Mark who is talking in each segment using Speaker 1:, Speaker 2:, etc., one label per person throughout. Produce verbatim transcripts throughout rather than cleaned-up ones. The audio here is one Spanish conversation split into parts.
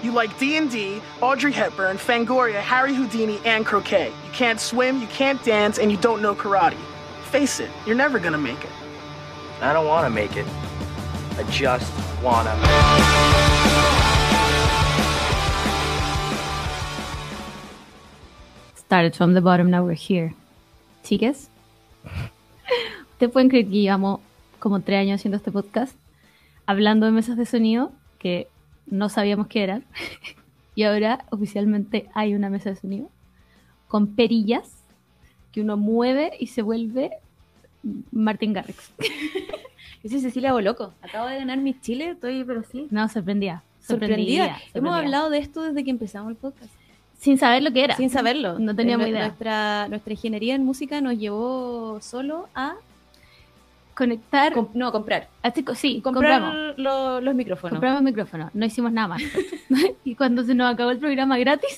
Speaker 1: You like D and D, Audrey Hepburn, Fangoria, Harry Houdini, and croquet. You can't swim, you can't dance, and you don't know karate. Face it, you're never gonna make it.
Speaker 2: I don't wanna make it. I just wanna.
Speaker 3: Started from the bottom, now we're here. Chicas, ustedes pueden creer que llevamos como tres años haciendo este podcast, hablando de mesas de sonido que no sabíamos qué eran, y ahora oficialmente hay una mesa de sonido con perillas que uno mueve y se vuelve Martin Garrix.
Speaker 4: Yo soy Cecilia Boloco, acabo de ganar mis chiles, estoy pero sí.
Speaker 3: No, sorprendida.
Speaker 4: Sorprendida.
Speaker 3: sorprendida.
Speaker 4: Hemos hablado de esto desde que empezamos el podcast.
Speaker 3: Sin saber lo que era.
Speaker 4: Sin saberlo.
Speaker 3: No teníamos
Speaker 4: N-
Speaker 3: idea.
Speaker 4: Nuestra, nuestra ingeniería en música nos llevó solo a...
Speaker 3: Conectar...
Speaker 4: Com- no, comprar.
Speaker 3: Así, sí,
Speaker 4: Comprar
Speaker 3: compramos.
Speaker 4: lo- los micrófonos.
Speaker 3: Compramos micrófonos. No hicimos nada más. Y cuando se nos acabó el programa gratis...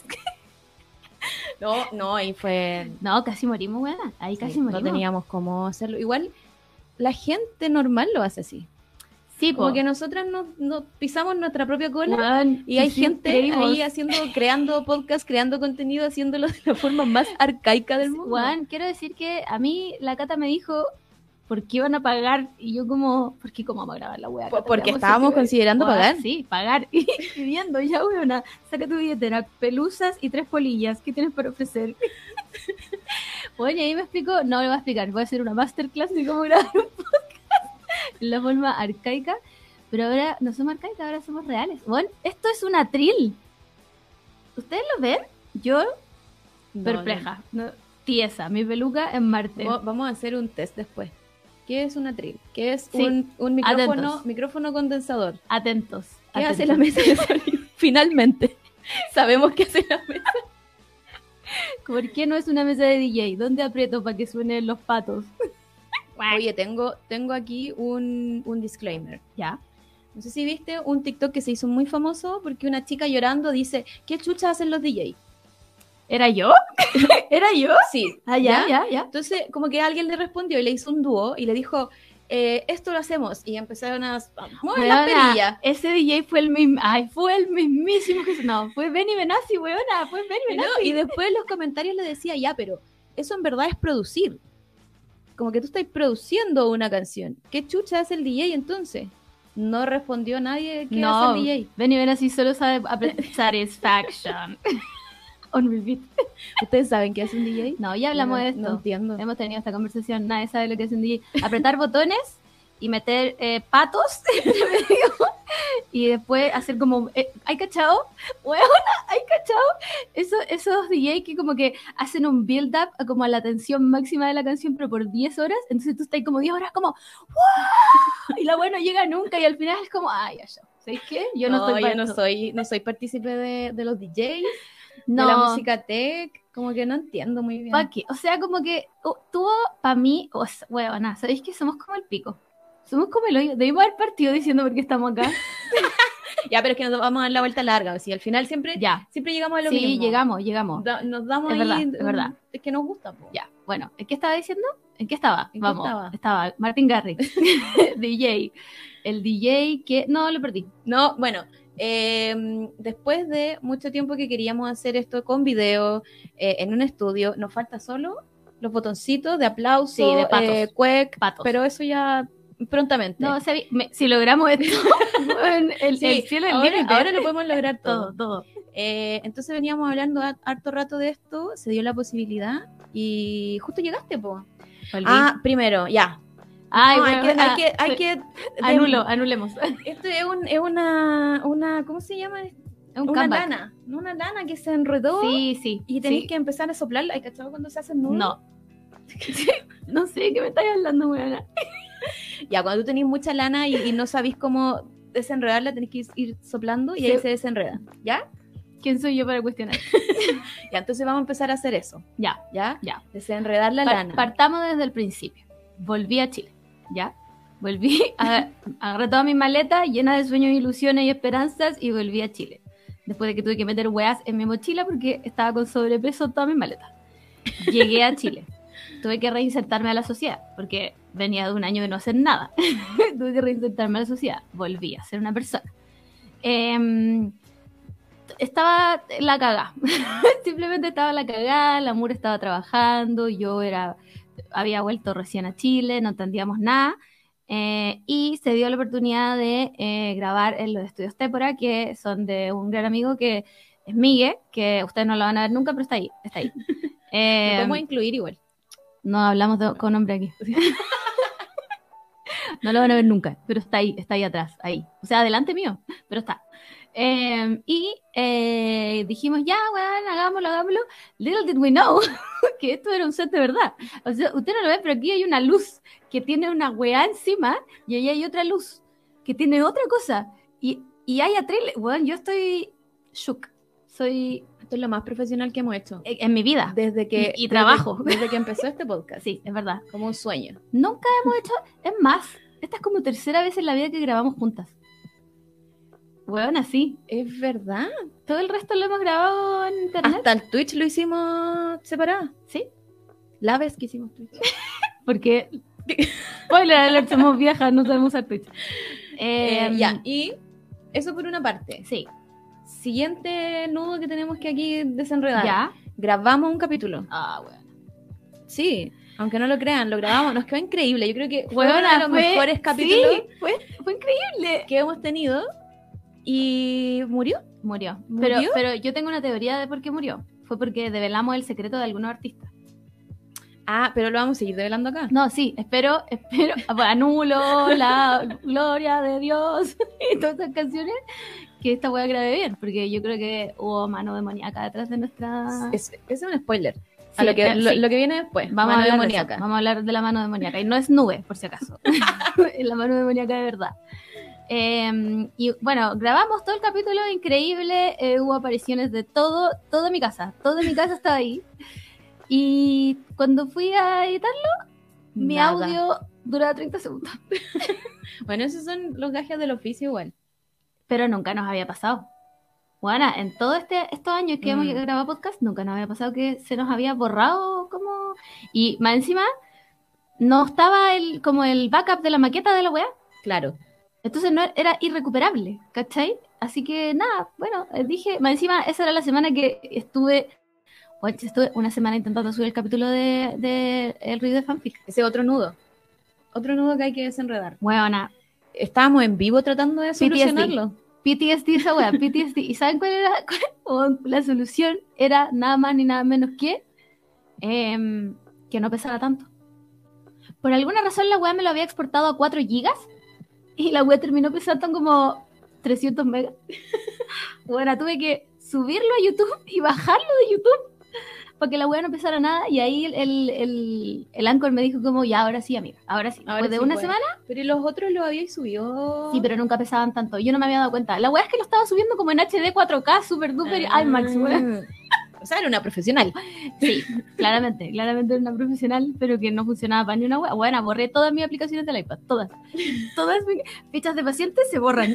Speaker 4: No, no, ahí fue...
Speaker 3: No, casi morimos, weón. Ahí
Speaker 4: Sí,
Speaker 3: casi
Speaker 4: no
Speaker 3: morimos.
Speaker 4: teníamos cómo hacerlo. Igual, la gente normal lo hace así.
Speaker 3: Sí,
Speaker 4: Como
Speaker 3: po.
Speaker 4: que nosotras nos no pisamos nuestra propia cola.
Speaker 3: Weón,
Speaker 4: Y hay
Speaker 3: sí,
Speaker 4: gente
Speaker 3: creímos.
Speaker 4: ahí haciendo, creando podcast, creando contenido, haciéndolo de la forma más arcaica del mundo.
Speaker 3: Juan, quiero decir que a mí la Cata me dijo ¿por qué iban a pagar? Y yo como, ¿por qué cómo vamos a grabar la weá?
Speaker 4: Por- porque estábamos
Speaker 3: Weón,
Speaker 4: considerando pagar.
Speaker 3: Sí, pagar. Y pidiendo, ya weona, saca tu billetera, pelusas y tres polillas, ¿qué tienes para ofrecer? Bueno, y ahí me explicó, no me va a explicar, voy a hacer una masterclass de cómo grabar un podcast en la forma arcaica, pero ahora no somos arcaicas, ahora somos reales. Bueno, esto es un atril. ¿Ustedes lo ven? Yo
Speaker 4: No,
Speaker 3: perpleja, no, tiesa, mi peluca en Marte.
Speaker 4: no. Va- Vamos a hacer un test después. ¿Qué es un atril? ¿Qué es
Speaker 3: Sí,
Speaker 4: un, un micrófono,
Speaker 3: atentos.
Speaker 4: micrófono condensador?
Speaker 3: Atentos.
Speaker 4: ¿Qué
Speaker 3: atentos.
Speaker 4: hace la mesa de sonido? Finalmente. Sabemos qué hace la mesa.
Speaker 3: ¿Por qué no es una mesa de D J? ¿Dónde aprieto para que suenen los patos?
Speaker 4: Oye, tengo, tengo aquí un, un disclaimer.
Speaker 3: Ya.
Speaker 4: No sé si viste un TikTok que se hizo muy famoso porque una chica llorando dice, ¿qué chucha hacen los D J?
Speaker 3: ¿Era yo? ¿Era yo?
Speaker 4: Sí.
Speaker 3: Ah, ya, ya, ya.
Speaker 4: Entonces, como que alguien le respondió y le hizo un dúo y le dijo, eh, esto lo hacemos. Y empezaron a, a mover las
Speaker 3: Weona,
Speaker 4: perillas.
Speaker 3: ese D J fue el mismo. Ay, fue el mismísimo que no, fue Benny Benassi, weona, fue Benny
Speaker 4: Y, no,
Speaker 3: Benassi.
Speaker 4: y después en los comentarios le decía, ya, pero eso en verdad es producir. Como que tú estás produciendo una canción. ¿Qué chucha hace el D J entonces? No respondió nadie qué
Speaker 3: No,
Speaker 4: hace el D
Speaker 3: Benny Benassi solo sabe apretar Satisfaction. On repeat.
Speaker 4: J. ¿Ustedes saben qué hace un D J?
Speaker 3: No, ya hablamos
Speaker 4: No,
Speaker 3: de esto.
Speaker 4: no entiendo.
Speaker 3: Hemos tenido esta conversación, nadie sabe lo que es un D J. Apretar botones y meter eh, patos entre medio y después hacer como... Eh, ¿hay cachado? Weona, ¿hay cachado? Eso, esos D J que como que hacen un build-up a como a la tensión máxima de la canción, pero por diez horas, entonces tú estás como diez horas como... ¡Wow! Y la buena no llega nunca y al final es como... ¡Ay, ya, ¿sabes qué? Yo no, estoy
Speaker 4: yo
Speaker 3: para
Speaker 4: no
Speaker 3: esto.
Speaker 4: soy, no soy partícipe de, de los D Js,
Speaker 3: No.
Speaker 4: de la música tech, como que no entiendo muy bien.
Speaker 3: ¿Pa' qué? O sea, como que uh, tuvo para mí, o sea, huevona, ¿sabéis que somos como el pico? Somos como el hoyo. Debimos haber partido diciendo por qué estamos acá.
Speaker 4: Ya, pero es que nos vamos a dar la vuelta larga. Si al final siempre,
Speaker 3: Ya.
Speaker 4: siempre llegamos a lo
Speaker 3: Sí,
Speaker 4: mismo.
Speaker 3: llegamos, llegamos.
Speaker 4: Da- nos damos
Speaker 3: Es
Speaker 4: ahí.
Speaker 3: verdad, es
Speaker 4: um,
Speaker 3: verdad.
Speaker 4: Es que nos gusta, po.
Speaker 3: Ya, bueno, ¿en qué estaba diciendo? ¿En qué estaba?
Speaker 4: ¿En qué
Speaker 3: Vamos,
Speaker 4: estaba?
Speaker 3: estaba Martin Garrix, D J. El D J que... No, lo perdí.
Speaker 4: No, bueno, eh, después de mucho tiempo que queríamos hacer esto con video, eh, en un estudio, nos falta solo los botoncitos de aplauso,
Speaker 3: Sí, de patos.
Speaker 4: eh, cuec,
Speaker 3: Patos.
Speaker 4: pero eso ya prontamente.
Speaker 3: No, o sea, me- si logramos esto, bueno, el,
Speaker 4: Sí,
Speaker 3: el cielo es el
Speaker 4: ahora,
Speaker 3: límite.
Speaker 4: ahora lo podemos lograr todo.
Speaker 3: todo, todo.
Speaker 4: Eh, entonces veníamos hablando har- harto rato de esto, se dio la posibilidad y justo llegaste, po.
Speaker 3: Volví.
Speaker 4: Ah, primero, ya.
Speaker 3: Ay,
Speaker 4: No, hay,
Speaker 3: bueno,
Speaker 4: que, hay que, hay que
Speaker 3: Anulo, anulemos.
Speaker 4: Esto es, un, es una, una, ¿cómo se llama?
Speaker 3: Es un
Speaker 4: una
Speaker 3: comeback.
Speaker 4: lana, no una lana que se enredó
Speaker 3: Sí, sí.
Speaker 4: y tenéis
Speaker 3: sí.
Speaker 4: que empezar a soplarla. ¿Hay cachado cuando se hacen nudos?
Speaker 3: No. No sé qué me estáis hablando, weona.
Speaker 4: Ya, cuando tú tenés mucha lana y, y no sabéis cómo desenredarla, tenés que ir, ir soplando y
Speaker 3: Sí.
Speaker 4: ahí se desenreda. ¿Ya?
Speaker 3: ¿Quién soy yo para cuestionar?
Speaker 4: Ya, entonces vamos a empezar a hacer eso.
Speaker 3: Ya,
Speaker 4: ¿Ya?
Speaker 3: ya.
Speaker 4: Desenredar la
Speaker 3: Pa-
Speaker 4: lana.
Speaker 3: partamos desde el principio. Volví a Chile, ¿ya? Volví, a, agarré toda mi maleta llena de sueños, ilusiones y esperanzas y volví a Chile. Después de que tuve que meter weas en mi mochila porque estaba con sobrepeso toda mi maleta. Llegué a Chile. Tuve que reinsertarme a la sociedad porque venía de un año de no hacer nada. Tuve que reinsertarme a la sociedad. Volví a ser una persona. Eh, estaba la cagá. Simplemente estaba la cagá, la Mur estaba trabajando, yo era, había vuelto recién a Chile, no entendíamos nada. Eh, y se dio la oportunidad de eh, grabar en los estudios Tépora, que son de un gran amigo que es Migue, que ustedes no lo van a ver nunca, pero está ahí, está ahí. Eh,
Speaker 4: Lo podemos incluir igual.
Speaker 3: no hablamos de- con nombre aquí. No lo van a ver nunca, pero está ahí, está ahí atrás, ahí. O sea, adelante mío, pero está. Eh, y eh, dijimos, ya, weón, hagámoslo, hagámoslo. Little did we know que esto era un set de verdad. O sea, usted no lo ve, pero aquí hay una luz que tiene una weá encima y ahí hay otra luz que tiene otra cosa. Y, y hay atril, weón, yo estoy shook. Soy
Speaker 4: Esto es lo más profesional que hemos hecho.
Speaker 3: en, en mi vida.
Speaker 4: Desde que,
Speaker 3: Y- y
Speaker 4: desde-
Speaker 3: trabajo.
Speaker 4: Desde, que empezó este podcast.
Speaker 3: Sí, es verdad.
Speaker 4: Como un sueño.
Speaker 3: Nunca hemos hecho, es más, esta es como tercera vez en la vida que grabamos juntas. Weón, así.
Speaker 4: Es verdad.
Speaker 3: Todo el resto lo hemos grabado en internet.
Speaker 4: Hasta el Twitch lo hicimos separado.
Speaker 3: Sí,
Speaker 4: La vez que hicimos Twitch.
Speaker 3: porque spoiler alert, somos viejas, no sabemos usar Twitch.
Speaker 4: Eh,
Speaker 3: Eh,
Speaker 4: ya, y eso por una parte.
Speaker 3: Sí,
Speaker 4: Siguiente nudo que tenemos que aquí desenredar.
Speaker 3: ya.
Speaker 4: Grabamos un capítulo.
Speaker 3: Ah, bueno.
Speaker 4: Sí, aunque no lo crean, lo grabamos. Nos quedó increíble. Yo creo que fue
Speaker 3: Huevona,
Speaker 4: uno de los
Speaker 3: fue-
Speaker 4: mejores capítulos
Speaker 3: Sí, fue, fue increíble.
Speaker 4: que hemos tenido. Y murió.
Speaker 3: Murió.
Speaker 4: ¿Murió?
Speaker 3: Pero, pero yo tengo una teoría de por qué murió. Fue porque develamos el secreto de algunos artistas.
Speaker 4: Ah, pero lo vamos a seguir develando acá.
Speaker 3: No, sí, espero, espero, bueno, anulo la gloria de Dios y todas esas canciones, que esta wea grabe bien, porque yo creo que hubo mano demoníaca detrás de nuestra...
Speaker 4: Es, ese es un spoiler. A
Speaker 3: Sí,
Speaker 4: lo, que,
Speaker 3: eh,
Speaker 4: lo,
Speaker 3: sí.
Speaker 4: lo que viene después.
Speaker 3: Vamos a,
Speaker 4: Mano
Speaker 3: hablar de
Speaker 4: demoníaca.
Speaker 3: eso, vamos a hablar de la mano demoníaca. Y no es nube, por si acaso. Es la mano demoníaca de verdad. Eh, y bueno, grabamos todo el capítulo increíble. eh, hubo apariciones de todo, toda mi casa. Toda mi casa estaba ahí. Y cuando fui a editarlo, mi
Speaker 4: Nada.
Speaker 3: audio duraba treinta segundos.
Speaker 4: Bueno, esos son los gajes del oficio igual.
Speaker 3: Pero nunca nos había pasado. Bueno, en todos este, estos años que
Speaker 4: Mm.
Speaker 3: hemos grabado podcast, nunca nos había pasado que se nos había borrado como... Y más encima, no estaba el, como el backup de la maqueta de la weá.
Speaker 4: Claro.
Speaker 3: Entonces no era irrecuperable, ¿cachai? Así que nada, bueno, eh, dije, más encima, esa era la semana que estuve... Bueno, estuve una semana intentando subir el capítulo de, de El Ruido de Fanfic.
Speaker 4: Ese otro nudo. Otro nudo que hay que desenredar.
Speaker 3: Weona,
Speaker 4: Estábamos en vivo tratando de
Speaker 3: P T S D.
Speaker 4: solucionarlo.
Speaker 3: P T S D esa weá, P T S D. ¿Y saben cuál era? Cuál- la solución era nada más ni nada menos que em, que no pesara tanto. Por alguna razón la weá me lo había exportado a cuatro gigas y la weá terminó pesando como trescientos megas. Bueno, tuve que subirlo a YouTube y bajarlo de YouTube para que la weá no pesara nada, y ahí el, el, el, el Anchor me dijo como, ya, ahora sí, amiga, ahora sí.
Speaker 4: Ahora
Speaker 3: Después de
Speaker 4: sí
Speaker 3: una
Speaker 4: puede.
Speaker 3: semana,
Speaker 4: Pero ¿y los otros los habíais subido?
Speaker 3: sí, pero nunca pesaban tanto. Yo no me había dado cuenta. La weá es que lo estaba subiendo como en H D cuatro K, super duper
Speaker 4: Ah.
Speaker 3: IMAX, weá.
Speaker 4: O sea, era una profesional.
Speaker 3: Sí, claramente, claramente era una profesional, pero que no funcionaba para ni una weá. Bueno, borré todas mis aplicaciones del iPad, todas. Todas mis fichas de pacientes se borran.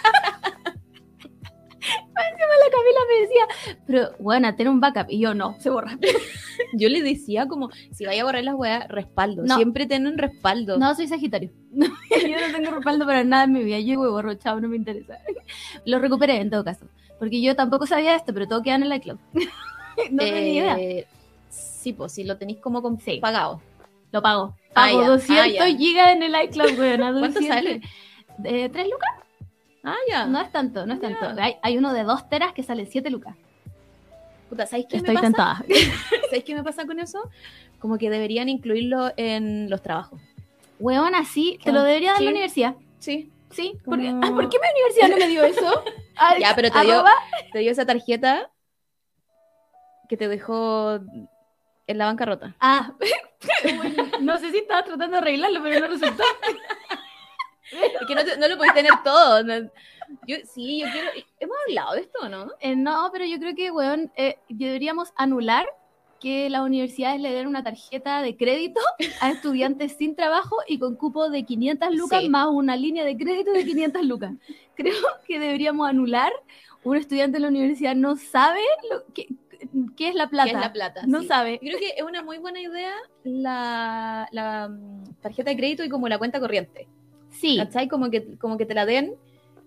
Speaker 3: Encima la Camila me decía, pero bueno, ten un backup. Y yo, no, se borra.
Speaker 4: Yo le decía como, si vaya a borrar las weas, respaldo.
Speaker 3: No.
Speaker 4: Siempre ten un respaldo.
Speaker 3: No, soy Sagitario. Yo no tengo respaldo para nada en mi vida. Yo voy borro, chao, no me interesa. Lo recuperé en todo caso. Porque yo tampoco sabía esto, pero todo queda en el iCloud. No tenía idea.
Speaker 4: Eh, Sí, pues si lo tenéis como con
Speaker 3: Sí.
Speaker 4: pagado.
Speaker 3: Lo pago.
Speaker 4: Ah,
Speaker 3: Pago
Speaker 4: ya,
Speaker 3: doscientos
Speaker 4: ah, ya.
Speaker 3: gigas en el iCloud, weón. a
Speaker 4: ¿Cuánto
Speaker 3: doscientos.
Speaker 4: sale?
Speaker 3: Eh, ¿Tres lucas?
Speaker 4: Ah, ya.
Speaker 3: No es tanto, no es
Speaker 4: Ya.
Speaker 3: tanto. Hay, hay uno de dos teras que sale siete lucas.
Speaker 4: Puta, ¿sabéis qué
Speaker 3: Estoy
Speaker 4: me pasa?
Speaker 3: tentada.
Speaker 4: ¿Sabéis qué me pasa con eso? Como que deberían incluirlo en los trabajos.
Speaker 3: Weón, así, te
Speaker 4: Como-
Speaker 3: lo debería dar
Speaker 4: sí.
Speaker 3: la universidad.
Speaker 4: Sí.
Speaker 3: Sí.
Speaker 4: Como-
Speaker 3: ¿Por qué, ah, ¿por qué mi universidad no me dio eso? Ah,
Speaker 4: Ya, pero te dio-
Speaker 3: arroba-
Speaker 4: Te dio esa tarjeta que te dejó en la bancarrota.
Speaker 3: Ah, bueno, no sé si estaba tratando de arreglarlo, pero no resultó.
Speaker 4: Es que no, te- no lo podéis tener todo. no- Yo, sí, yo quiero... Hemos hablado de esto, ¿no?
Speaker 3: Eh, no, pero yo creo que, weón, eh, deberíamos anular que las universidades le den una tarjeta de crédito a estudiantes sin trabajo y con cupo de quinientas lucas
Speaker 4: Sí.
Speaker 3: más una línea de crédito de quinientas lucas. Creo que deberíamos anular. Un estudiante de la universidad no sabe lo que, qué es la plata.
Speaker 4: Que es la plata.
Speaker 3: No
Speaker 4: sí.
Speaker 3: sabe.
Speaker 4: Yo creo que es una muy buena idea la, la mm, tarjeta de crédito y como la cuenta corriente.
Speaker 3: Sí,
Speaker 4: ¿Cachai? Como que, como que te la den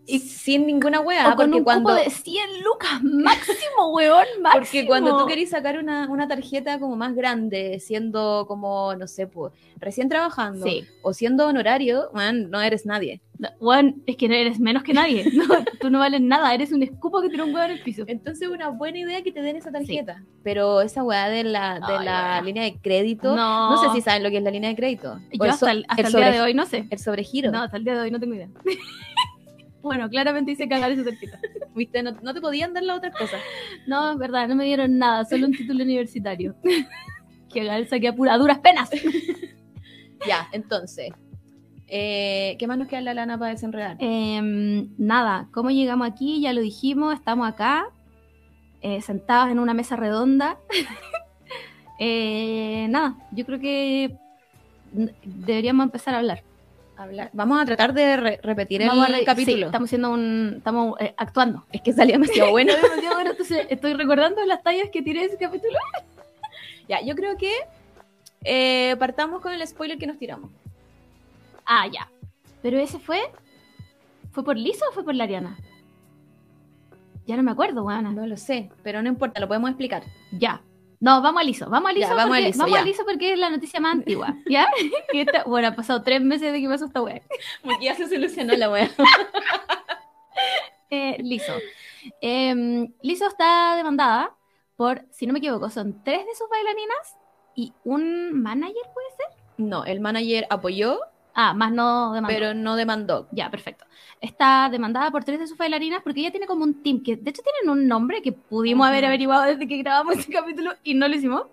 Speaker 3: Y-
Speaker 4: sin ninguna weá,
Speaker 3: o con
Speaker 4: porque
Speaker 3: un
Speaker 4: cuando
Speaker 3: cupo de cien lucas máximo, weón, máximo.
Speaker 4: porque cuando tú querís sacar una, una tarjeta como más grande, siendo como, no sé, pues, recién trabajando,
Speaker 3: Sí.
Speaker 4: o siendo honorario, man, no eres nadie.
Speaker 3: Weón, es que no eres menos que nadie. No, tú no vales nada, eres un escupo que tira un weón en el piso.
Speaker 4: Entonces una buena idea que te den esa tarjeta. Pero esa weá de la, de
Speaker 3: Ay,
Speaker 4: la
Speaker 3: weá.
Speaker 4: línea de crédito,
Speaker 3: No.
Speaker 4: no sé si saben lo que es la línea de crédito. O
Speaker 3: Yo
Speaker 4: el
Speaker 3: hasta
Speaker 4: so-
Speaker 3: el, hasta el,
Speaker 4: sobre-
Speaker 3: día de hoy no sé.
Speaker 4: El sobregiro.
Speaker 3: No, hasta el día de hoy no tengo idea. Bueno, claramente hice cagar esa tarjeta.
Speaker 4: ¿Viste? No, no te podían dar la otra cosa.
Speaker 3: No, es verdad, no me dieron nada, solo un título universitario. Que Gal saqué a pura duras penas.
Speaker 4: Ya, entonces. Eh, ¿Qué más nos queda en la lana para desenredar?
Speaker 3: Em, nada, ¿cómo llegamos aquí? Ya lo dijimos, estamos acá, eh, sentados en una mesa redonda. Eh, nada, yo creo que n- deberíamos empezar a hablar.
Speaker 4: Hablar. Vamos a tratar de re- repetir el
Speaker 3: Vamos a re-
Speaker 4: capítulo.
Speaker 3: sí, estamos haciendo un, estamos eh, actuando.
Speaker 4: Es que salió demasiado bueno.
Speaker 3: Está demasiado bueno, entonces estoy recordando las tallas que tiré ese capítulo.
Speaker 4: Ya, yo creo que eh, partamos con el spoiler que nos tiramos.
Speaker 3: Ah, ya. Pero ese fue, ¿fue por Liso o fue por la Ariana? Ya no me acuerdo, weona.
Speaker 4: No lo sé, pero no importa, lo podemos explicar.
Speaker 3: Ya. No, vamos a Liso, vamos a Liso,
Speaker 4: Ya, vamos a
Speaker 3: porque,
Speaker 4: Liso,
Speaker 3: vamos a
Speaker 4: ya.
Speaker 3: Liso porque es la noticia más antigua, ¿ya? Y esta- bueno, han pasado tres meses de que pasó esta wea.
Speaker 4: Porque ya se solucionó la wea.
Speaker 3: Eh, Liso. Eh, Liso está demandada por, si no me equivoco, son tres de sus bailarinas y un manager, ¿puede ser?
Speaker 4: No, el manager apoyó,
Speaker 3: Ah, más no demandó.
Speaker 4: pero no demandó.
Speaker 3: Ya, perfecto. Está demandada por tres de sus bailarinas porque ella tiene como un team que, de hecho, tienen un nombre que pudimos
Speaker 4: Ujú.
Speaker 3: haber averiguado desde que grabamos ese capítulo y no lo hicimos.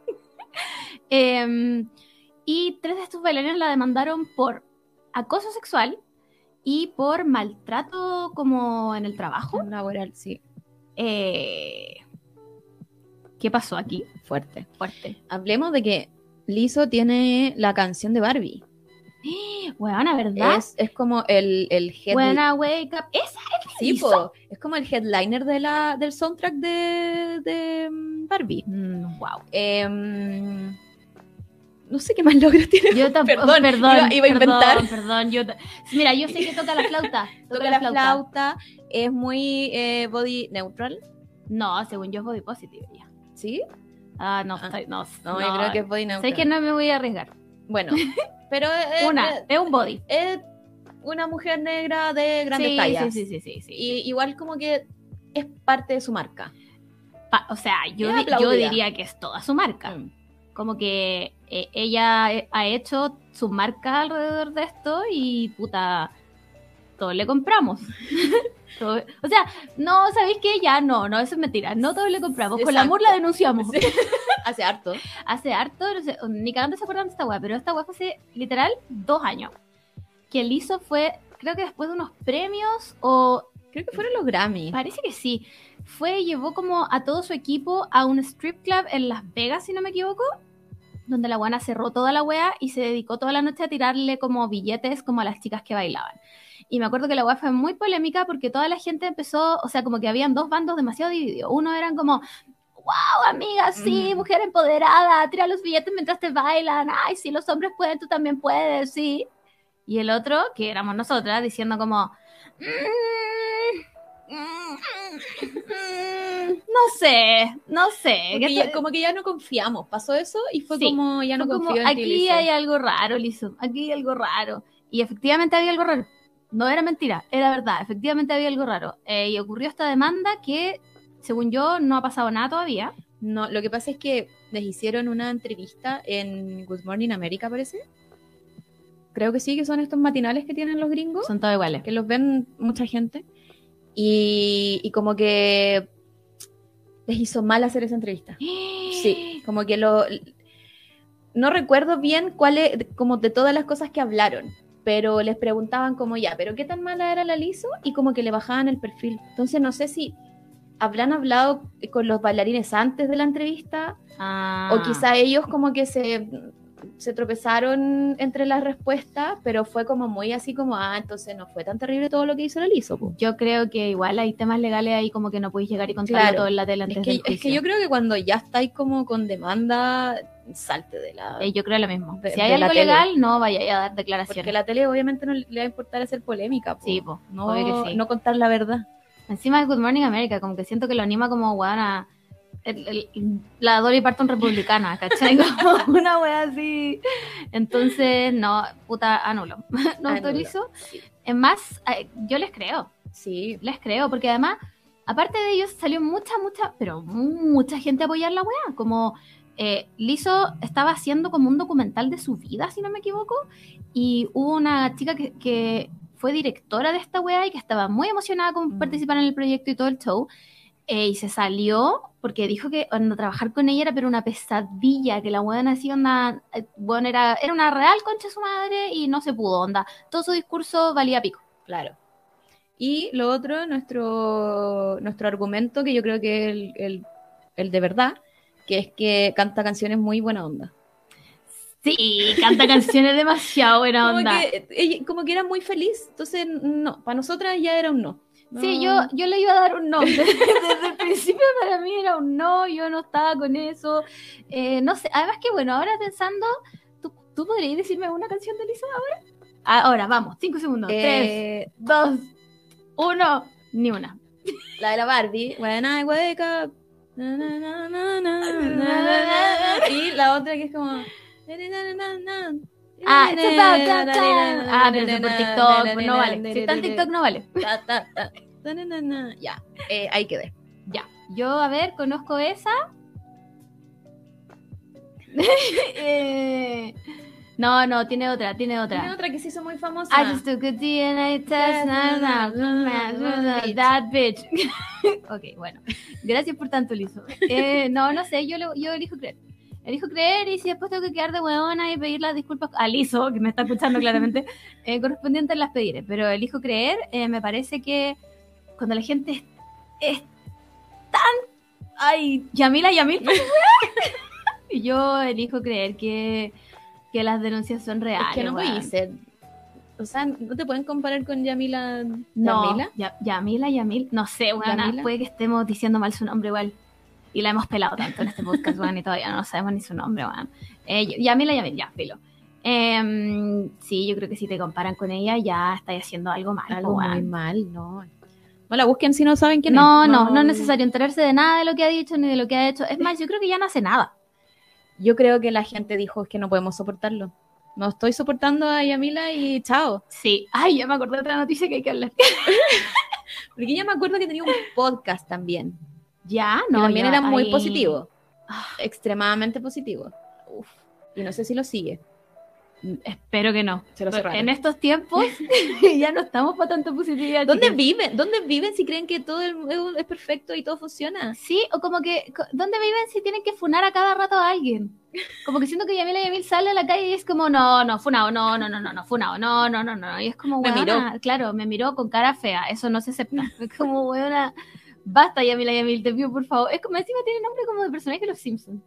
Speaker 3: Em, y tres de sus bailarinas la demandaron por acoso sexual y por maltrato como en el trabajo.
Speaker 4: Laboral, sí.
Speaker 3: Eh, ¿Qué pasó aquí?
Speaker 4: Fuerte.
Speaker 3: Fuerte.
Speaker 4: Hablemos de que Lizzo tiene la canción de Barbie.
Speaker 3: Buena, ¿verdad?
Speaker 4: Es, es como el, el head...
Speaker 3: When I wake up. ¿Esa es
Speaker 4: Sí,
Speaker 3: Lizzo?
Speaker 4: po, es como el headliner de la, del soundtrack de, de mm, Barbie.
Speaker 3: Mm, wow.
Speaker 4: Em, no sé qué más logros tiene.
Speaker 3: Yo tampoco,
Speaker 4: Perdón,
Speaker 3: perdón,
Speaker 4: iba- iba a inventar.
Speaker 3: Perdón, perdón, yo ta- Mira, yo sé que toca la flauta.
Speaker 4: Toca la flauta, es muy eh, body neutral,
Speaker 3: No, según yo es body positive ya.
Speaker 4: ¿sí?
Speaker 3: Ah, no,
Speaker 4: Ah.
Speaker 3: estoy- no,
Speaker 4: No, yo creo que es body neutral.
Speaker 3: Sé que no me voy a arriesgar.
Speaker 4: Bueno, pero es,
Speaker 3: Una,
Speaker 4: es,
Speaker 3: es un body.
Speaker 4: es una mujer negra de grandes
Speaker 3: Sí,
Speaker 4: tallas.
Speaker 3: sí, sí, sí, sí, sí.
Speaker 4: Y igual como que es parte de su marca.
Speaker 3: Pa- o sea, yo,
Speaker 4: Es
Speaker 3: di- yo
Speaker 4: aplaudida.
Speaker 3: diría que es toda su marca.
Speaker 4: Mm.
Speaker 3: Como que eh, ella eh, ha hecho su marca alrededor de esto y puta, todos le compramos. Todo- o sea, no, ¿sabéis qué? Ya no, no, eso es mentira. No todos le compramos. Con la
Speaker 4: Exacto.
Speaker 3: amor la denunciamos.
Speaker 4: Sí. Hace harto.
Speaker 3: Hace harto, no sé, ni cagando se acuerdan de esta weá, pero esta weá fue hace literal dos años. Que el hizo fue, creo que después de unos premios, o
Speaker 4: Creo que fueron los Grammy.
Speaker 3: parece que sí, fue, llevó como a todo su equipo a un strip club en Las Vegas, si no me equivoco, donde la guana cerró toda la weá y se dedicó toda la noche a tirarle como billetes como a las chicas que bailaban. Y me acuerdo que la weá fue muy polémica porque toda la gente empezó, o sea, como que habían dos bandos demasiado divididos. Uno eran como, wow, amiga, sí,
Speaker 4: Mm.
Speaker 3: mujer empoderada, tira los billetes mientras te bailan, ay, sí, los hombres pueden, tú también puedes, sí. Y el otro, que éramos nosotras, diciendo como, "Mm, mm, mm, no sé, no sé.
Speaker 4: Porque
Speaker 3: ¿Qué
Speaker 4: ya-
Speaker 3: te-
Speaker 4: como que ya no confiamos. Pasó eso y fue
Speaker 3: Sí,
Speaker 4: como ya no
Speaker 3: fue como,
Speaker 4: confío en ti,
Speaker 3: aquí
Speaker 4: Lizzo.
Speaker 3: hay algo raro, Lizo, aquí hay algo raro. Y efectivamente había algo raro. No era mentira, era verdad, efectivamente había algo raro. Eh, y ocurrió esta demanda que, según yo, no ha pasado nada todavía.
Speaker 4: No, lo que pasa es que les hicieron una entrevista en Good Morning America, parece. Creo que sí, que son estos matinales que tienen los gringos,
Speaker 3: Son todos iguales.
Speaker 4: que los ven mucha gente. Y, y como que les hizo mal hacer esa entrevista. Sí, como que lo... No recuerdo bien cuáles, como de todas las cosas que hablaron, pero les preguntaban como ya, ¿pero qué tan mala era la Lizzo? Y como que le bajaban el perfil. Entonces no sé si habrán hablado con los bailarines antes de la entrevista,
Speaker 3: Ah.
Speaker 4: o quizá ellos como que se, se tropezaron entre las respuestas, pero fue como muy así como, ah, entonces no fue tan terrible todo lo que hizo la Lizzo, po.
Speaker 3: Yo creo que igual hay temas legales ahí como que no podéis llegar y contarlo
Speaker 4: Claro.
Speaker 3: todo en la tele antes
Speaker 4: Es que,
Speaker 3: del
Speaker 4: es que
Speaker 3: juicio.
Speaker 4: yo creo que cuando ya estáis como con demanda, salte de la...
Speaker 3: Eh, yo creo lo mismo.
Speaker 4: De-
Speaker 3: si hay
Speaker 4: de la
Speaker 3: algo
Speaker 4: tele.
Speaker 3: legal, no vaya a dar declaraciones.
Speaker 4: Porque la tele obviamente no le va a importar hacer polémica. Po.
Speaker 3: Sí, po,
Speaker 4: no,
Speaker 3: obvio que sí.
Speaker 4: no contar la verdad.
Speaker 3: Encima de Good Morning America, como que siento que lo anima como weona, el- el- la Dolly Parton republicana, ¿cachai? Como una wea así. Entonces, no, puta, anulo. No
Speaker 4: Anulo.
Speaker 3: autorizo.
Speaker 4: Sí.
Speaker 3: Es más, eh, yo les creo,
Speaker 4: Sí.
Speaker 3: les creo, porque además, aparte de ellos, salió mucha, mucha, pero mucha gente a apoyar la wea. Como eh, Lizzo estaba haciendo como un documental de su vida, si no me equivoco, y hubo una chica que, que fue directora de esta wea y que estaba muy emocionada con
Speaker 4: Mm.
Speaker 3: participar en el proyecto y todo el show. Eh, y se salió porque dijo que onda, trabajar con ella era pero una pesadilla, que la buena así onda, eh, bueno, era, era una real concha de su madre y no se pudo, onda. Todo su discurso valía pico.
Speaker 4: Claro. Y lo otro, nuestro, nuestro argumento, que yo creo que es el, el, el de verdad, que es que canta canciones muy buena onda.
Speaker 3: Sí, canta canciones demasiado buena
Speaker 4: Como
Speaker 3: onda.
Speaker 4: que, ella- como que era muy feliz, entonces no, para nosotras ya era un no. No.
Speaker 3: Sí, yo, yo le iba a dar un no. Desde, desde el principio para mí era un no, yo no estaba con eso. Eh, no sé, además que bueno, ahora pensando, ¿tú, ¿tú podrías decirme una canción de Lizzo ahora? Ahora, vamos, cinco segundos.
Speaker 4: Eh,
Speaker 3: Tres, dos, uno, ni una.
Speaker 4: La de la Barbie, When I Wake Up. Na, na, na, na, na, na, na, na. Y la otra que es como.
Speaker 3: Ah, it's about that time. Ah, pero eso es por TikTok, pues no vale. Si está en TikTok, no vale.
Speaker 4: Ta, ta, ta. Ta, na, na, na. Ya, eh, ahí quedé.
Speaker 3: Ya. Yo, a ver, conozco esa. Eh, no, no, tiene otra, tiene otra.
Speaker 4: Tiene otra que se hizo muy famosa.
Speaker 3: I just took a D N A test, na, na, na, na, na, that bitch. Ok, bueno. Gracias por tanto, Lizo. Eh, no, no sé, yo, lo- yo elijo creer. Elijo creer y si después tengo que quedar de huevona y pedir las disculpas a Lizo, que me está escuchando claramente, eh, correspondientes las pediré. Pero elijo creer, eh, me parece que cuando la gente es, es tan... Ay, Yamila, Yamil, pues, wea. Y yo elijo creer que, que las denuncias son reales.
Speaker 4: Es que no
Speaker 3: weón.
Speaker 4: puede ser. O sea, no te pueden comparar con Yamila.
Speaker 3: No,
Speaker 4: Yamila.
Speaker 3: Ya- Yamila, Yamil, no sé, weón,
Speaker 4: Yamila.
Speaker 3: puede que estemos diciendo mal su nombre igual. Y la hemos pelado tanto en este podcast, weón, y todavía no sabemos ni su nombre, weón. Eh, Yamila, Yamil, ya, filo. Eh, sí, yo creo que si te comparan con ella, ya estáis haciendo algo mal,
Speaker 4: Algo
Speaker 3: weón.
Speaker 4: muy mal, no. No la busquen si no saben quién
Speaker 3: No,
Speaker 4: es.
Speaker 3: no, no es necesario enterarse de nada de lo que ha dicho ni de lo que ha hecho. Es más, yo creo que ya no hace nada.
Speaker 4: Yo creo que la gente dijo es que no podemos soportarlo. No estoy soportando a Yamila y chao.
Speaker 3: Sí. Ay, ya me acordé de otra noticia que hay que hablar.
Speaker 4: Porque ya me acuerdo que tenía un podcast también.
Speaker 3: Ya,
Speaker 4: Que
Speaker 3: no.
Speaker 4: también
Speaker 3: yo
Speaker 4: era muy
Speaker 3: ahí-
Speaker 4: positivo.
Speaker 3: Ah,
Speaker 4: Extremadamente positivo. Uf. Y no sé si lo sigue.
Speaker 3: espero que no.
Speaker 4: Se lo cerraron.
Speaker 3: En estos tiempos ya no estamos para tanta positividad.
Speaker 4: ¿Dónde
Speaker 3: chicas.
Speaker 4: viven? ¿Dónde viven si creen que todo el- es- es perfecto y todo funciona?
Speaker 3: Sí, o como que, co- ¿dónde viven si tienen que funar a cada rato a alguien? Como que siento que Yamila Yamil sale a la calle y es como, no, no, funado, no, no, no, no, no, funado, no, no, no, no. Y es como,
Speaker 4: Me
Speaker 3: weona, claro, me miró con cara fea, eso no se acepta. Es como, weona, basta Yamila Yamil, te pido por favor. Es como, encima tiene nombre como de personaje de los Simpsons.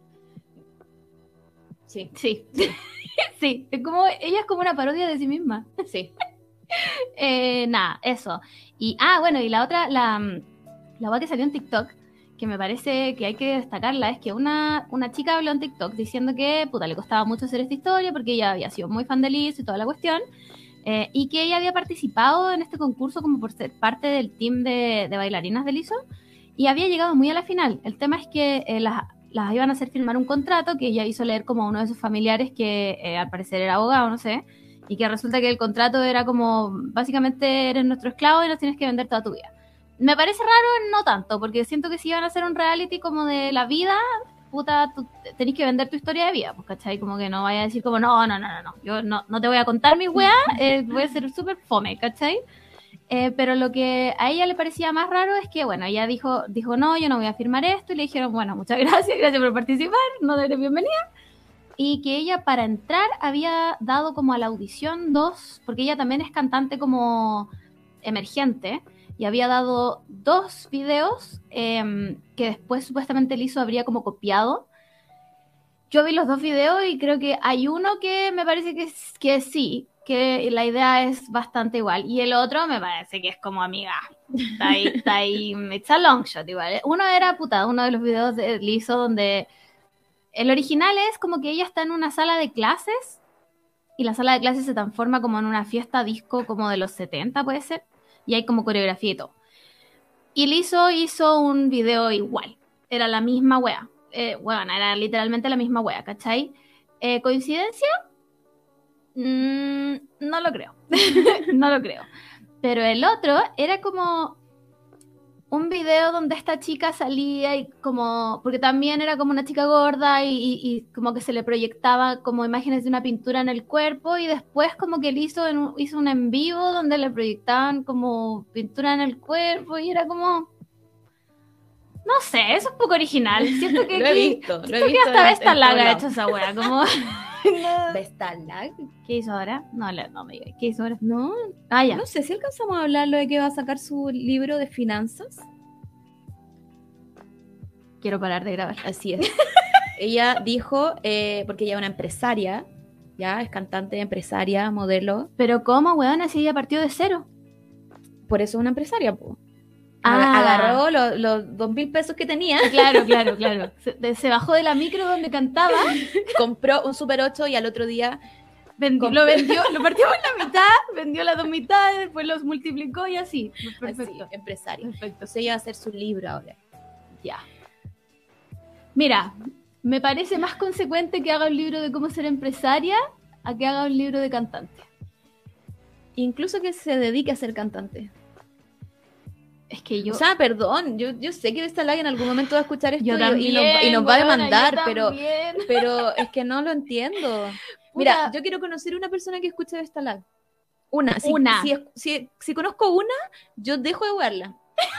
Speaker 4: Sí,
Speaker 3: Sí, sí, es como, ella es como una parodia de sí misma.
Speaker 4: sí.
Speaker 3: Eh, nada, eso. Y, ah, bueno, y la otra, la, la wea que salió en TikTok, que me parece que hay que destacarla, es que una, una chica habló en TikTok diciendo que, puta, le costaba mucho hacer esta historia porque ella había sido muy fan de Liz y toda la cuestión, eh, y que ella había participado en este concurso como por ser parte del team de, de bailarinas de Lizzo, y había llegado muy a la final. El tema es que eh, las, las iban a hacer firmar un contrato que ella hizo leer como a uno de sus familiares que eh, al parecer era abogado, no sé, y que resulta que el contrato era como, básicamente eres nuestro esclavo y nos tienes que vender toda tu vida. Me parece raro, no tanto, porque siento que si iban a hacer un reality como de la vida, puta, tú tenés que vender tu historia de vida, pues, ¿cachai? Como que no vaya a decir como, no, no, no, no, no, yo no, no te voy a contar mi weá, eh, voy a ser súper fome, ¿cachai? Eh, pero lo que a ella le parecía más raro es que, bueno, ella dijo, dijo, no, yo no voy a firmar esto, y le dijeron, bueno, muchas gracias, gracias por participar, no eres bienvenida. Y que ella para entrar había dado como a la audición dos, porque ella también es cantante como emergente, y había dado dos videos eh, que después supuestamente Lizzo habría como copiado. Yo vi los dos videos y creo que hay uno que me parece que, es- que sí, que la idea es bastante igual, y el otro me parece que es como amiga. Está ahí, está ahí, it's a long shot igual. Uno era, puta, uno de los videos de Lizzo donde el original es como que ella está en una sala de clases y la sala de clases se transforma como en una fiesta disco como de los setenta, puede ser, y hay como coreografía y todo. Y Lizzo hizo un video igual, era la misma wea, eh, bueno, era literalmente la misma wea, ¿cachai? Eh, ¿Coincidencia? Mm, no lo creo, no lo creo. Pero el otro era como un video donde esta chica salía y como, porque también era como una chica gorda y, y, y como que se le proyectaba como imágenes de una pintura en el cuerpo y después como que él hizo, en un, hizo un en vivo donde le proyectaban como pintura en el cuerpo y era como... No sé, eso es poco original. Siento que,
Speaker 4: Lo he
Speaker 3: aquí-
Speaker 4: visto, lo he
Speaker 3: siento que
Speaker 4: visto
Speaker 3: hasta
Speaker 4: en-
Speaker 3: Vesta
Speaker 4: en
Speaker 3: Laga
Speaker 4: todos
Speaker 3: ha
Speaker 4: lados.
Speaker 3: hecho esa wea, como...
Speaker 4: Vestalag.
Speaker 3: ¿Qué hizo ahora? No, le- no me digas. ¿Qué hizo ahora?
Speaker 4: No,
Speaker 3: Ah, ya.
Speaker 4: no sé si alcanzamos a hablar lo de que va a sacar su libro de finanzas.
Speaker 3: Quiero parar de grabar.
Speaker 4: Así es. Ella dijo, eh, porque ella es una empresaria, ya es cantante, empresaria, modelo,
Speaker 3: Pero ¿cómo, weón? Así ella partió de cero.
Speaker 4: por eso es una empresaria, po.
Speaker 3: Ah.
Speaker 4: Agarró los, los dos mil pesos que tenía,
Speaker 3: Claro, claro, claro. Se, de- se bajó de la micro donde cantaba,
Speaker 4: compró un Super ocho y al otro día,
Speaker 3: vendi-
Speaker 4: Compré.
Speaker 3: lo vendió, lo partió por la mitad, vendió las dos mitades, después los multiplicó y así. Perfecto.
Speaker 4: así, empresaria.
Speaker 3: Perfecto.
Speaker 4: Entonces ella va a hacer su libro ahora.
Speaker 3: Ya. Mira, me parece más consecuente que haga un libro de cómo ser empresaria a que haga un libro de cantante.
Speaker 4: Incluso que se dedique a ser cantante.
Speaker 3: Es que yo...
Speaker 4: O sea, perdón, yo, yo sé que Vestalag en algún momento va a escuchar esto
Speaker 3: yo
Speaker 4: y-
Speaker 3: también,
Speaker 4: y, nos, y nos va a
Speaker 3: weona,
Speaker 4: demandar,
Speaker 3: yo
Speaker 4: pero,
Speaker 3: también.
Speaker 4: pero es que no lo entiendo. Mira,
Speaker 3: Puta.
Speaker 4: yo quiero conocer una persona que escuche Vestalag. Una. Si,
Speaker 3: Una.
Speaker 4: Si, si, si conozco una, yo dejo de jugarla.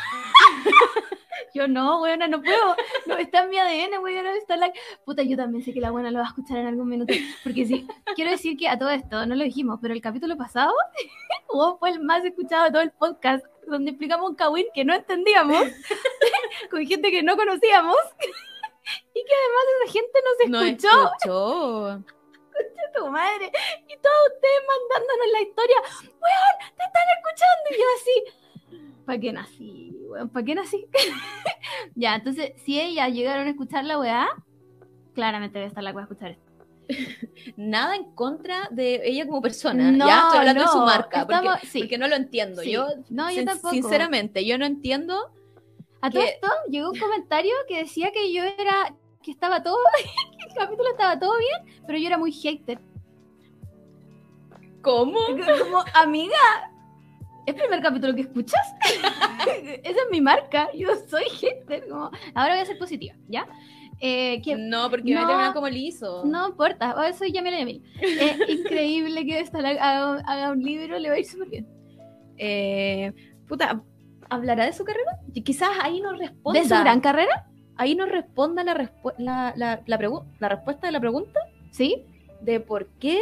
Speaker 3: Yo no, weona, no puedo. No, está en mi A D N, weona, está la... Puta, yo también sé que la buena lo va a escuchar en algún minuto. Porque sí, quiero decir que a todo esto, no lo dijimos, pero el capítulo pasado weón, fue el más escuchado de todo el podcast, donde explicamos un kawin que no entendíamos, con gente que no conocíamos, y que además esa gente nos
Speaker 4: No
Speaker 3: escuchó.
Speaker 4: escuchó.
Speaker 3: Tu madre, y todos ustedes mandándonos la historia, weón, te están escuchando, y yo así, ¿para qué nací, weón? ¿Para qué nací? Ya, entonces, si ellas llegaron a escuchar la weá, claramente debe estar la weá a escuchar esto.
Speaker 4: Nada en contra de ella como persona.
Speaker 3: No,
Speaker 4: ya estoy hablando de su
Speaker 3: no,
Speaker 4: marca,
Speaker 3: estamos-
Speaker 4: porque,
Speaker 3: sí.
Speaker 4: porque no lo entiendo.
Speaker 3: Sí.
Speaker 4: Yo,
Speaker 3: No, yo
Speaker 4: sin-
Speaker 3: tampoco.
Speaker 4: sinceramente, yo no entiendo.
Speaker 3: A todo
Speaker 4: que-
Speaker 3: esto, llegó un comentario que decía que yo era, que estaba todo, que el capítulo estaba todo bien, pero yo era muy hater.
Speaker 4: ¿Cómo?
Speaker 3: Como, amiga, ¿es el primer capítulo que escuchas? Esa es mi marca, yo soy hater. Como, ahora voy a ser positiva, ¿ya? Eh, que
Speaker 4: No, porque me
Speaker 3: No.
Speaker 4: va a terminar como liso.
Speaker 3: no importa, ahora soy Yamila Yamil. Es increíble que esta haga, un- haga un libro, le va a ir súper bien.
Speaker 4: Eh, puta, ¿hablará de su carrera? Y quizás ahí nos responda.
Speaker 3: ¿De su gran carrera?
Speaker 4: Ahí nos responda la, respu- la, la, la, pregu- la respuesta de la pregunta
Speaker 3: ¿Sí?
Speaker 4: de por qué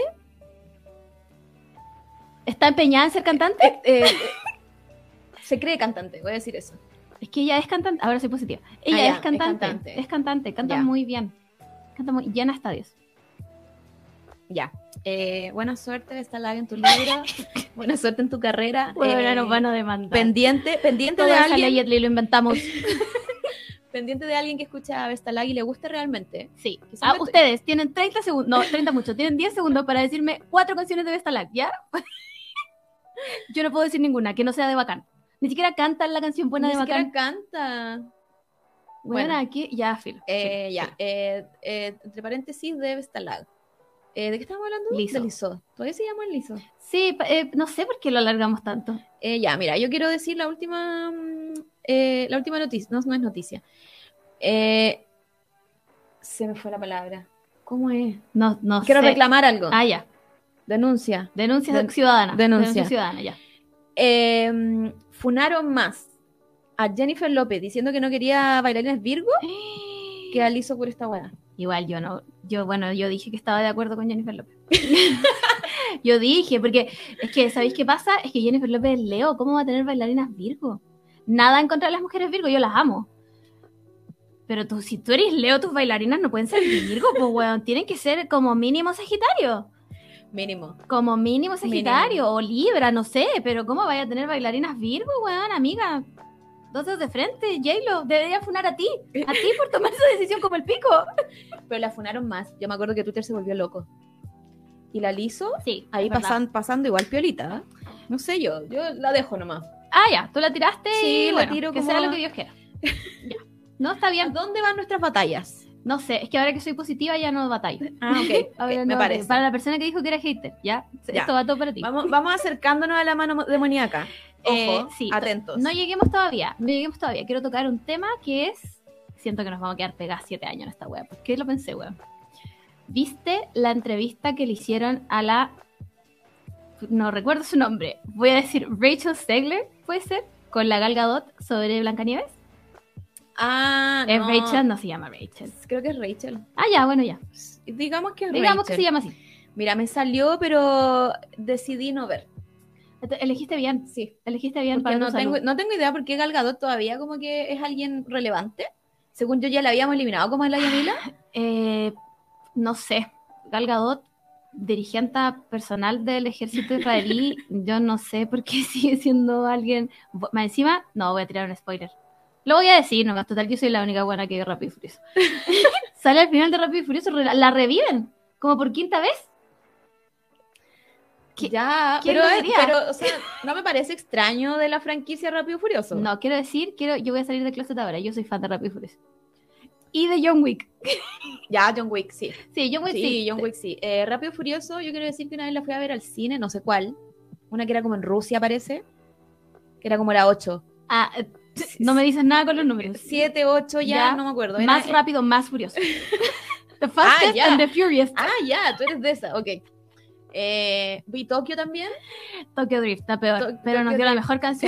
Speaker 3: ¿Está empeñada en ser cantante?
Speaker 4: eh, eh, se cree cantante, voy a decir eso.
Speaker 3: Es que ella es cantante, ahora soy positiva. Ella
Speaker 4: Ah, ya,
Speaker 3: es cantante,
Speaker 4: es cantante.
Speaker 3: es cantante, canta
Speaker 4: Ya.
Speaker 3: muy bien. Canta muy, llena estadios.
Speaker 4: Ya. Eh, buena suerte, Vestalag, en tu libro. Buena suerte en tu carrera.
Speaker 3: Bueno,
Speaker 4: Eh,
Speaker 3: nos van a demandar.
Speaker 4: pendiente, pendiente
Speaker 3: Todo
Speaker 4: de
Speaker 3: esa
Speaker 4: alguien,
Speaker 3: Allegedly lo inventamos.
Speaker 4: pendiente de alguien que escucha a Vestalag y le guste realmente.
Speaker 3: Sí.
Speaker 4: Quizás
Speaker 3: Ah,
Speaker 4: me-
Speaker 3: ustedes tienen treinta segundos, no, treinta mucho, tienen diez segundos para decirme cuatro canciones de Vestalag, ¿ya? Yo no puedo decir ninguna, que no sea de Bacán. Ni siquiera cantan la canción buena
Speaker 4: Ni
Speaker 3: de
Speaker 4: siquiera
Speaker 3: Bacán.
Speaker 4: canta.
Speaker 3: Bueno,
Speaker 4: bueno.
Speaker 3: aquí, ya, filo.
Speaker 4: Eh,
Speaker 3: Sí,
Speaker 4: ya,
Speaker 3: sí.
Speaker 4: eh, eh, entre paréntesis de Vestalag. Eh, ¿De qué estamos hablando?
Speaker 3: Liso.
Speaker 4: De Liso. ¿Todavía se llama el Liso?
Speaker 3: Sí, pa- eh, no sé por qué lo alargamos tanto.
Speaker 4: Eh, ya, mira, yo quiero decir la última, mm, eh, la última noticia. No, no es noticia. Eh, se me fue la palabra. ¿Cómo es?
Speaker 3: No, no
Speaker 4: Quiero
Speaker 3: sé.
Speaker 4: reclamar algo.
Speaker 3: Ah, ya.
Speaker 4: Denuncia.
Speaker 3: Denuncia
Speaker 4: Den-
Speaker 3: ciudadana.
Speaker 4: denuncia.
Speaker 3: ciudadana, ya.
Speaker 4: Eh, funaron más a Jennifer López diciendo que no quería bailarinas Virgo que a Liso por esta weá.
Speaker 3: Igual yo no, yo bueno, yo dije que estaba de acuerdo con Jennifer López. Yo dije, porque es que, ¿sabéis qué pasa? Es que Jennifer López es Leo, ¿cómo va a tener bailarinas Virgo? Nada en contra de las mujeres Virgo, yo las amo. Pero tú, si tú eres Leo, tus bailarinas no pueden ser Virgo, pues weón, tienen que ser como mínimo Sagitario.
Speaker 4: Mínimo.
Speaker 3: Como mínimo Sagitario o Libra, no sé, pero ¿cómo vaya a tener bailarinas Virgo, weón, amiga? dos dedos de frente, J-Lo, debería funar a ti, a ti por tomar esa decisión como el pico.
Speaker 4: Pero la funaron más. Yo me acuerdo que Twitter se volvió loco. Y la Liso,
Speaker 3: Sí,
Speaker 4: ahí
Speaker 3: es verdad.
Speaker 4: pasan, pasando igual piolita. ¿eh? No sé yo, yo la dejo nomás.
Speaker 3: Ah, ya, tú la tiraste
Speaker 4: Sí,
Speaker 3: y
Speaker 4: la
Speaker 3: bueno,
Speaker 4: tiro
Speaker 3: que
Speaker 4: como-
Speaker 3: sea lo que Dios quiera. Ya. No, está
Speaker 4: ¿A
Speaker 3: bien.
Speaker 4: dónde van nuestras batallas?
Speaker 3: No sé, es que ahora que soy positiva ya no batallo.
Speaker 4: Ah, ok,
Speaker 3: Ahora
Speaker 4: ok,
Speaker 3: no
Speaker 4: me
Speaker 3: batallo.
Speaker 4: parece.
Speaker 3: Para la persona que dijo que era hater, ¿ya?
Speaker 4: Ya.
Speaker 3: Esto va todo para ti.
Speaker 4: Vamos, vamos acercándonos a la mano demoníaca. Ojo,
Speaker 3: Eh, sí, to-
Speaker 4: atentos.
Speaker 3: No lleguemos todavía, no lleguemos todavía. Quiero tocar un tema que es... Siento que nos vamos a quedar pegadas siete años en esta wea. ¿Por qué lo pensé, wea? ¿Viste la entrevista que le hicieron a la... No recuerdo su nombre. Voy a decir Rachel Zegler, ¿puede ser? Con la Gal Gadot sobre Blancanieves.
Speaker 4: Ah,
Speaker 3: Es
Speaker 4: no.
Speaker 3: Rachel, no se llama Rachel.
Speaker 4: Creo que es Rachel.
Speaker 3: Ah, ya, bueno, ya.
Speaker 4: Digamos que es
Speaker 3: Digamos que
Speaker 4: Rachel.
Speaker 3: se llama así.
Speaker 4: Mira, me salió, pero decidí no ver.
Speaker 3: Entonces, elegiste bien.
Speaker 4: Sí.
Speaker 3: Elegiste bien
Speaker 4: Porque
Speaker 3: para
Speaker 4: no
Speaker 3: tu
Speaker 4: tengo,
Speaker 3: salud.
Speaker 4: no tengo idea por qué Gal Gadot todavía como que es alguien relevante. Según yo ya la habíamos eliminado como es la Yamila.
Speaker 3: Eh, no sé. Gal Gadot, dirigente personal del ejército israelí, yo no sé por qué sigue siendo alguien... Bo- Más encima, no, voy a tirar un spoiler. Lo voy a decir, no, total, yo soy la única buena que ve Rápido y Furioso. Sale al final de Rápido y Furioso, re- la reviven, como por quinta vez. ¿Qué-
Speaker 4: Ya,
Speaker 3: quién
Speaker 4: pero,
Speaker 3: lo diría?
Speaker 4: pero, o sea, no me parece extraño de la franquicia Rápido y Furioso.
Speaker 3: No, quiero decir, quiero, yo voy a salir de closet ahora, yo soy fan de Rápido y Furioso. Y de John Wick.
Speaker 4: Ya, John Wick, sí.
Speaker 3: Sí, John Wick
Speaker 4: Sí,
Speaker 3: sí.
Speaker 4: John Wick, sí. Eh, Rápido y Furioso, yo quiero decir que una vez la fui a ver al cine, no sé cuál. Una que era como en Rusia, parece. Que era como la ocho.
Speaker 3: Ah, eh, no me dices nada con los números.
Speaker 4: siete, ocho, ya,
Speaker 3: Ya,
Speaker 4: no me acuerdo. Era-
Speaker 3: Más rápido, más furioso. The fastest
Speaker 4: Ah, ya.
Speaker 3: and the furious.
Speaker 4: Ah, ya, tú eres de esa, ok. Eh, vi Tokio también.
Speaker 3: Tokyo Drift, está peor.
Speaker 4: To-
Speaker 3: pero nos
Speaker 4: Tokyo
Speaker 3: dio la
Speaker 4: Drift.
Speaker 3: mejor canción.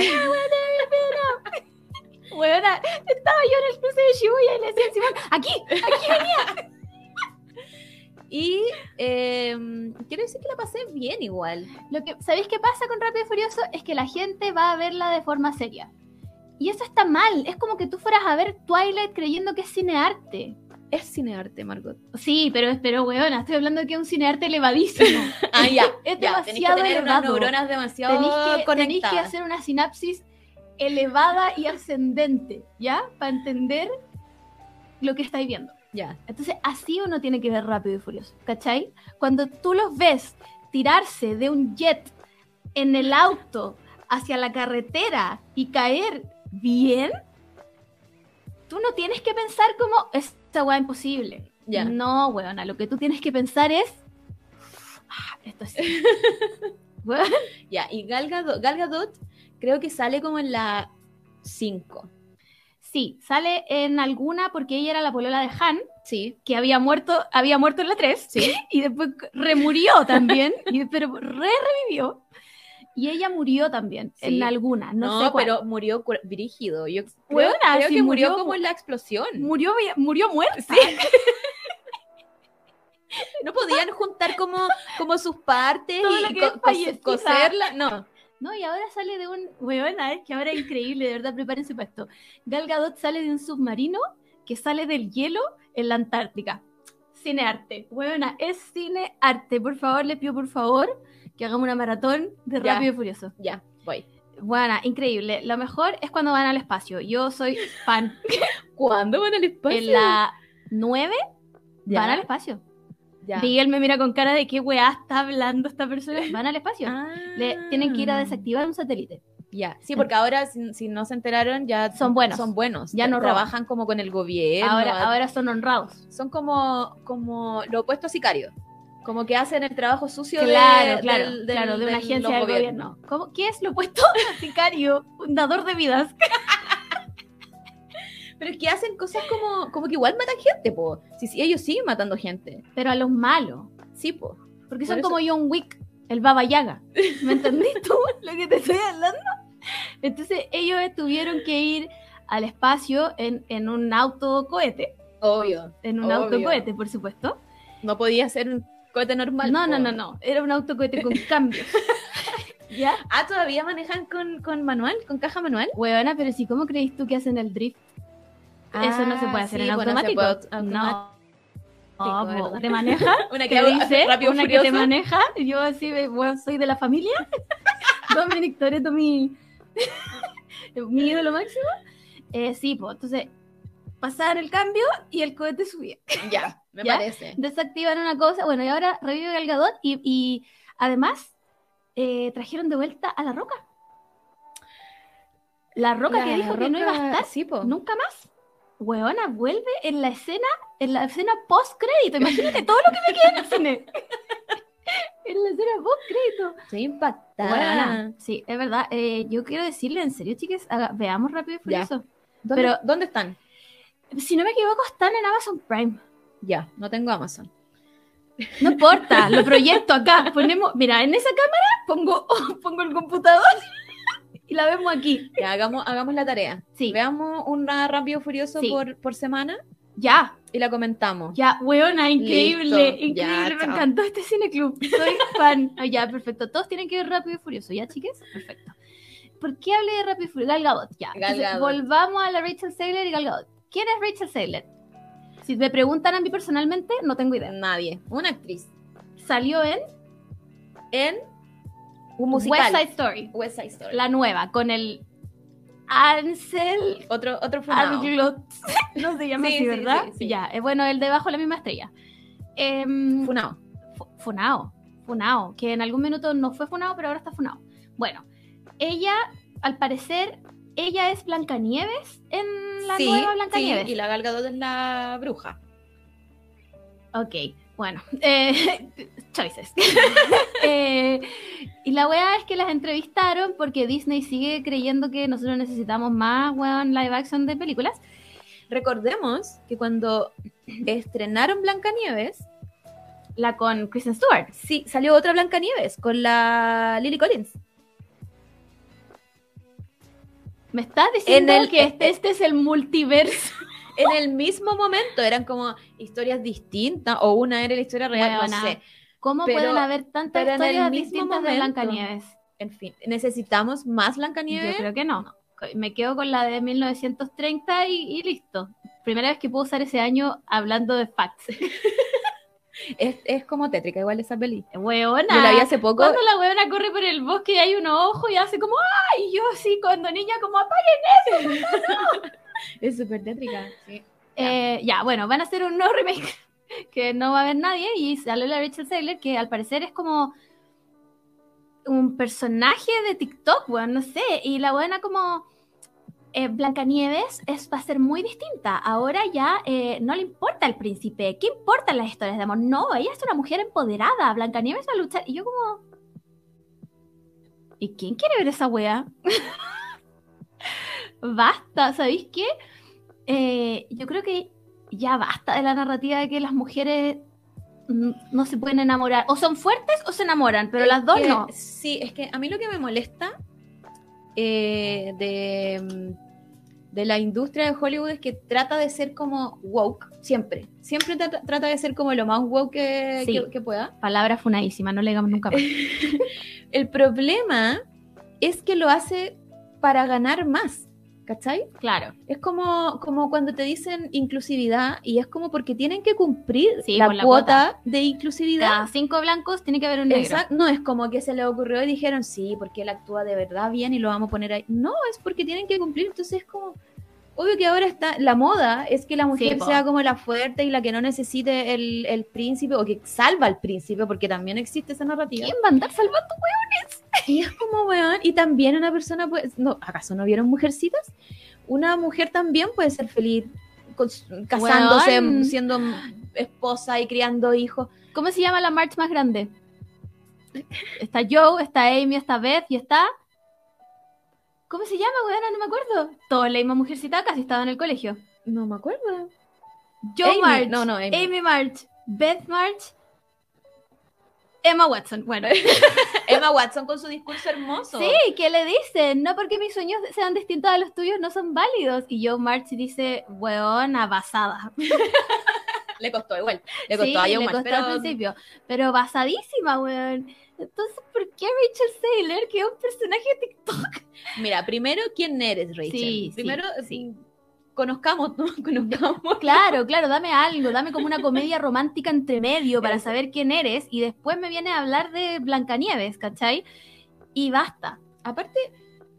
Speaker 3: Buena, estaba yo en el cruce de Shibuya y le decía a Simón, aquí, aquí venía.
Speaker 4: Y eh, quiero decir que la pasé bien igual.
Speaker 3: Lo que, ¿sabéis qué pasa con Rápido y Furioso? Es que la gente va a verla de forma seria. Y eso está mal. Es como que tú fueras a ver Twilight creyendo que es cinearte.
Speaker 4: Es cinearte, Margot.
Speaker 3: Sí, pero, pero weona, estoy hablando de que es un cinearte elevadísimo.
Speaker 4: Ah, ya.
Speaker 3: Es
Speaker 4: ya, tenés que
Speaker 3: demasiado
Speaker 4: tener unas
Speaker 3: elevado.
Speaker 4: neuronas demasiado
Speaker 3: Tenéis que, tenéis que
Speaker 4: conectadas.
Speaker 3: hacer una sinapsis elevada y ascendente, ¿ya? Para entender lo que estáis viendo.
Speaker 4: Ya.
Speaker 3: Entonces, así uno tiene que ver Rápido y Furioso, ¿cachai? Cuando tú los ves tirarse de un jet en el auto hacia la carretera y caer bien, tú no tienes que pensar como, esta weá imposible.
Speaker 4: Ya.
Speaker 3: No, weona, lo que tú tienes que pensar es, "Ah, esto es... Weón,
Speaker 4: Ya, y Gal Gadot, Gal Gadot creo que sale como en la cinco.
Speaker 3: sí, sale en alguna porque ella era la polola de Han,
Speaker 4: Sí.
Speaker 3: que había muerto, había muerto en la tres,
Speaker 4: Sí.
Speaker 3: y después remurió también, y, pero re revivió. Y ella murió también,
Speaker 4: Sí.
Speaker 3: en alguna, no,
Speaker 4: No,
Speaker 3: sé cuál.
Speaker 4: pero murió cu- brígido. Yo creo,
Speaker 3: Huevona,
Speaker 4: creo
Speaker 3: sí,
Speaker 4: que murió,
Speaker 3: murió
Speaker 4: como
Speaker 3: cu-
Speaker 4: en la explosión.
Speaker 3: Murió, murió muerta.
Speaker 4: No podían juntar como, como sus partes
Speaker 3: Todo lo
Speaker 4: y
Speaker 3: que
Speaker 4: co-
Speaker 3: es
Speaker 4: cos-
Speaker 3: fallecida.
Speaker 4: coserla. No.
Speaker 3: No, y ahora sale de un... Huevona, es que ahora es increíble, de verdad, prepárense para esto. Gal Gadot sale de un submarino que sale del hielo en la Antártica. Cinearte. Huevona, es cinearte. Por favor, les pido por favor que hagamos una maratón de
Speaker 4: Ya.
Speaker 3: Rápido y Furioso.
Speaker 4: Ya, voy.
Speaker 3: Buena, increíble. Lo mejor es cuando van al espacio. Yo soy fan.
Speaker 4: ¿Cuándo van al espacio?
Speaker 3: En la nueve
Speaker 4: Ya.
Speaker 3: van al espacio.
Speaker 4: Ya.
Speaker 3: Miguel me mira con cara de qué weá está hablando esta persona. Van al espacio.
Speaker 4: Ah.
Speaker 3: Le, tienen que ir a desactivar un satélite.
Speaker 4: Ya, sí, porque ahora si, si no se enteraron ya
Speaker 3: Son buenos.
Speaker 4: Son buenos.
Speaker 3: Ya no
Speaker 4: trabajan como con el gobierno.
Speaker 3: Ahora, ahora son honrados.
Speaker 4: son como como lo opuesto a sicarios. Como que hacen el trabajo sucio
Speaker 3: Claro,
Speaker 4: de,
Speaker 3: claro,
Speaker 4: del- del-
Speaker 3: claro, de una
Speaker 4: del-
Speaker 3: agencia
Speaker 4: los
Speaker 3: del
Speaker 4: gobiernos.
Speaker 3: gobierno. ¿Cómo? ¿Qué es lo opuesto a sicario? Fundador de vidas.
Speaker 4: Pero es que hacen cosas como, como que igual matan gente, po. Sí, sí, ellos siguen matando gente.
Speaker 3: Pero a los malos.
Speaker 4: Sí, po.
Speaker 3: Porque
Speaker 4: Por
Speaker 3: son
Speaker 4: eso-
Speaker 3: como John Wick, el Baba Yaga. ¿Me entendés tú lo que te estoy hablando? Entonces ellos tuvieron que ir al espacio en, en un autocohete.
Speaker 4: Obvio.
Speaker 3: En un
Speaker 4: Obvio.
Speaker 3: autocohete, por supuesto.
Speaker 4: No podía ser un cohete normal.
Speaker 3: No,
Speaker 4: po.
Speaker 3: no, no, no. Era un autocohete con cambios. ¿Ya?
Speaker 4: Ah, ¿todavía manejan con, con manual? ¿Con caja manual?
Speaker 3: Huevona, pero si, ¿cómo crees tú que hacen el drift? Eso no se puede hacer
Speaker 4: sí,
Speaker 3: en
Speaker 4: bueno, se
Speaker 3: automático.
Speaker 4: puede aut-
Speaker 3: no.
Speaker 4: automático,
Speaker 3: No,
Speaker 4: ¿verdad?
Speaker 3: po, ¿te maneja?
Speaker 4: Una
Speaker 3: ¿Qué
Speaker 4: que
Speaker 3: dice?
Speaker 4: rápido
Speaker 3: Una que
Speaker 4: furioso.
Speaker 3: te maneja. Yo así, bueno, soy de la familia. Dominic Toretto, mi, mi ídolo máximo. Eh, sí, pues, entonces pasaban el cambio y el cohete subía.
Speaker 4: Ya, me
Speaker 3: ¿Ya?
Speaker 4: parece.
Speaker 3: Desactivan una cosa, bueno, y ahora revive Gal Gadot y, y además eh, trajeron de vuelta a La Roca. La Roca
Speaker 4: La
Speaker 3: que dijo que no iba a
Speaker 4: Roca,
Speaker 3: estar
Speaker 4: sí, po.
Speaker 3: nunca más. Weona, vuelve en la escena, en la escena post-crédito. Imagínate todo lo que me queda en el cine. En la escena post-crédito.
Speaker 4: Estoy impactada.
Speaker 3: Weona, sí, es verdad. Eh, yo quiero decirle, en serio, chicas, haga- veamos Rápido y
Speaker 4: Ya.
Speaker 3: Furioso.
Speaker 4: ¿Dónde,
Speaker 3: Pero-
Speaker 4: ¿Dónde están?
Speaker 3: Si no me equivoco, están en Amazon Prime.
Speaker 4: Ya, no tengo Amazon.
Speaker 3: No importa, lo proyecto acá. Ponemos, mira, en esa cámara pongo, pongo el computador y la vemos aquí.
Speaker 4: Ya, hagamos, hagamos la tarea.
Speaker 3: Sí.
Speaker 4: Veamos una Rápido Furioso
Speaker 3: Sí.
Speaker 4: por, por semana
Speaker 3: Ya,
Speaker 4: y la comentamos.
Speaker 3: ya, weona, increíble,
Speaker 4: Listo,
Speaker 3: increíble,
Speaker 4: ya,
Speaker 3: me
Speaker 4: chao.
Speaker 3: encantó este cineclub. Soy fan. Ah, ya, perfecto. Todos tienen que ver Rápido y Furioso, ¿ya, chiques? Perfecto. ¿Por qué hablé de Rápido y Furioso? Gal Gadot, ya.
Speaker 4: Gal
Speaker 3: Entonces,
Speaker 4: Gadot.
Speaker 3: volvamos a la Rachel Zegler y Gal Gadot. ¿Quién es Rachel Zegler? Si me preguntan a mí personalmente, no tengo idea.
Speaker 4: Nadie. Una actriz.
Speaker 3: Salió en
Speaker 4: En un musical.
Speaker 3: West Side Story,
Speaker 4: West Side Story.
Speaker 3: la nueva, con el Ansel
Speaker 4: Otro, otro funado.
Speaker 3: Elgort. No se llama
Speaker 4: Sí,
Speaker 3: así,
Speaker 4: sí,
Speaker 3: ¿verdad?
Speaker 4: sí, sí.
Speaker 3: Ya, eh, bueno, el de Bajo la Misma Estrella. Em,
Speaker 4: Funado.
Speaker 3: Fu- Funao, Funao, que en algún minuto no fue Funao, pero ahora está Funao. Bueno, ella, al parecer, ella es Blancanieves en la
Speaker 4: Sí,
Speaker 3: nueva Blancanieves.
Speaker 4: sí, y la Gal Gadot es la bruja.
Speaker 3: Ok, bueno, eh, choices. Eh, y la wea es que las entrevistaron porque Disney sigue creyendo que nosotros necesitamos más weón live action de películas.
Speaker 4: Recordemos que cuando estrenaron Blancanieves,
Speaker 3: La con Kristen Stewart.
Speaker 4: sí, salió otra Blancanieves con la Lily Collins.
Speaker 3: ¿Me estás diciendo
Speaker 4: En el-
Speaker 3: que este, este es el multiverso?
Speaker 4: En el mismo momento eran como historias distintas o una era la historia real,
Speaker 3: Weona,
Speaker 4: no sé.
Speaker 3: ¿Cómo
Speaker 4: Pero-
Speaker 3: pueden haber tantas
Speaker 4: pero en el
Speaker 3: historias
Speaker 4: mismo
Speaker 3: distintas de
Speaker 4: momento.
Speaker 3: Blancanieves?
Speaker 4: En fin, ¿necesitamos más
Speaker 3: Yo
Speaker 4: Blancanieves?
Speaker 3: creo que no. Me quedo con la de mil novecientos treinta y, y listo. Primera vez que puedo usar ese año hablando de facts.
Speaker 4: Es, es como tétrica, igual esa peli.
Speaker 3: Weona.
Speaker 4: Yo la vi hace poco.
Speaker 3: Cuando la weona corre por el bosque y hay un ojo y hace como ¡ay! Y yo así, cuando niña, como apaguen.
Speaker 4: Es súper tétrica. Sí.
Speaker 3: Eh, ya, bueno, van a hacer un nuevo remake que no va a haber nadie y sale la Rachel Zegler, que al parecer es como un personaje de TikTok, weón, no sé. Y la buena como eh, Blancanieves es, va a ser muy distinta. Ahora ya eh, no le importa el príncipe. ¿Qué importan las historias de amor? No, ella es una mujer empoderada. Blancanieves va a luchar. Y yo como... ¿Y quién quiere ver esa wea? Basta, ¿sabéis qué? Eh, yo creo que ya basta de la narrativa de que las mujeres mm, no se pueden enamorar. O son fuertes o se enamoran, pero
Speaker 4: Es
Speaker 3: las dos
Speaker 4: que-
Speaker 3: no.
Speaker 4: Sí, es que a mí lo que me molesta eh, de, mm, de la industria de Hollywood es que trata de ser como woke, siempre. Siempre trata, trata de ser como lo más woke que,
Speaker 3: Sí.
Speaker 4: que- que pueda.
Speaker 3: Palabra funadísima, no le digamos nunca más.
Speaker 4: El problema es que lo hace para ganar más, ¿cachai?
Speaker 3: Claro,
Speaker 4: Es como, como cuando te dicen inclusividad y es como porque tienen que cumplir
Speaker 3: Sí,
Speaker 4: la
Speaker 3: con la
Speaker 4: cuota, de inclusividad.
Speaker 3: cada cinco blancos tiene que haber un negro.
Speaker 4: Exacto. No es como que se le ocurrió y dijeron, sí, porque él actúa de verdad bien y lo vamos a poner ahí. No, es porque tienen que cumplir. Entonces es como, obvio que ahora está, la moda es que la mujer
Speaker 3: Sí, po.
Speaker 4: sea como la fuerte y la que no necesite el, el príncipe o que salva al príncipe, porque también existe esa narrativa.
Speaker 3: ¿Quién va a andar salvando?
Speaker 4: Y es como, weón, y también una persona puede, no, ¿acaso no vieron Mujercitas? Una mujer también puede ser feliz con- casándose,
Speaker 3: Weón.
Speaker 4: siendo esposa y criando hijos.
Speaker 3: ¿Cómo se llama la march más grande? Está Joe, está Amy, está Beth y está... ¿Cómo se llama, weona? No me acuerdo. Todos leímos Mujercita, casi estaba en el colegio.
Speaker 4: No me acuerdo.
Speaker 3: Joe
Speaker 4: Amy.
Speaker 3: March,
Speaker 4: No, no, Amy.
Speaker 3: Amy March, Beth March, Emma Watson. Bueno,
Speaker 4: Emma Watson con su discurso hermoso.
Speaker 3: sí, ¿qué le dicen? No porque mis sueños sean distintos a los tuyos, no son válidos. Y Joe March dice, weona, basada.
Speaker 4: Le costó igual. Le costó
Speaker 3: Sí,
Speaker 4: a Joe
Speaker 3: le
Speaker 4: March,
Speaker 3: costó
Speaker 4: pero
Speaker 3: al principio, pero basadísima, weón. Entonces, ¿por qué Rachel Zegler, que es un personaje de TikTok?
Speaker 4: mira, primero, ¿quién eres, Rachel?
Speaker 3: Sí, sí,
Speaker 4: primero,
Speaker 3: sí.
Speaker 4: conozcamos, ¿no? Conozcamos.
Speaker 3: Claro, claro, dame algo, dame como una comedia romántica entre medio para saber quién eres y después me viene a hablar de Blancanieves, ¿cachai? Y basta.
Speaker 4: Aparte,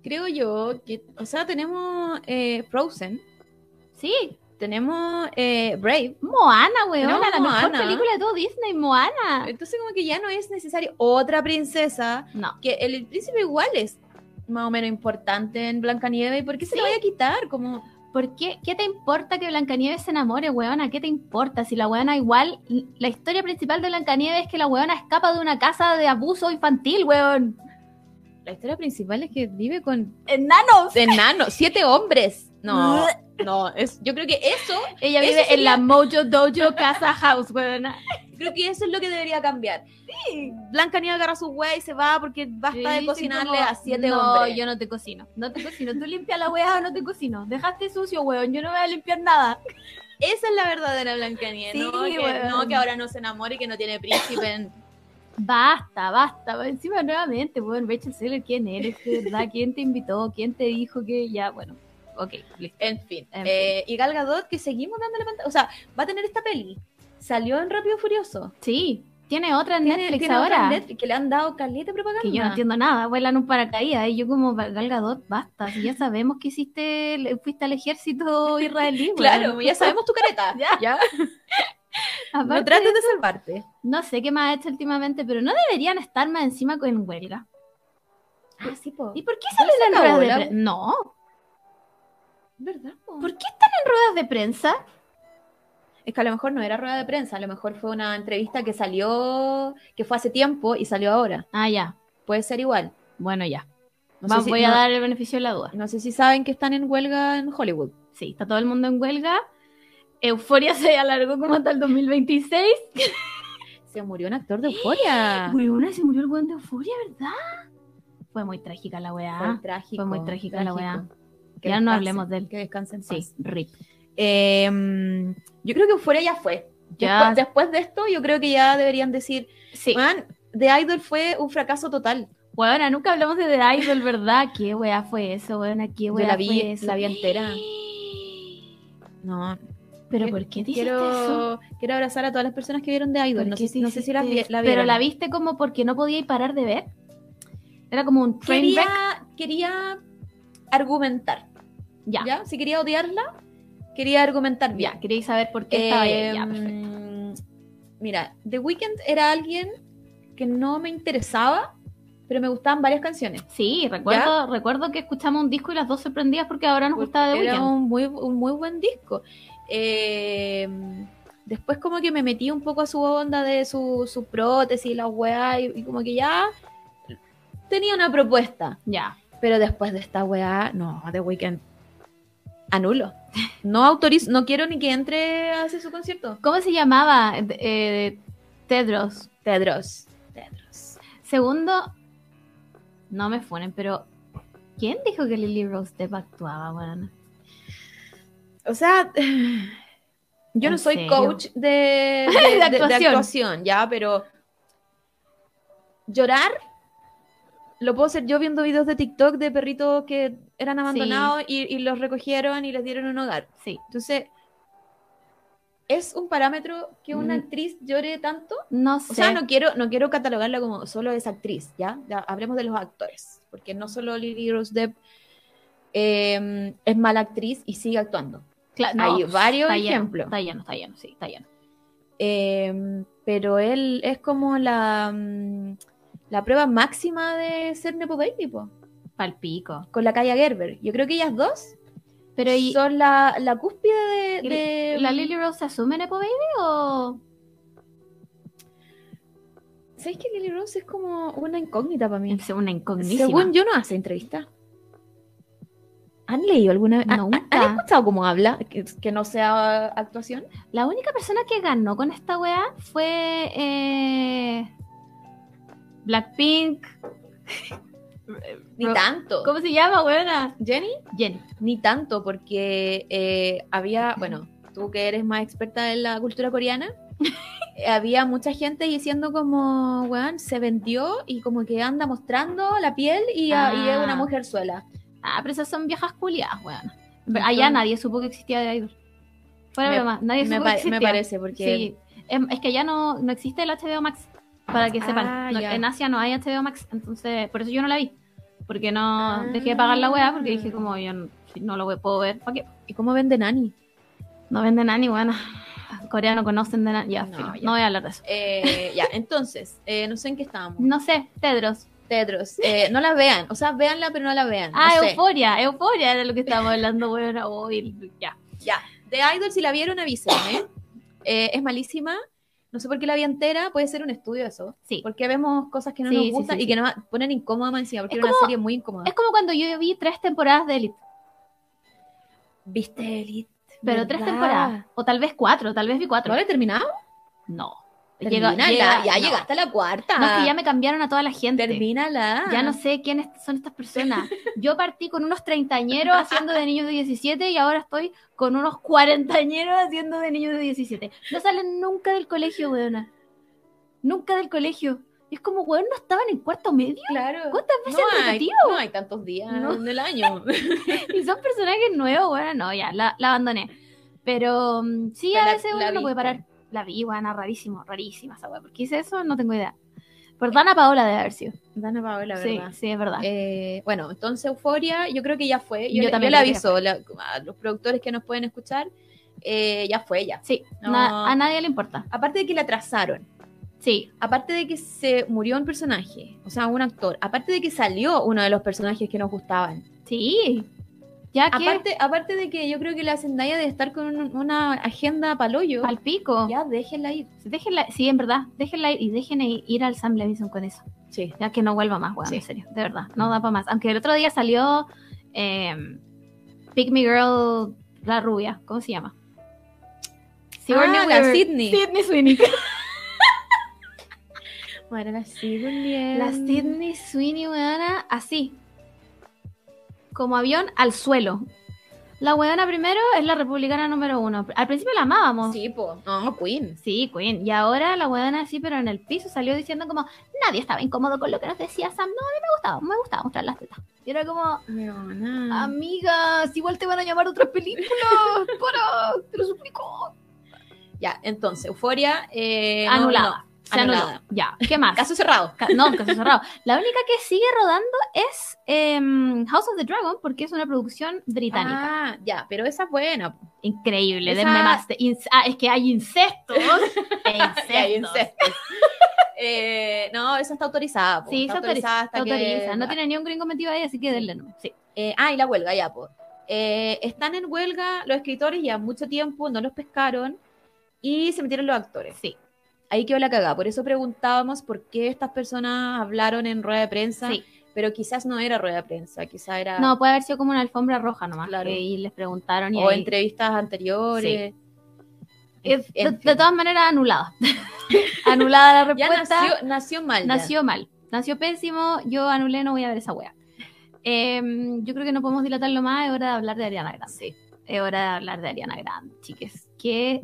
Speaker 4: creo yo que, o sea, tenemos eh, Frozen,
Speaker 3: Sí,
Speaker 4: tenemos eh, Brave,
Speaker 3: Moana, weón,
Speaker 4: Tenemos
Speaker 3: la mejor
Speaker 4: Moana.
Speaker 3: película de todo Disney, Moana.
Speaker 4: entonces como que ya no es necesario otra princesa,
Speaker 3: No,
Speaker 4: que el, el príncipe igual es más o menos importante en Blancanieves, ¿y por qué se
Speaker 3: Sí.
Speaker 4: lo vaya a quitar? Como,
Speaker 3: ¿por qué? ¿Qué te importa que Blancanieves se enamore, weona? ¿Qué te importa? Si la weona igual, la historia principal de Blancanieves es que la weona escapa de una casa de abuso infantil, weón.
Speaker 4: la historia principal es que vive con
Speaker 3: ¡Enanos!
Speaker 4: enanos, siete hombres. No, no, es, yo creo que eso,
Speaker 3: Ella
Speaker 4: Eso
Speaker 3: vive en
Speaker 4: sería-
Speaker 3: la Mojo Dojo Casa House, weona.
Speaker 4: creo que eso es lo que debería cambiar. Blancanieves agarra su weá y se va porque basta
Speaker 3: Y
Speaker 4: de
Speaker 3: dicen
Speaker 4: cocinarle
Speaker 3: como,
Speaker 4: a siete
Speaker 3: no,
Speaker 4: hombres.
Speaker 3: yo no te cocino, no te cocino. Tú limpias la weá o no te cocino. Dejaste sucio, weón, yo no voy a limpiar nada.
Speaker 4: Esa es la verdadera Blancanieves,
Speaker 3: Sí,
Speaker 4: no, que,
Speaker 3: weón.
Speaker 4: no que ahora no se enamore y que no tiene príncipe. en-
Speaker 3: Basta, basta. Encima nuevamente, weón, Rachel Zegler, ¿quién eres? ¿De verdad? ¿Quién te invitó? ¿Quién te dijo que ya, bueno? Ok, listo.
Speaker 4: En fin.
Speaker 3: En
Speaker 4: Eh, y Gal Gadot, que seguimos dándole pantalla. O sea, va a tener esta peli. Salió en Rápido y Furioso.
Speaker 3: Sí, tiene otra en
Speaker 4: Tiene-
Speaker 3: Netflix
Speaker 4: tiene otra en
Speaker 3: ahora.
Speaker 4: Netflix, que le han dado caleta de propaganda.
Speaker 3: Que yo no entiendo nada, vuelan un paracaídas. Y yo como, Gal Gadot, basta. Si ya sabemos que hiciste, le- fuiste al ejército israelí, weón.
Speaker 4: Claro, ya sabemos tu careta.
Speaker 3: Ya.
Speaker 4: ¿Ya?
Speaker 3: Aparte
Speaker 4: No trates
Speaker 3: de
Speaker 4: de
Speaker 3: eso,
Speaker 4: salvarte.
Speaker 3: no sé qué más ha hecho últimamente, pero no deberían estar más encima con huelga.
Speaker 4: Ah, sí, po.
Speaker 3: ¿Y por qué
Speaker 4: Ya
Speaker 3: salen
Speaker 4: se
Speaker 3: en
Speaker 4: acabó
Speaker 3: ruedas de
Speaker 4: la-
Speaker 3: prensa? No.
Speaker 4: ¿Verdad? po?
Speaker 3: ¿Por qué están en ruedas de prensa?
Speaker 4: Es que a lo mejor no era rueda de prensa, a lo mejor fue una entrevista que salió, que fue hace tiempo y salió ahora.
Speaker 3: Ah, ya.
Speaker 4: Puede ser igual.
Speaker 3: Bueno, ya.
Speaker 4: No sé
Speaker 3: Vamos,
Speaker 4: si-
Speaker 3: voy a
Speaker 4: no-
Speaker 3: dar el beneficio de la duda.
Speaker 4: No sé si saben que están en huelga en Hollywood.
Speaker 3: Sí, está todo el mundo en huelga. Euforia se alargó como hasta el dos mil veintiséis.
Speaker 4: Se murió un actor de Euforia.
Speaker 3: Weona, se murió el weón de Euforia, ¿verdad? Fue muy trágica la
Speaker 4: Fue
Speaker 3: weá.
Speaker 4: trágico.
Speaker 3: Fue muy trágica la weá.
Speaker 4: Que
Speaker 3: Ya no
Speaker 4: descanse,
Speaker 3: hablemos de él.
Speaker 4: Que descanse en
Speaker 3: Sí,
Speaker 4: paz.
Speaker 3: rip.
Speaker 4: Eh, yo creo que Euforia ya fue.
Speaker 3: Ya.
Speaker 4: Después, después de esto, yo creo que ya deberían decir,
Speaker 3: Sí.
Speaker 4: man, The Idol fue un fracaso total.
Speaker 3: Weona, nunca hablamos de The Idol, ¿verdad? ¿Qué weá fue eso, weona? ¿Qué
Speaker 4: Yo
Speaker 3: weá
Speaker 4: la
Speaker 3: fue
Speaker 4: vi,
Speaker 3: eso?
Speaker 4: la vi entera. No,
Speaker 3: ¿Pero
Speaker 4: que-
Speaker 3: por qué dices
Speaker 4: quiero,
Speaker 3: eso?
Speaker 4: quiero abrazar a todas las personas que vieron The Idol.
Speaker 3: ¿Por
Speaker 4: No
Speaker 3: qué
Speaker 4: sé, no sé si la, vi-
Speaker 3: hiciste
Speaker 4: la
Speaker 3: eso?
Speaker 4: vieron.
Speaker 3: Pero la viste como porque no podía parar de ver. Era como un train
Speaker 4: quería,
Speaker 3: wreck.
Speaker 4: quería argumentar.
Speaker 3: Ya, ya,
Speaker 4: ¿Ya? Si quería odiarla, quería argumentar bien.
Speaker 3: queréis saber por qué estaba ahí. Ya,
Speaker 4: Em,
Speaker 3: perfecto.
Speaker 4: Mira, The Weeknd era alguien que no me interesaba, pero me gustaban varias canciones.
Speaker 3: Sí, recuerdo, recuerdo que escuchamos un disco y las dos sorprendidas porque ahora nos
Speaker 4: Porque
Speaker 3: gustaba The
Speaker 4: era
Speaker 3: Weeknd.
Speaker 4: un muy, un muy buen disco. Eh, después como que me metí un poco a su onda de su, su prótesis y la weá, y, y como que ya tenía una propuesta.
Speaker 3: Ya.
Speaker 4: Pero después de esta weá, no, The Weeknd anulo. No autorizo, no quiero ni que entre a hacer su concierto.
Speaker 3: ¿Cómo se llamaba? Eh, Tedros.
Speaker 4: Tedros. Tedros.
Speaker 3: Segundo, no me funen, pero ¿quién dijo que Lily Rose Depp actuaba, weón?
Speaker 4: O sea, yo
Speaker 3: ¿En
Speaker 4: no soy
Speaker 3: serio?
Speaker 4: coach de, de-
Speaker 3: De
Speaker 4: de- de
Speaker 3: actuación.
Speaker 4: actuación, ya, pero llorar lo puedo hacer yo viendo videos de TikTok de perritos que eran abandonados y, y los recogieron y les dieron un hogar.
Speaker 3: Sí.
Speaker 4: Entonces, ¿es un parámetro que una
Speaker 3: Mm.
Speaker 4: actriz llore tanto?
Speaker 3: No sé.
Speaker 4: O sea, no quiero, no quiero catalogarla como solo esa actriz, ¿ya? Ya hablemos de los actores, porque no solo Lily Rose Depp eh, es mala actriz y sigue actuando.
Speaker 3: Cla-
Speaker 4: hay varios
Speaker 3: está lleno,
Speaker 4: ejemplos.
Speaker 3: Está lleno, está lleno, sí, está lleno.
Speaker 4: Eh, pero él es como la, mm, la prueba máxima de ser Nepo Baby, po,
Speaker 3: Palpico.
Speaker 4: con la Kaya Gerber. Yo creo que ellas dos
Speaker 3: Pero ¿y
Speaker 4: son la, la cúspide de... de-
Speaker 3: la Lily Rose se asume Nepo Baby o...?
Speaker 4: ¿Sabes que Lily Rose es como una incógnita para mí?
Speaker 3: Es una incognísima.
Speaker 4: Según yo no hace entrevista. ¿Han leído alguna vez? ¿Han-
Speaker 3: Nunca.
Speaker 4: ¿Han escuchado cómo habla? Que, que no sea actuación.
Speaker 3: La única persona que ganó con esta weá fue eh, Blackpink.
Speaker 4: Ni
Speaker 3: Ro-
Speaker 4: tanto.
Speaker 3: ¿Cómo se llama, weona?
Speaker 4: ¿Jenny?
Speaker 3: Jenny.
Speaker 4: Ni tanto, porque eh, había, bueno, tú que eres más experta en la cultura coreana, eh, había mucha gente diciendo como, weón, se vendió y como que anda mostrando la piel y, a- y es
Speaker 3: Ah.
Speaker 4: una mujerzuela.
Speaker 3: Ah, pero esas son viejas culiadas, weona.
Speaker 4: Entonces-
Speaker 3: Allá nadie supo que existía The Idol. Fuera
Speaker 4: Me-
Speaker 3: broma, nadie
Speaker 4: Me,
Speaker 3: supo
Speaker 4: pa-
Speaker 3: que existía.
Speaker 4: me parece, porque
Speaker 3: Sí, es, es que allá no, no existe el H B O Max, para que
Speaker 4: Ah,
Speaker 3: sepan. No,
Speaker 4: ya.
Speaker 3: en Asia no hay H B O Max, entonces por eso yo no la vi. porque no dejé de pagar la weá, porque dije como yo no, si no lo voy- puedo ver, ¿para qué?
Speaker 4: ¿Y cómo vende Nani?
Speaker 3: No venden Nani, bueno, coreano conocen de Nani, ya,
Speaker 4: No,
Speaker 3: filo,
Speaker 4: ya.
Speaker 3: no voy a hablar de eso.
Speaker 4: Eh, ya, entonces, eh, no sé en qué estábamos.
Speaker 3: No sé, Tedros.
Speaker 4: Tedros, eh, no la vean, o sea, véanla, pero no la vean.
Speaker 3: Ah,
Speaker 4: no sé.
Speaker 3: Euforia, Euforia era lo que estábamos hablando, bueno, hoy, ya.
Speaker 4: Ya, The Idol, si la vieron, avísenme. Eh, es malísima. No sé por qué la vi entera. Puede ser un estudio eso.
Speaker 3: Sí.
Speaker 4: Porque vemos cosas que no
Speaker 3: Sí,
Speaker 4: nos
Speaker 3: sí,
Speaker 4: gustan
Speaker 3: sí,
Speaker 4: y
Speaker 3: sí.
Speaker 4: que nos ponen incómoda más encima. Porque
Speaker 3: Es
Speaker 4: era una
Speaker 3: como-
Speaker 4: serie muy incómoda.
Speaker 3: Es como cuando yo vi tres temporadas de Elite,
Speaker 4: ¿Viste Elite?
Speaker 3: pero tres
Speaker 4: ¿Verdad?
Speaker 3: temporadas, o tal vez cuatro, tal vez vi cuatro.
Speaker 4: ¿No la he terminado?
Speaker 3: No.
Speaker 4: Termínala,
Speaker 3: Llega- llega-
Speaker 4: ya
Speaker 3: no.
Speaker 4: llegaste a la cuarta.
Speaker 3: No, es que ya me cambiaron a toda la gente.
Speaker 4: Termínala.
Speaker 3: Ya no sé quiénes son estas personas. Yo partí con unos treintañeros haciendo de niños de diecisiete y ahora estoy con unos cuarentañeros haciendo de niños de diecisiete. No salen nunca del colegio, weona. Nunca del colegio. Y es como, weón, ¿no estaban en cuarto medio?
Speaker 4: Claro.
Speaker 3: ¿Cuántas veces
Speaker 4: No hay,
Speaker 3: repetido?
Speaker 4: no hay tantos días
Speaker 3: No.
Speaker 4: en el año.
Speaker 3: Y son personajes nuevos, bueno, no, ya, la, la abandoné. Pero mm, sí,
Speaker 4: Pero
Speaker 3: a
Speaker 4: la-
Speaker 3: veces
Speaker 4: la
Speaker 3: uno no puede
Speaker 4: viste.
Speaker 3: parar. La vi, bueno, rarísimo, rarísima esa weá. ¿Por qué hice eso? No tengo idea. Por Dana Paola debe haber sido.
Speaker 4: Dana Paola,
Speaker 3: Sí,
Speaker 4: ¿verdad?
Speaker 3: sí, es verdad.
Speaker 4: Eh, bueno, entonces Euforia, yo creo que ya fue. Yo,
Speaker 3: Yo
Speaker 4: le-
Speaker 3: también
Speaker 4: yo le
Speaker 3: creo que ya
Speaker 4: aviso la- a los productores que nos pueden escuchar, eh, ya fue ya.
Speaker 3: Sí,
Speaker 4: no.
Speaker 3: na- a nadie le importa.
Speaker 4: Aparte de que la atrasaron,
Speaker 3: Sí,
Speaker 4: aparte de que se murió un personaje, o sea, un actor, aparte de que salió uno de los personajes que nos gustaban,
Speaker 3: sí. Ya que
Speaker 4: aparte, aparte de que yo creo que la Zendaya debe estar con un- una agenda paloyo,
Speaker 3: al pico.
Speaker 4: ya déjenla ir.
Speaker 3: Déjenla, sí, en verdad, déjenla ir y dejen ir al Sam Levinson con eso.
Speaker 4: Sí.
Speaker 3: Ya que no vuelva más, weón,
Speaker 4: Sí.
Speaker 3: en serio, de verdad, no da para más. Aunque el otro día salió eh, Pick Me Girl, la rubia, ¿cómo se llama? Sigourney
Speaker 4: Ah, la
Speaker 3: Weaver.
Speaker 4: Sydney.
Speaker 3: Sydney Sweeney.
Speaker 4: Bueno, la Sigourney.
Speaker 3: La Sydney Sweeney, weona, así. Como avión al suelo. La weona primero es la republicana número uno. Al principio la amábamos.
Speaker 4: Sí, po. No, Queen.
Speaker 3: Sí, Queen. Y ahora la weona así, pero en el piso salió diciendo como nadie estaba incómodo con lo que nos decía Sam. No, a mí me gustaba, me gustaba mostrar las tetas. Y era como,
Speaker 4: Weona.
Speaker 3: amigas, igual te van a llamar a otras películas. Para, te lo suplico.
Speaker 4: Ya, entonces, Euforia. Eh, no,
Speaker 3: Anulada.
Speaker 4: no,
Speaker 3: Se anuló.
Speaker 4: anulada.
Speaker 3: Ya, ¿qué más?
Speaker 4: Caso cerrado.
Speaker 3: Ca- No, caso cerrado. La única que sigue rodando es em, House of the Dragon, porque es una producción británica.
Speaker 4: Ah, ya, pero esa es buena. po.
Speaker 3: Increíble,
Speaker 4: esa-
Speaker 3: denme más. de inc- ah, es que hay incestos. E
Speaker 4: Sí, hay
Speaker 3: incestos.
Speaker 4: incestos. Eh, no, esa está autorizada. po.
Speaker 3: Sí,
Speaker 4: está
Speaker 3: se autoriza.
Speaker 4: hasta
Speaker 3: se
Speaker 4: que-
Speaker 3: autoriza. No tiene ni un gringo metido ahí, así que denle nomás. Sí.
Speaker 4: Eh, ah, y la huelga, ya, pues. Están en huelga los escritores ya mucho tiempo, no los pescaron y se metieron los actores.
Speaker 3: Sí.
Speaker 4: Ahí quedó la cagada. Por eso preguntábamos por qué estas personas hablaron en rueda de prensa,
Speaker 3: Sí.
Speaker 4: pero quizás no era rueda de prensa, quizás era
Speaker 3: No, puede haber sido como una alfombra roja nomás.
Speaker 4: Claro.
Speaker 3: que- y les preguntaron y
Speaker 4: o
Speaker 3: ahí-
Speaker 4: entrevistas anteriores.
Speaker 3: Eh,
Speaker 4: En
Speaker 3: de,
Speaker 4: fin.
Speaker 3: de todas maneras, anulada. Anulada la
Speaker 4: Ya
Speaker 3: respuesta.
Speaker 4: nació, nació mal. ya.
Speaker 3: Nació mal. Nació pésimo. Yo anulé, no voy a ver esa wea. Em, yo creo que no podemos dilatarlo más. Es hora de hablar de Ariana Grande.
Speaker 4: Sí.
Speaker 3: Es hora de hablar de Ariana Grande, chiques. ¿Qué,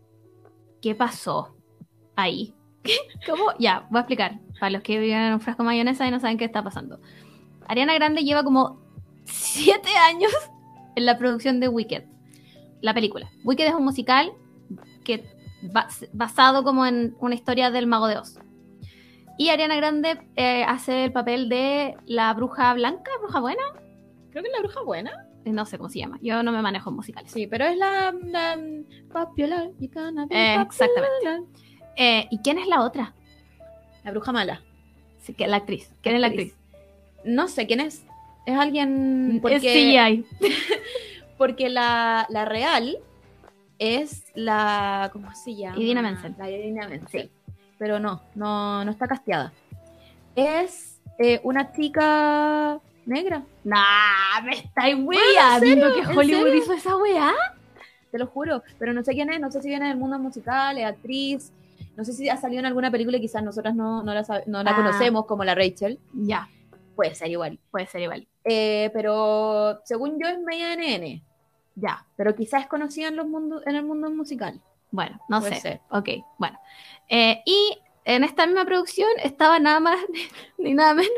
Speaker 3: qué pasó ahí? ¿Cómo? Ya, voy a explicar. Para los que viven en un frasco de mayonesa y no saben qué está pasando. Ariana Grande lleva como siete años en la producción de Wicked, la película. Wicked es un musical que bas- basado como en una historia del Mago de Oz. Y Ariana Grande eh, hace el papel de la bruja blanca, bruja buena,
Speaker 4: Creo que es la bruja buena.
Speaker 3: Eh, no sé cómo se llama. Yo no me manejo en musicales.
Speaker 4: Sí, pero es la, la popular, you gonna be
Speaker 3: Eh,
Speaker 4: popular.
Speaker 3: exactamente. Eh, ¿Y quién es la otra?
Speaker 4: La bruja mala.
Speaker 3: Sí, que- la actriz. ¿Quién es la actriz?
Speaker 4: No sé quién es. Es alguien
Speaker 3: Es C G
Speaker 4: porque,
Speaker 3: I.
Speaker 4: porque la, la real es la ¿cómo se llama?
Speaker 3: Idina Menzel.
Speaker 4: La Idina Menzel. Pero no, no, no está casteada. Es eh, una chica negra,
Speaker 3: Nah, me estáis
Speaker 4: ¿en
Speaker 3: weyando
Speaker 4: serio?
Speaker 3: que
Speaker 4: ¿En
Speaker 3: Hollywood
Speaker 4: serio?
Speaker 3: hizo esa weá.
Speaker 4: te lo juro. Pero no sé quién es, no sé si viene del mundo musical, es actriz. No sé si ha salido en alguna película y quizás nosotras no, no la, sab- no la
Speaker 3: Ah.
Speaker 4: conocemos, como la Rachel.
Speaker 3: Ya,
Speaker 4: Puede ser igual.
Speaker 3: puede ser igual.
Speaker 4: Eh, pero según yo es media N N.
Speaker 3: Ya,
Speaker 4: Pero quizás es conocida en, los mundos, en el mundo musical.
Speaker 3: bueno, no
Speaker 4: Puede
Speaker 3: sé.
Speaker 4: ser.
Speaker 3: Ok, bueno. Eh, y en esta misma producción estaba nada más ni nada menos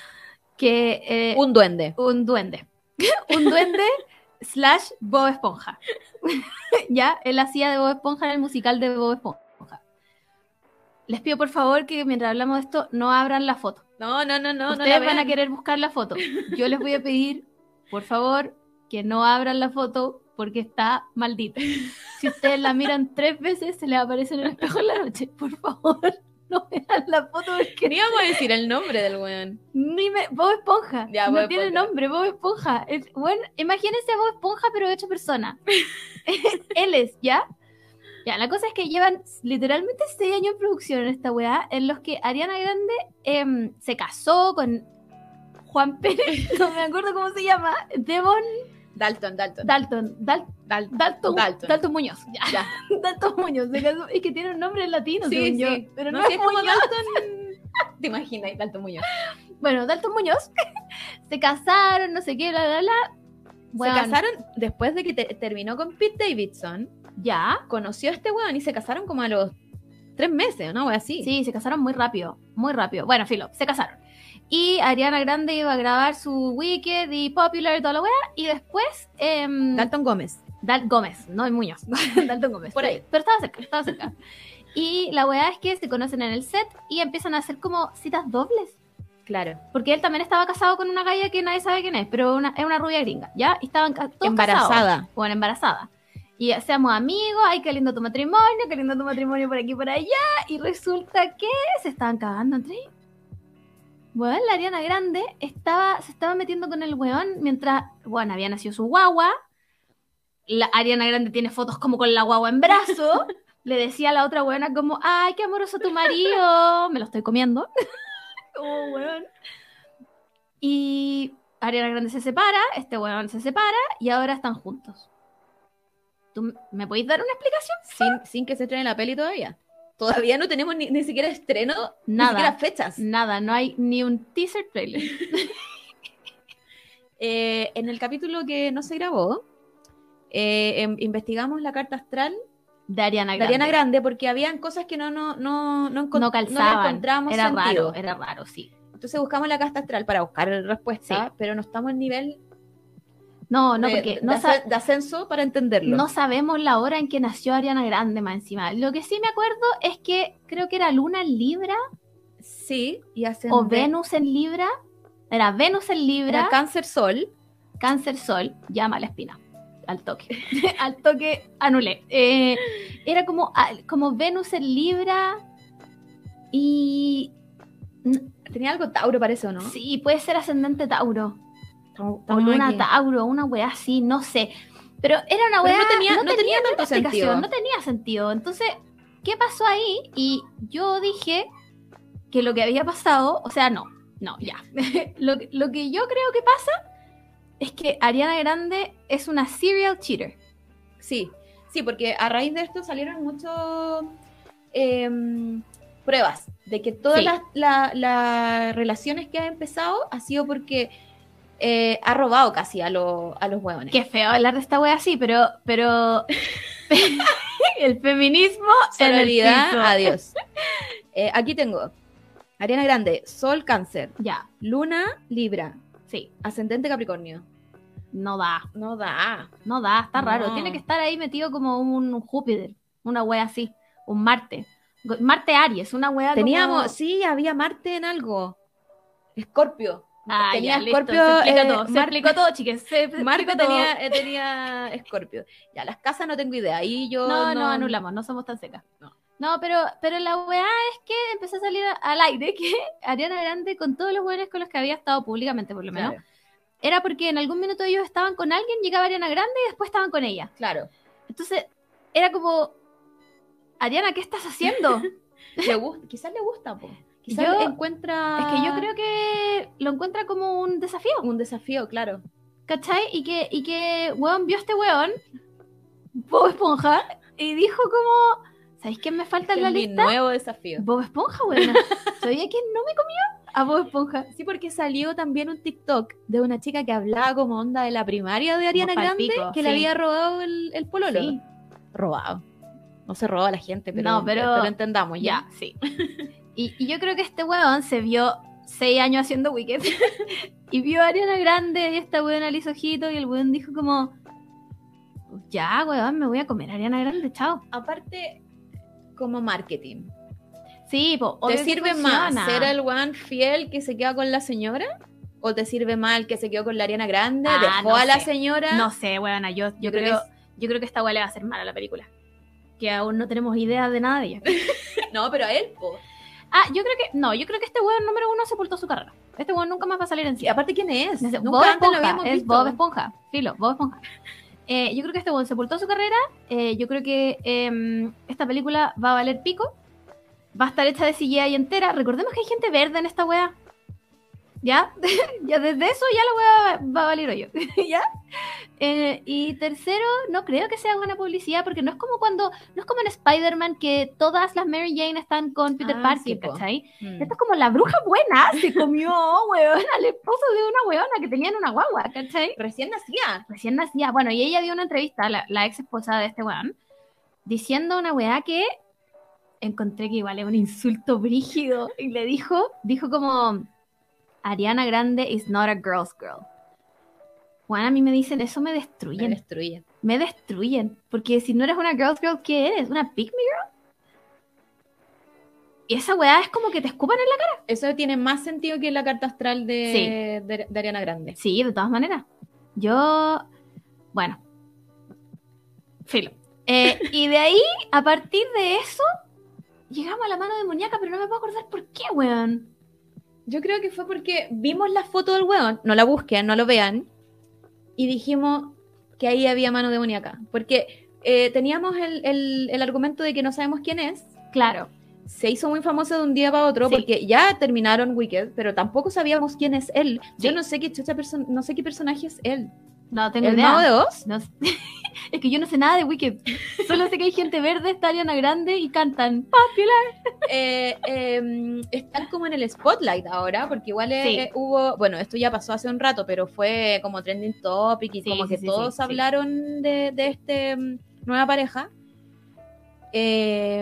Speaker 3: que eh,
Speaker 4: Un duende.
Speaker 3: un duende. Un duende slash Bob Esponja. Ya, él hacía de Bob Esponja en el musical de Bob Esponja. les pido por favor que mientras hablamos de esto no abran la foto.
Speaker 4: No, no, no, no.
Speaker 3: Ustedes
Speaker 4: no la
Speaker 3: van a
Speaker 4: vean.
Speaker 3: querer buscar la foto. Yo les voy a pedir, por favor, que no abran la foto porque está maldita. Si ustedes la miran tres veces, se les aparece en el espejo en la noche. Por favor, no vean la foto porque
Speaker 4: Ni vamos a decir el nombre del weón.
Speaker 3: ni me... Bob Esponja.
Speaker 4: Ya,
Speaker 3: no
Speaker 4: Bob
Speaker 3: tiene
Speaker 4: Esponja.
Speaker 3: nombre, Bob Esponja. Es- bueno, imagínense a Bob Esponja, pero hecho persona. Él es, ¿ya? Ya, la cosa es que llevan literalmente seis años en producción en esta weá, en los que Ariana Grande em, se casó con Juan Pérez, no me acuerdo cómo se llama, Devon
Speaker 4: Dalton, Dalton.
Speaker 3: Dalton, Dal-
Speaker 4: Dal-
Speaker 3: Dalton,
Speaker 4: Dalton.
Speaker 3: Dalton Muñoz. Ya.
Speaker 4: Ya.
Speaker 3: Dalton Muñoz, se casó. Es que tiene un nombre en latino,
Speaker 4: Sí,
Speaker 3: según yo,
Speaker 4: sí.
Speaker 3: pero no,
Speaker 4: No, sí,
Speaker 3: es
Speaker 4: es como
Speaker 3: Muñoz.
Speaker 4: Dalton. ¿Te imaginas? Dalton Muñoz.
Speaker 3: Bueno, Dalton Muñoz se casaron, no sé qué, bla, bla, bla. Weón,
Speaker 4: Se casaron después de que te- terminó con Pete Davidson.
Speaker 3: Ya.
Speaker 4: Conoció a este weón y se casaron como a los tres meses, ¿no? O así.
Speaker 3: Sí, se casaron muy rápido, muy rápido. Bueno, filo, se casaron. Y Ariana Grande iba a grabar su Wicked y Popular y toda la weá. Y después, em,
Speaker 4: Dalton Gómez.
Speaker 3: Dal Gómez, no Muñoz. Dalton Gómez.
Speaker 4: Por ahí.
Speaker 3: Pero estaba cerca, estaba cerca. Y la weá es que se conocen en el set y empiezan a hacer como citas dobles.
Speaker 4: Claro.
Speaker 3: Porque él también estaba casado con una galla que nadie sabe quién es, pero una, es una rubia gringa, ¿ya? Y estaban ca- todos
Speaker 4: Embarazada.
Speaker 3: casados. Bueno, embarazada. Y seamos amigos, ay, qué lindo tu matrimonio, qué lindo tu matrimonio por aquí y por allá. Y resulta que se estaban cagando entre ellos. Bueno, la Ariana Grande estaba, se estaba metiendo con el weón mientras, bueno, había nacido su guagua. La Ariana Grande tiene fotos como con la guagua en brazo. Le decía a la otra weona como, ay, qué amoroso tu marido. Me lo estoy comiendo. Como weón. Y Ariana Grande se separa, este weón se separa y ahora están juntos. ¿Tú me podéis dar una explicación?
Speaker 4: Sin, sin que se estrene la peli todavía. Todavía no tenemos ni, ni siquiera estreno,
Speaker 3: Nada.
Speaker 4: ni siquiera fechas.
Speaker 3: Nada, no hay ni un teaser trailer.
Speaker 4: Eh, en el capítulo que no se grabó, eh, em- investigamos la carta astral
Speaker 3: De Ariana
Speaker 4: de
Speaker 3: Grande.
Speaker 4: Ariana Grande porque habían cosas que no, no, no, no, encon-
Speaker 3: No
Speaker 4: no le
Speaker 3: calzaban.
Speaker 4: encontramos
Speaker 3: era
Speaker 4: sentido.
Speaker 3: raro, era raro, sí.
Speaker 4: Entonces buscamos la carta astral para buscar respuesta,
Speaker 3: Sí.
Speaker 4: pero no estamos en nivel
Speaker 3: No, no,
Speaker 4: de,
Speaker 3: porque
Speaker 4: de
Speaker 3: no, sa-
Speaker 4: asce- de ascenso para entenderlo.
Speaker 3: no sabemos la hora en que nació Ariana Grande más encima. Lo que sí me acuerdo es que creo que era Luna en Libra
Speaker 4: Sí, y ascende-
Speaker 3: o Venus en Libra. Era Venus en Libra.
Speaker 4: era Cáncer Sol.
Speaker 3: Cáncer Sol, llama a la espina. Al toque. Al toque anulé. Eh, era como, ah, como Venus en Libra. Y.
Speaker 4: Tenía algo Tauro, parece, ¿o no?
Speaker 3: Sí, puede ser ascendente Tauro.
Speaker 4: Estamos-
Speaker 3: O
Speaker 4: estamos
Speaker 3: Luna
Speaker 4: aquí.
Speaker 3: Tauro, una weá así, no sé. Pero era una
Speaker 4: Pero
Speaker 3: weá.
Speaker 4: no tenía- no tenía
Speaker 3: ninguna
Speaker 4: tanto
Speaker 3: explicación,
Speaker 4: sentido.
Speaker 3: No tenía sentido. Entonces, ¿qué pasó ahí? Y yo dije que lo que había pasado, o sea, no, no, ya. lo, que- lo que yo creo que pasa es que Ariana Grande es una serial cheater.
Speaker 4: Sí, sí, porque a raíz de esto salieron muchas pruebas de que todas
Speaker 3: Sí.
Speaker 4: las, la- las relaciones que ha empezado ha sido porque eh, ha robado casi a, los a los huevones.
Speaker 3: Qué feo hablar de esta wea así, pero, pero el feminismo en el
Speaker 4: Sororidad,
Speaker 3: piso.
Speaker 4: adiós. Eh, aquí tengo Ariana Grande, Sol Cáncer,
Speaker 3: Ya,
Speaker 4: Luna Libra,
Speaker 3: sí,
Speaker 4: Ascendente Capricornio.
Speaker 3: no da,
Speaker 4: No da.
Speaker 3: no da, está
Speaker 4: No.
Speaker 3: raro. Tiene que estar ahí metido como un Júpiter, una wea así, un Marte. Go- Marte Aries, una wea
Speaker 4: Teníamos,
Speaker 3: como...
Speaker 4: sí, había Marte en algo. Escorpio.
Speaker 3: Ah,
Speaker 4: tenía
Speaker 3: ya, listo,
Speaker 4: Escorpio.
Speaker 3: se explica
Speaker 4: eh,
Speaker 3: todo, se
Speaker 4: Marte-
Speaker 3: explicó todo, chiques, se explica
Speaker 4: Marte
Speaker 3: todo.
Speaker 4: tenía, eh, tenía Escorpio. Ya, las casas no tengo idea. Ahí yo
Speaker 3: No, no,
Speaker 4: no,
Speaker 3: anulamos, no somos tan secas.
Speaker 4: No.
Speaker 3: No, pero, pero la weá es que empezó a salir a- al aire que Ariana Grande, con todos los weones con los que había estado públicamente, por lo menos,
Speaker 4: Claro,
Speaker 3: era porque en algún minuto ellos estaban con alguien, llegaba Ariana Grande y después estaban con ella.
Speaker 4: claro.
Speaker 3: Entonces, era como, Ariana, ¿qué estás haciendo?
Speaker 4: Le gusta, quizás le gusta, po. Quizás
Speaker 3: Yo-
Speaker 4: encuentra.
Speaker 3: Es que yo creo que lo encuentra como un desafío,
Speaker 4: un desafío, claro.
Speaker 3: ¿cachai? Y que, y que, weón, vio a este weón, Bob Esponja, y dijo como, ¿sabéis quién me falta en la
Speaker 4: Es mi
Speaker 3: lista?
Speaker 4: nuevo desafío.
Speaker 3: Bob Esponja, weón. ¿Sabía quién no me comió? A Bob Esponja.
Speaker 4: Sí, porque salió también un TikTok de una chica que hablaba como onda de la primaria de Ariana
Speaker 3: Como
Speaker 4: Grande,
Speaker 3: palpico,
Speaker 4: que le
Speaker 3: sí.
Speaker 4: había robado el, el pololo.
Speaker 3: Sí.
Speaker 4: Robado. No se roba a la gente, pero,
Speaker 3: No, pero-
Speaker 4: entendamos ya.
Speaker 3: Ya, sí. Y, y yo creo que este weón se vio seis años haciendo Wicked y vio a Ariana Grande y esta weón le hizo ojito y el weón dijo como, ya, weón, me voy a comer a Ariana Grande, chao.
Speaker 4: Aparte, como marketing.
Speaker 3: Sí, po, obvio
Speaker 4: ¿Te
Speaker 3: que
Speaker 4: sirve
Speaker 3: funciona.
Speaker 4: más ser el weón fiel que se queda con la señora? ¿O te sirve más el que se quedó con la Ariana Grande,
Speaker 3: Ah,
Speaker 4: dejó
Speaker 3: no
Speaker 4: a la
Speaker 3: sé.
Speaker 4: señora?
Speaker 3: No sé, weona, yo, yo,
Speaker 4: Yo
Speaker 3: creo,
Speaker 4: creo que
Speaker 3: yo creo que esta weá le va a hacer mal a la película. Que aún no tenemos idea de nada de ella.
Speaker 4: No, pero a él, po.
Speaker 3: Ah, yo creo que, no, yo creo que este weón número uno sepultó su carrera. Este weón nunca más va a salir en
Speaker 4: Y
Speaker 3: sí.
Speaker 4: aparte, ¿quién es?
Speaker 3: Bob
Speaker 4: Nunca antes lo
Speaker 3: Esponja,
Speaker 4: habíamos
Speaker 3: es
Speaker 4: visto.
Speaker 3: Bob Esponja, filo, Bob Esponja. Eh, yo creo que este weón sepultó su carrera. eh, yo creo que eh, esta película va a valer pico. Va a estar hecha de C G I entera. Recordemos que hay gente verde en esta weá. ¿Ya? Ya desde eso ya la weá va, va a valer hoyo. ¿Ya? Eh, y tercero, no creo que sea buena publicidad porque no es como cuando, no es como en Spider-Man que todas las Mary Jane están con Peter
Speaker 4: Ah,
Speaker 3: Parker,
Speaker 4: sí, po.
Speaker 3: ¿cachai?
Speaker 4: Mm.
Speaker 3: Esto es como la bruja buena se comió, weón, al esposo de una weona que tenía en una guagua, ¿cachai?
Speaker 4: Recién nacía.
Speaker 3: Recién nacía. Bueno, y ella dio una entrevista, la, la ex esposa de este weón, diciendo una weá que encontré que igual es un insulto brígido. Y le dijo, dijo como, Ariana Grande is not a girl's girl. Bueno, a mí me dicen, eso me
Speaker 4: Me
Speaker 3: destruyen.
Speaker 4: destruye.
Speaker 3: Me destruyen. Porque si no eres una girl's girl, ¿qué eres? ¿Una pick me girl? Y esa weá es como que te escupan en la cara.
Speaker 4: Eso tiene más sentido que la carta astral de,
Speaker 3: Sí.
Speaker 4: de, de Ariana Grande.
Speaker 3: Sí, de todas maneras. Yo, bueno, filo. Eh, y de ahí, a partir de eso, llegamos a la mano demoníaca, pero no me puedo acordar por qué, weón.
Speaker 4: Yo creo que fue porque vimos la foto del weón, no la busquen, no lo vean, y dijimos que ahí había mano demoníaca. Porque eh, teníamos el, el, el argumento de que no sabemos quién es.
Speaker 3: Claro.
Speaker 4: Se hizo muy famoso de un día para otro
Speaker 3: Sí.
Speaker 4: porque ya terminaron Wicked, pero tampoco sabíamos quién es él. Yo
Speaker 3: Sí.
Speaker 4: no sé qué chucha perso- no sé qué personaje es él.
Speaker 3: No tengo
Speaker 4: ¿El
Speaker 3: idea.
Speaker 4: mago de Oz?
Speaker 3: No sé. Es que yo no sé nada de Wicked. Solo sé que hay gente verde, está Ariana Grande y cantan Popular.
Speaker 4: Eh, eh, están como en el spotlight ahora, porque igual eh,
Speaker 3: Sí.
Speaker 4: eh, hubo, bueno, esto ya pasó hace un rato, pero fue como trending topic y
Speaker 3: Sí,
Speaker 4: como
Speaker 3: sí,
Speaker 4: que
Speaker 3: sí,
Speaker 4: todos
Speaker 3: sí, sí.
Speaker 4: hablaron de, de este mm, nueva pareja. Eh,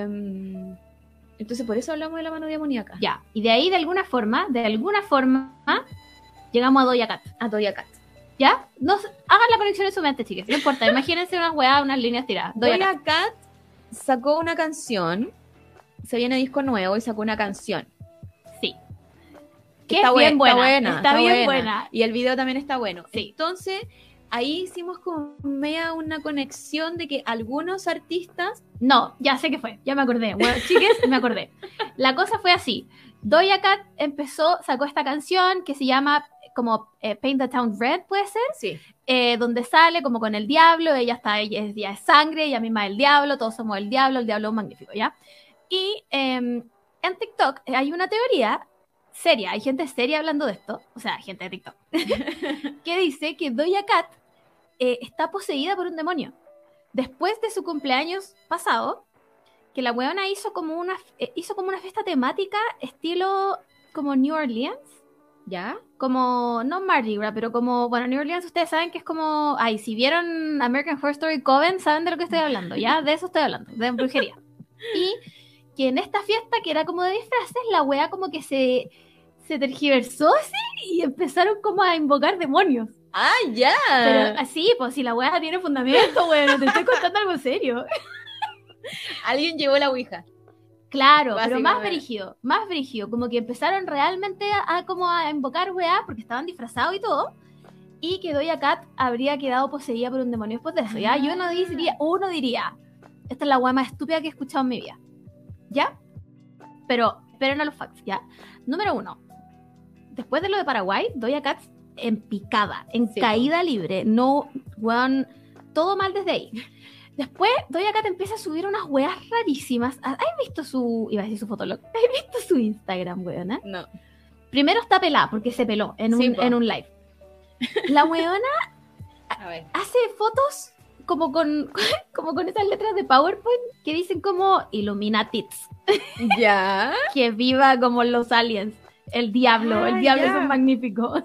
Speaker 4: entonces por eso hablamos de la mano demoníaca.
Speaker 3: Ya. Y de ahí, de alguna forma, de alguna forma, llegamos a Doja Cat.
Speaker 4: A Doja Cat.
Speaker 3: ¿Ya? No, se- hagan la conexión en su mente, chicas. No importa. Imagínense unas weas, unas líneas tiradas. Doja Cat.
Speaker 4: Doja Cat sacó una canción, se viene disco nuevo y sacó una canción.
Speaker 3: Sí. Que
Speaker 4: Está
Speaker 3: es
Speaker 4: bue-
Speaker 3: bien buena.
Speaker 4: Está buena.
Speaker 3: Está bien buena.
Speaker 4: Y el video también está bueno.
Speaker 3: Sí.
Speaker 4: Entonces, ahí hicimos como media una conexión de que algunos artistas.
Speaker 3: No, ya sé qué fue, ya me acordé. Bueno, chiques, me acordé. La cosa fue así. Doja Cat empezó, sacó esta canción que se llama como eh, Paint the Town Red, puede ser,
Speaker 4: Sí.
Speaker 3: eh, donde sale como con el diablo, ella está, ella es, ella es sangre, ella misma es el diablo, todos somos el diablo, el diablo es magnífico, ¿ya? Y eh, en TikTok hay una teoría seria, hay gente seria hablando de esto, o sea, gente de TikTok, que dice que Doja Cat eh, está poseída por un demonio. Después de su cumpleaños pasado, que la weona hizo como una, eh, hizo como una fiesta temática estilo como New Orleans,
Speaker 4: ¿Ya?
Speaker 3: como, no Mardi Gras, pero como, bueno, New Orleans ustedes saben que es como, ay, si vieron American Horror Story Coven, saben de lo que estoy hablando, ¿ya? De eso estoy hablando, de brujería. Y que en esta fiesta, que era como de disfraces, la wea como que se, se tergiversó así y empezaron como a invocar demonios.
Speaker 4: ¡Ah, ya!
Speaker 3: Pero así, pues si la wea tiene fundamento, bueno, te estoy contando algo serio.
Speaker 4: Alguien llevó la ouija.
Speaker 3: Claro, pero más
Speaker 4: Básicamente.
Speaker 3: brígido, más brígido, como que empezaron realmente a, a como a invocar weá, porque estaban disfrazados y todo, y que Doja Cat habría quedado poseída por un demonio después de eso, ¿ya? Y uno diría, uno diría, esta es la weá más estúpida que he escuchado en mi vida, ¿ya? Pero, pero no los facts, ¿ya? Número uno, después de lo de Paraguay, Doja Cat en picada, en
Speaker 4: Sí,
Speaker 3: caída libre, no, weón, todo mal desde ahí. Después, Doja Cat empieza a subir unas weas rarísimas. ¿Has visto su, iba a decir su fotolog? ¿Has visto su Instagram, weona?
Speaker 4: No.
Speaker 3: Primero está pelada, porque se peló en un,
Speaker 4: Sí, po.
Speaker 3: en un live. La weona
Speaker 4: A ver.
Speaker 3: hace fotos como con, como con esas letras de PowerPoint que dicen como Illuminatits,
Speaker 4: ¿Ya?
Speaker 3: que viva como los aliens, el diablo,
Speaker 4: Ah,
Speaker 3: el diablo
Speaker 4: ya.
Speaker 3: es magnífico.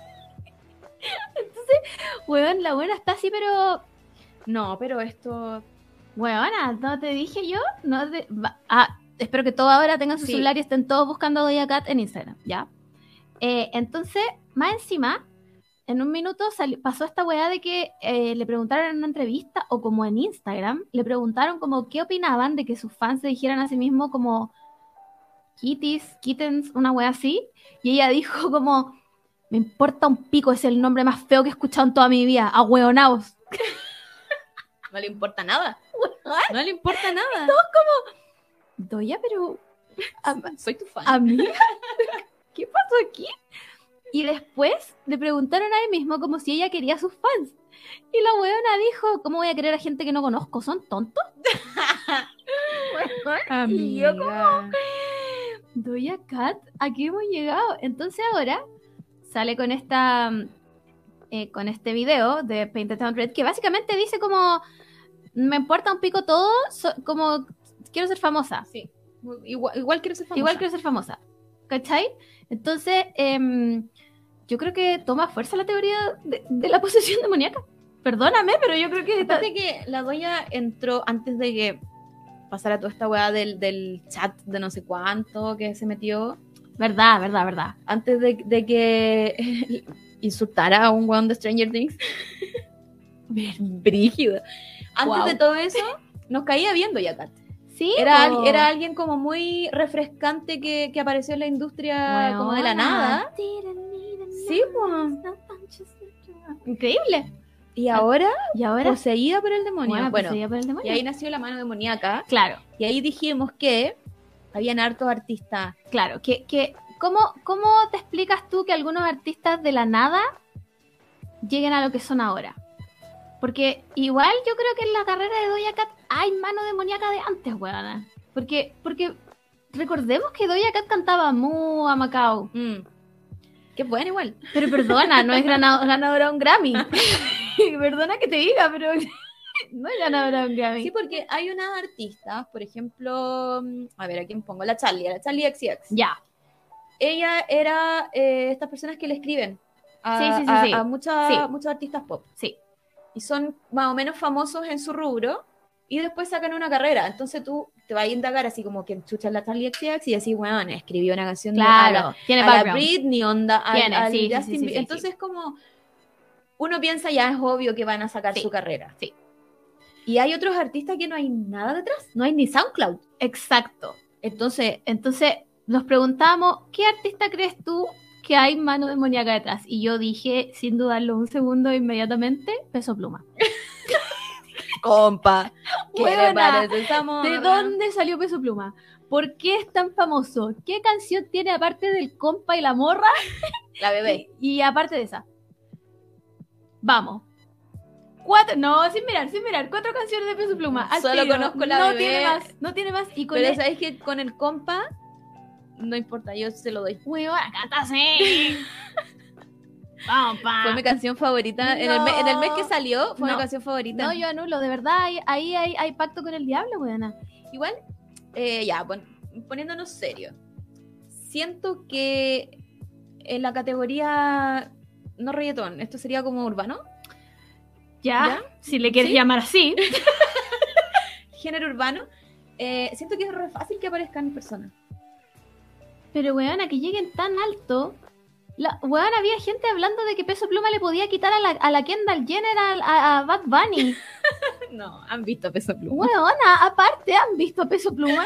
Speaker 3: Entonces, weón, la buena está así, pero
Speaker 4: No, pero esto...
Speaker 3: weona, ¿no te dije yo? No te- va- Ah, espero que todos ahora tengan su
Speaker 4: Sí.
Speaker 3: celular y estén todos buscando a Doja Cat en Instagram, ¿ya? Eh, entonces, más encima, en un minuto sali- pasó esta weá de que eh, le preguntaron en una entrevista o como en Instagram, le preguntaron como qué opinaban de que sus fans se dijeran a sí mismos como Kitties, Kittens, una wea así. Y ella dijo como, me importa un pico, es el nombre más feo que he escuchado en toda mi vida, ahueonaos.
Speaker 4: No le importa nada. No le importa nada.
Speaker 3: Doya, pero... a-
Speaker 4: Soy tu fan.
Speaker 3: Amiga, ¿qué pasó aquí? Y después le preguntaron a él mismo como si ella quería a sus fans. Y la weona dijo, ¿cómo voy a querer a gente que no conozco? ¿Son tontos? Y yo como, Doja Cat, ¿a qué hemos llegado? Entonces ahora sale con esta eh, con este video de Painted Town Red que básicamente dice como, me importa un pico todo, so- como quiero ser famosa.
Speaker 4: Sí. Igual, igual quiero ser famosa.
Speaker 3: Igual quiero ser famosa. ¿Cachai? Entonces, em, yo creo que toma fuerza la teoría de, de la posesión demoníaca. Perdóname, pero yo creo que...
Speaker 4: Aparte que la Doya entró antes de que pasara toda esta weá del, del chat de no sé cuánto que se metió.
Speaker 3: Verdad, verdad, verdad.
Speaker 4: Antes de, de que insultara a un weón de Stranger Things. Brígido. Antes
Speaker 3: Wow.
Speaker 4: de todo eso, nos caía bien Doja Cat.
Speaker 3: Sí,
Speaker 4: Era,
Speaker 3: po.
Speaker 4: al- era alguien como muy refrescante que, que apareció en la industria como de la
Speaker 3: Weona.
Speaker 4: nada. Sí,
Speaker 3: Increíble.
Speaker 4: Y ahora,
Speaker 3: Y ahora...
Speaker 4: poseída por el demonio.
Speaker 3: Bueno,
Speaker 4: Bueno,
Speaker 3: poseída por el demonio.
Speaker 4: y ahí nació la mano demoníaca.
Speaker 3: Claro,
Speaker 4: Y ahí dijimos que habían hartos artistas.
Speaker 3: claro. Que, que, ¿cómo, ¿Cómo te explicas tú que algunos artistas de la nada lleguen a lo que son ahora? Porque igual yo creo que en la carrera de Doja Cat hay mano demoníaca de antes, weona. Porque, porque recordemos que Doja Cat cantaba Mu a Macao.
Speaker 4: Mm. Qué bueno igual.
Speaker 3: Pero perdona, no es ganado- ganadora de un Grammy. Perdona que te diga, pero no es ganadora de un Grammy.
Speaker 4: Sí, porque hay unas artistas, por ejemplo, mm, a ver, ¿a quién pongo? La Charlie, a la Charlie X C X.
Speaker 3: Ya,
Speaker 4: Ella era eh, estas personas que le escriben a,
Speaker 3: Sí, sí, sí,
Speaker 4: a-
Speaker 3: sí.
Speaker 4: a muchas-
Speaker 3: Sí.
Speaker 4: muchos artistas pop.
Speaker 3: sí.
Speaker 4: Y son más o menos famosos en su rubro y después sacan una carrera. Entonces tú te vas a indagar así como que chuchas la Charlie X C X y decís, bueno, escribió una canción de- a la,
Speaker 3: Claro, tiene
Speaker 4: a la
Speaker 3: background.
Speaker 4: Britney, onda, al,
Speaker 3: Tiene,
Speaker 4: al
Speaker 3: sí, sí,
Speaker 4: Justin
Speaker 3: sí, sí,
Speaker 4: Bieber.
Speaker 3: sí,
Speaker 4: Entonces como uno piensa ya es obvio que van a sacar
Speaker 3: Sí,
Speaker 4: su carrera.
Speaker 3: sí.
Speaker 4: Y hay otros artistas que no hay nada detrás, no hay ni SoundCloud.
Speaker 3: Exacto.
Speaker 4: Entonces,
Speaker 3: Entonces nos preguntamos, ¿qué artista crees tú que hay mano demoníaca detrás? Y yo dije, sin dudarlo un segundo inmediatamente, Peso Pluma.
Speaker 4: compa, ¿qué le
Speaker 3: Huevona,
Speaker 4: parece esa morra?
Speaker 3: ¿de dónde salió Peso Pluma? ¿Por qué es tan famoso? ¿Qué canción tiene aparte del compa y la morra?
Speaker 4: La bebé.
Speaker 3: Y, y aparte de esa. Vamos. Cuatro, no, sin mirar, sin mirar. Cuatro canciones de Peso Pluma. al
Speaker 4: Solo
Speaker 3: tiro.
Speaker 4: conozco la
Speaker 3: No
Speaker 4: bebé.
Speaker 3: tiene más, no tiene más. Y con
Speaker 4: Pero
Speaker 3: el...
Speaker 4: sabes que con el compa, no importa, yo se lo doy.
Speaker 3: Huevona, canta así. Vamos, pa.
Speaker 4: Fue mi canción favorita. En, el me- en el mes que salió, fue
Speaker 3: No.
Speaker 4: mi canción favorita.
Speaker 3: No, yo anulo, de verdad, ahí, ahí hay, hay pacto con el diablo, weona.
Speaker 4: Igual, eh, ya, pon- poniéndonos serios. Siento que en la categoría no reggaetón, esto sería como urbano,
Speaker 3: Ya,
Speaker 4: ¿Ya?
Speaker 3: si le quieres
Speaker 4: ¿Sí?
Speaker 3: llamar así.
Speaker 4: género urbano, eh, siento que es re fácil que aparezcan personas.
Speaker 3: Pero, weona, que lleguen tan alto. La, weona, había gente hablando de que Peso Pluma le podía quitar a la, a la Kendall Jenner a, a- a Bad Bunny.
Speaker 4: No, han visto a Peso Pluma.
Speaker 3: Weona, aparte, ¿han visto a Peso Pluma?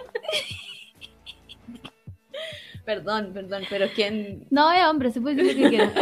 Speaker 4: Perdón, perdón, pero ¿quién?
Speaker 3: No, es hombre, se puede decir lo que quiera.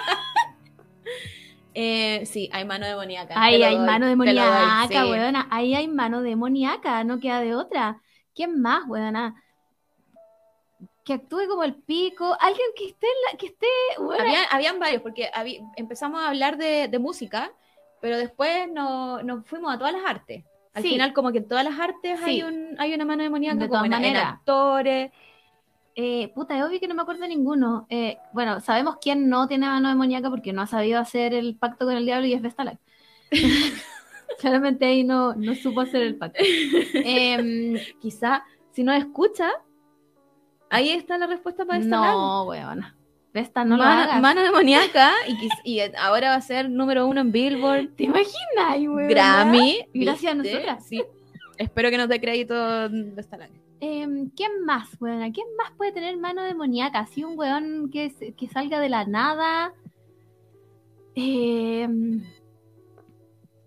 Speaker 4: Eh, sí, hay mano demoníaca. te
Speaker 3: Ahí
Speaker 4: lo
Speaker 3: hay
Speaker 4: doy,
Speaker 3: mano
Speaker 4: te lo doy,
Speaker 3: demoníaca,
Speaker 4: sí.
Speaker 3: weona. Ahí hay mano demoníaca, no queda de otra. ¿Quién más, weona? Que actúe como el pico. Alguien que esté, en la, que esté, weona.
Speaker 4: Había- habían varios, porque habí- empezamos a hablar de, de música, pero después no- nos fuimos a todas las artes. Al
Speaker 3: Sí.
Speaker 4: final, como que en todas las artes
Speaker 3: Sí.
Speaker 4: hay, un, hay una mano demoníaca,
Speaker 3: De
Speaker 4: como
Speaker 3: todas
Speaker 4: en, en
Speaker 3: maneras.
Speaker 4: actores.
Speaker 3: Eh, puta, es obvio que no me acuerdo de ninguno. Eh, bueno, sabemos quién no tiene mano demoníaca porque no ha sabido hacer el pacto con el diablo y es Vestalag. Claramente ahí no, no supo hacer el pacto. Em,
Speaker 4: Quizá, si no escucha, ahí está la respuesta para esta
Speaker 3: no, weona. Vesta, no lo
Speaker 4: mano,
Speaker 3: hagas.
Speaker 4: mano demoníaca, y, quiz- y ahora va a ser número uno en Billboard,
Speaker 3: ¿Te imaginas, weona?
Speaker 4: Grammy.
Speaker 3: Gracias a
Speaker 4: ¿viste?
Speaker 3: nosotras.
Speaker 4: Sí. Espero que nos dé crédito de esta larga.
Speaker 3: Em, ¿quién más, weona? ¿Quién más puede tener mano demoníaca? Así un weón que, se- que salga de la nada. Em,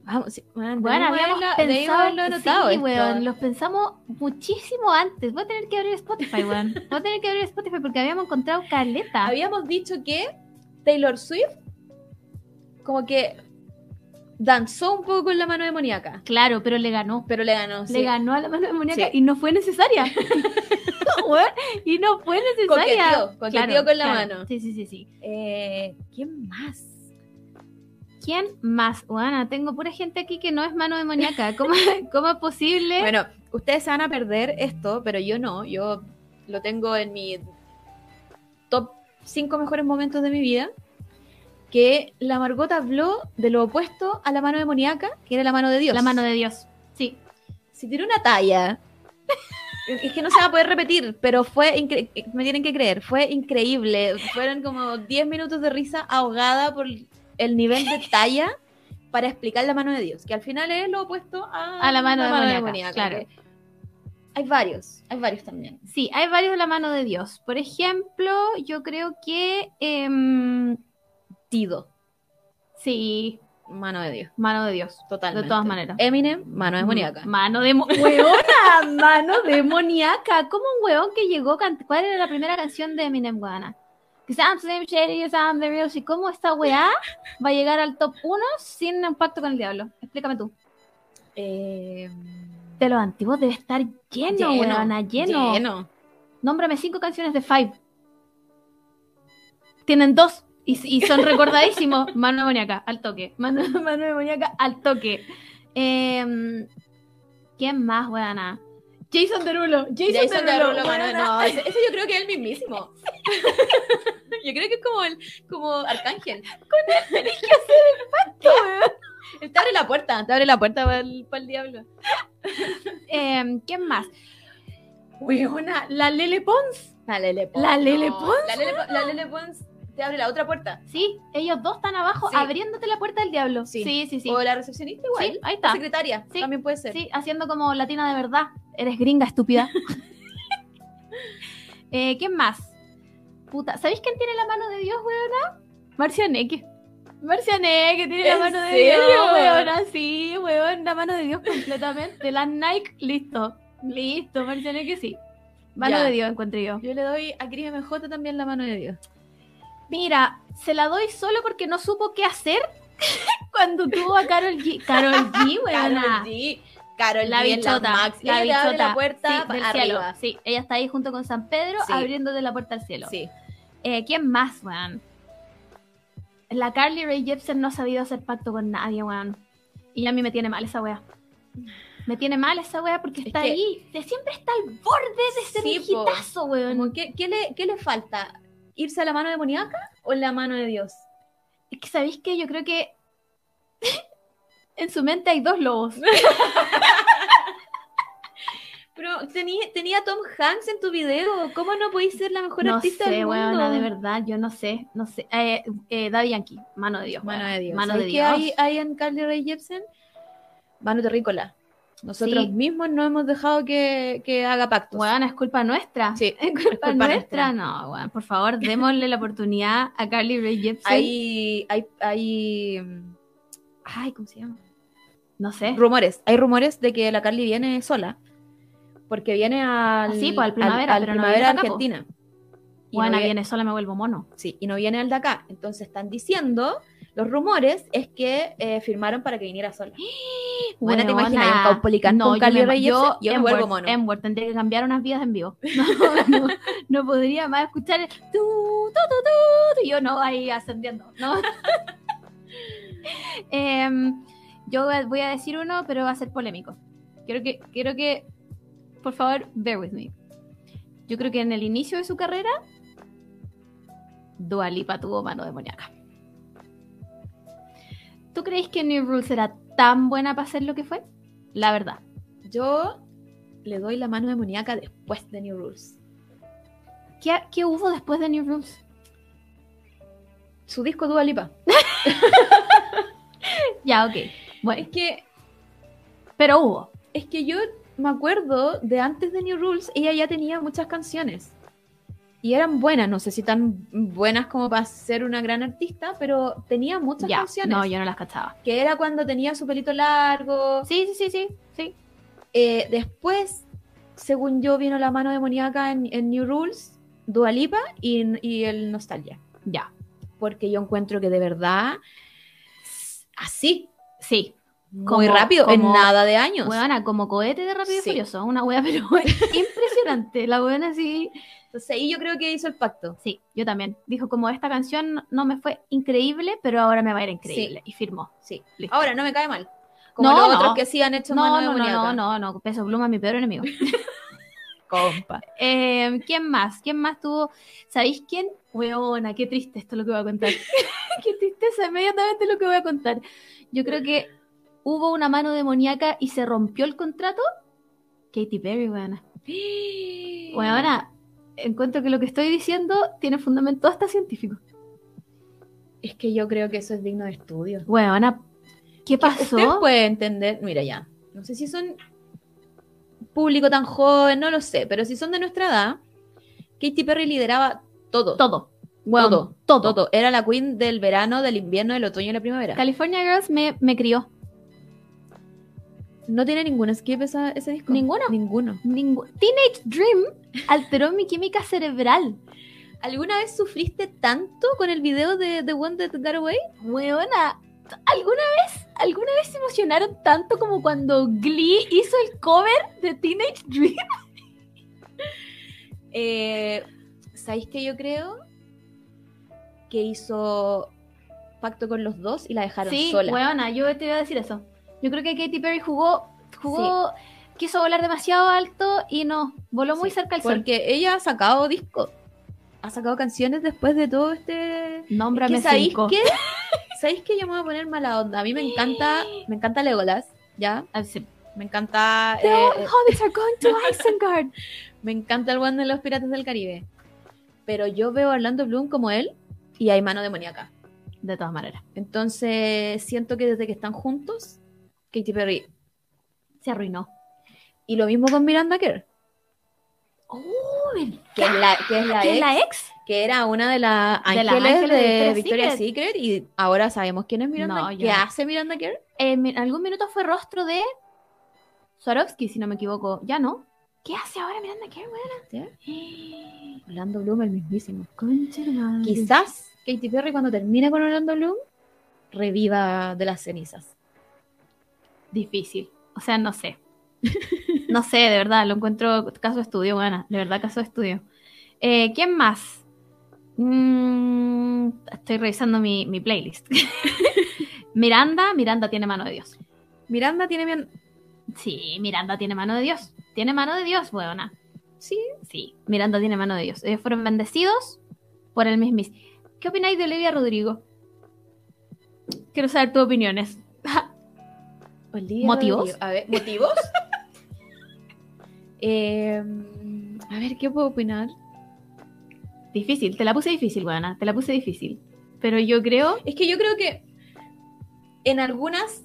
Speaker 4: Vamos, sí, bueno,
Speaker 3: Bueno,
Speaker 4: debimos
Speaker 3: habíamos
Speaker 4: haberlo- debimos
Speaker 3: pensado,
Speaker 4: haberlo anotado
Speaker 3: sí,
Speaker 4: esto.
Speaker 3: weón, los pensamos muchísimo antes. Voy a tener que abrir Spotify, weón. Voy a tener que abrir Spotify porque habíamos encontrado caleta.
Speaker 4: Habíamos dicho que Taylor Swift como que danzó un poco con la mano demoníaca,
Speaker 3: Claro, pero le ganó.
Speaker 4: pero le ganó.
Speaker 3: Le
Speaker 4: sí.
Speaker 3: ganó a la mano demoníaca
Speaker 4: Sí.
Speaker 3: y no fue necesaria. Weón, y no fue necesaria.
Speaker 4: Coqueteó, coqueteó con la mano.
Speaker 3: Sí, sí, sí, sí.
Speaker 4: Eh, ¿Quién más?
Speaker 3: ¿Quién más? Bueno, tengo pura gente aquí que no es mano demoníaca. ¿Cómo, cómo es posible?
Speaker 4: Bueno, ustedes se van a perder esto, pero yo no. Yo lo tengo en mi top cinco mejores momentos de mi vida. Que la Margot habló de lo opuesto a la mano demoníaca, que era la mano de Dios.
Speaker 3: La mano de Dios. Sí.
Speaker 4: Si tiró una talla. Es que no se va a poder repetir, pero fue incre- me tienen que creer, fue increíble. Fueron como diez minutos de risa ahogada por el nivel de talla para explicar la mano de Dios, que al final es lo opuesto a,
Speaker 3: A la mano demoníaca, claro.
Speaker 4: que Hay varios, hay varios también.
Speaker 3: Sí, hay varios de la mano de Dios. Por ejemplo, yo creo que... em,
Speaker 4: Tido,
Speaker 3: sí,
Speaker 4: mano de Dios,
Speaker 3: mano de Dios.
Speaker 4: totalmente.
Speaker 3: De todas maneras.
Speaker 4: Eminem, mano demoníaca.
Speaker 3: Mano de... ¡Hueona! Mano demoníaca. ¿Cómo un hueón que llegó... can- ¿Cuál era la primera canción de Eminem, hueona? Que I'm Slim Shady, I'm the real shit. ¿Cómo esta weá va a llegar al top uno sin un pacto con el diablo? Explícame tú.
Speaker 4: Eh,
Speaker 3: De los antiguos debe estar lleno, hueona, lleno.
Speaker 4: lleno.
Speaker 3: Nómbrame cinco canciones de Five. Tienen dos y, y son recordadísimos. Mano demoníaca, al toque. Mano, mano demoníaca, al toque. Eh, ¿Quién más, weona? Jason Derulo. Jason,
Speaker 4: Jason
Speaker 3: Derulo,
Speaker 4: Derulo, mano,
Speaker 3: weona.
Speaker 4: no, ese, ese yo creo que es el mismísimo. Yo creo que es como el como Arcángel. Él te abre la puerta, te abre la puerta para el, para el diablo.
Speaker 3: Eh, ¿Quién más? Weona, la Lele Pons.
Speaker 4: La Lele Pons.
Speaker 3: ¿La Lele
Speaker 4: no,
Speaker 3: Pons?
Speaker 4: La Lele, la Lele Pons te abre la otra puerta.
Speaker 3: Sí, ellos dos están abajo
Speaker 4: Sí.
Speaker 3: abriéndote la puerta del diablo.
Speaker 4: Sí.
Speaker 3: Sí, sí, sí.
Speaker 4: O la recepcionista igual.
Speaker 3: Sí, ahí
Speaker 4: La
Speaker 3: está.
Speaker 4: secretaria,
Speaker 3: Sí.
Speaker 4: también puede ser.
Speaker 3: Sí, haciendo como latina de verdad. Eres gringa, estúpida. eh, ¿Quién más? Puta, ¿sabéis quién tiene la mano de Dios, weona? Marcianeque. Marcianeque tiene la
Speaker 4: ¿En
Speaker 3: mano de
Speaker 4: serio?
Speaker 3: Dios, weona. Sí, weón, la mano de Dios completamente. La Nike, listo. Listo, Marcianeque sí. Mano
Speaker 4: Ya.
Speaker 3: de Dios, encuentro yo.
Speaker 4: Yo le doy a Cris M J también la mano de Dios.
Speaker 3: Mira, se la doy solo porque no supo qué hacer cuando tuvo a Carol G. Carol G, weona.
Speaker 4: Carol G. Carol
Speaker 3: La
Speaker 4: G en
Speaker 3: bichota,
Speaker 4: Max.
Speaker 3: la
Speaker 4: Ella te abre
Speaker 3: bichota.
Speaker 4: la puerta
Speaker 3: Sí,
Speaker 4: pa-
Speaker 3: del
Speaker 4: arriba.
Speaker 3: cielo. Sí, ella está ahí junto con San Pedro
Speaker 4: Sí.
Speaker 3: abriéndole la puerta al cielo.
Speaker 4: Sí.
Speaker 3: Eh, ¿Quién más, weón? La Carly Rae Jepsen no ha sabido hacer pacto con nadie, weón. Y a mí me tiene mal esa wea. Me tiene mal esa wea porque
Speaker 4: Es
Speaker 3: está
Speaker 4: que-
Speaker 3: ahí. De siempre está al borde de ese
Speaker 4: Sí, po.
Speaker 3: hijitazo, weón.
Speaker 4: Como, ¿qué, qué le, ¿Qué le falta? ¿Irse a la mano demoníaca o en la mano de Dios?
Speaker 3: Es que, ¿sabéis qué? Yo creo que en su mente hay dos lobos.
Speaker 4: Pero tenía, tenía Tom Hanks en tu video. ¿Cómo no podéis ser la mejor
Speaker 3: No
Speaker 4: artista
Speaker 3: sé,
Speaker 4: del mundo?
Speaker 3: weona, de verdad, yo no sé, no sé. Eh, eh, Daddy Yankee, mano de Dios.
Speaker 4: Mano
Speaker 3: weona.
Speaker 4: de Dios.
Speaker 3: Mano de
Speaker 4: ¿Sabes qué
Speaker 3: Dios.
Speaker 4: hay, hay en Carly Rae Jepsen? Mano terrícola. Nosotros
Speaker 3: Sí.
Speaker 4: mismos no hemos dejado que, que haga pactos.
Speaker 3: Weón, es culpa nuestra.
Speaker 4: Sí,
Speaker 3: es culpa,
Speaker 4: culpa
Speaker 3: nuestra.
Speaker 4: nuestra.
Speaker 3: No, weón, por favor, démosle la oportunidad a Carly Rae Jepsen.
Speaker 4: Hay, hay, hay... mm, Ay, ¿cómo se llama?
Speaker 3: No sé.
Speaker 4: Rumores. Hay rumores de que la Carly viene sola. Porque viene al,
Speaker 3: Ah, sí, pues, al Primavera,
Speaker 4: al
Speaker 3: pero no
Speaker 4: Primavera
Speaker 3: viene acá, po.
Speaker 4: Argentina. Y
Speaker 3: Bueno,
Speaker 4: no vi-
Speaker 3: viene sola, me vuelvo mono.
Speaker 4: Sí, y no viene al de acá. Entonces están diciendo, los rumores es que eh, firmaron para que viniera sola. Bueno, ¿te imaginas un Caupolicán
Speaker 3: no,
Speaker 4: con
Speaker 3: yo
Speaker 4: Carly
Speaker 3: me,
Speaker 4: Rae
Speaker 3: yo,
Speaker 4: Jepsen? Yo me
Speaker 3: N-word,
Speaker 4: vuelvo mono.
Speaker 3: N-word, tendría que cambiar unas vidas en vivo. No, no, no podría más escuchar el tu, tu, tu, tu, y yo no, ahí ascendiendo. No. Em, yo voy a decir uno, pero va a ser polémico. Quiero que, quiero que, por favor, bear with me. Yo creo que en el inicio de su carrera, Dua Lipa tuvo mano demoníaca. ¿Tú crees que New Rules era tan buena para hacer lo que fue? La verdad.
Speaker 4: Yo le doy la mano demoníaca después de New Rules.
Speaker 3: ¿Qué, qué hubo después de New Rules?
Speaker 4: Su disco Dua Lipa.
Speaker 3: Ya, ok. Bueno,
Speaker 4: Es que,
Speaker 3: pero hubo.
Speaker 4: es que yo me acuerdo de antes de New Rules, ella ya tenía muchas canciones. Y eran buenas, no sé si tan buenas como para ser una gran artista, pero tenía muchas
Speaker 3: Ya,
Speaker 4: canciones.
Speaker 3: no, yo no las cachaba.
Speaker 4: Que era cuando tenía su pelito largo.
Speaker 3: Sí, sí, sí, sí, sí.
Speaker 4: Eh, después, según yo, vino la mano demoníaca en, en New Rules, Dua Lipa y, y el Nostalgia.
Speaker 3: Ya,
Speaker 4: Porque yo encuentro que de verdad, así,
Speaker 3: sí.
Speaker 4: muy
Speaker 3: Como-
Speaker 4: rápido, en
Speaker 3: como-
Speaker 4: nada de años.
Speaker 3: Weona, como cohete de Rápido y
Speaker 4: Sí.
Speaker 3: Furioso. Una wea, pero impresionante. La buena sí.
Speaker 4: Entonces ahí yo creo que hizo el pacto.
Speaker 3: Sí, yo también. Dijo como esta canción no me fue increíble, pero ahora me va a ir increíble. Y firmó.
Speaker 4: Sí.
Speaker 3: Listo.
Speaker 4: Ahora no me cae mal. Como
Speaker 3: No,
Speaker 4: los
Speaker 3: no.
Speaker 4: otros que sí han hecho
Speaker 3: No,
Speaker 4: mano
Speaker 3: no, no,
Speaker 4: demoníaca.
Speaker 3: no, no, no. Peso Pluma es mi peor enemigo.
Speaker 4: Compa.
Speaker 3: Eh, ¿Quién más? ¿Quién más tuvo? ¿Sabéis quién? Weona, qué triste esto lo que voy a contar. Qué tristeza, inmediatamente lo que voy a contar. Yo creo que hubo una mano demoníaca y se rompió el contrato. Katy Perry, weona. Weona, encuentro que lo que estoy diciendo tiene fundamento hasta científico.
Speaker 4: Es que yo creo que eso es digno de estudio.
Speaker 3: Weona, ¿qué
Speaker 4: Usted
Speaker 3: pasó?
Speaker 4: puede entender, mira ya, no sé si son público tan joven, no lo sé, pero si son de nuestra edad, Katy Perry lideraba todo.
Speaker 3: Todo. Weón,
Speaker 4: todo,
Speaker 3: todo.
Speaker 4: todo. Era la queen del verano, del invierno, del otoño y la primavera.
Speaker 3: California Girls me, me crió.
Speaker 4: No tiene ningún skip esa, ese disco.
Speaker 3: ¿Ninguno?
Speaker 4: Ninguno.
Speaker 3: Ningú- Teenage Dream alteró mi química cerebral.
Speaker 4: ¿Alguna vez sufriste tanto con el video de The One That Got Away?
Speaker 3: Weona, ¿alguna vez, ¿alguna vez se emocionaron tanto como cuando Glee hizo el cover de Teenage Dream?
Speaker 4: Eh, ¿Sabéis que yo creo? Que hizo pacto con los dos y la dejaron
Speaker 3: Sí,
Speaker 4: sola.
Speaker 3: weona, yo te iba a decir eso. Yo creo que Katy Perry jugó, jugó, quiso volar demasiado alto y no, voló muy
Speaker 4: Sí,
Speaker 3: cerca al sol.
Speaker 4: porque ella ha sacado disco, ha sacado canciones después de todo este...
Speaker 3: Nómbrame
Speaker 4: Es que, ¿sabéis
Speaker 3: cinco.
Speaker 4: qué? ¿Sabéis que yo me voy a poner mala onda? A mí me encanta, me encanta Legolas, ¿ya?
Speaker 3: Ah, sí.
Speaker 4: Me encanta...
Speaker 3: The
Speaker 4: eh,
Speaker 3: Hobbits are going to Isengard.
Speaker 4: me encanta el one de los Piratas del Caribe. Pero yo veo a Orlando Bloom como él y hay mano demoníaca.
Speaker 3: De todas maneras.
Speaker 4: Entonces siento que desde que están juntos, Katy Perry...
Speaker 3: Se arruinó.
Speaker 4: Y lo mismo con Miranda Kerr,
Speaker 3: Oh,
Speaker 4: que es la, que es la,
Speaker 3: ¿Qué
Speaker 4: ex,
Speaker 3: es la ex?
Speaker 4: que era una de las
Speaker 3: De las
Speaker 4: ángeles
Speaker 3: ángeles
Speaker 4: de,
Speaker 3: de Victoria's
Speaker 4: Victoria's Secret. Y ahora sabemos quién es Miranda.
Speaker 3: No, yo
Speaker 4: ¿Qué
Speaker 3: no.
Speaker 4: hace Miranda Kerr?
Speaker 3: En mi- algún minuto fue rostro de Swarovski, si no me equivoco. Ya no. ¿Qué hace ahora Miranda Kerr, weona?
Speaker 4: ¿Sí? Orlando Bloom, el mismísimo.
Speaker 3: Concha de madre.
Speaker 4: Quizás Katy Perry, cuando termine con Orlando Bloom, reviva de las cenizas.
Speaker 3: Difícil. O sea, no sé. No sé, de verdad, lo encuentro caso de estudio, buena. De verdad, caso de estudio. Eh, ¿Quién más? Mm, estoy revisando mi, mi playlist. Miranda, Miranda tiene mano de Dios.
Speaker 4: Miranda tiene bien.
Speaker 3: Sí, Miranda tiene mano de Dios. Tiene mano de Dios, buena.
Speaker 4: Sí.
Speaker 3: Sí, Miranda tiene mano de Dios. Ellos fueron bendecidos por el mismo. ¿Qué opináis de Olivia Rodrigo? Quiero saber tus opiniones.
Speaker 4: Olivia
Speaker 3: ¿Motivos?
Speaker 4: Rodrigo. A ver, ¿motivos? Eh, a ver, ¿qué puedo opinar?
Speaker 3: Difícil, te la puse difícil, buena. Te la puse difícil. Pero yo creo.
Speaker 4: Es que yo creo que en algunas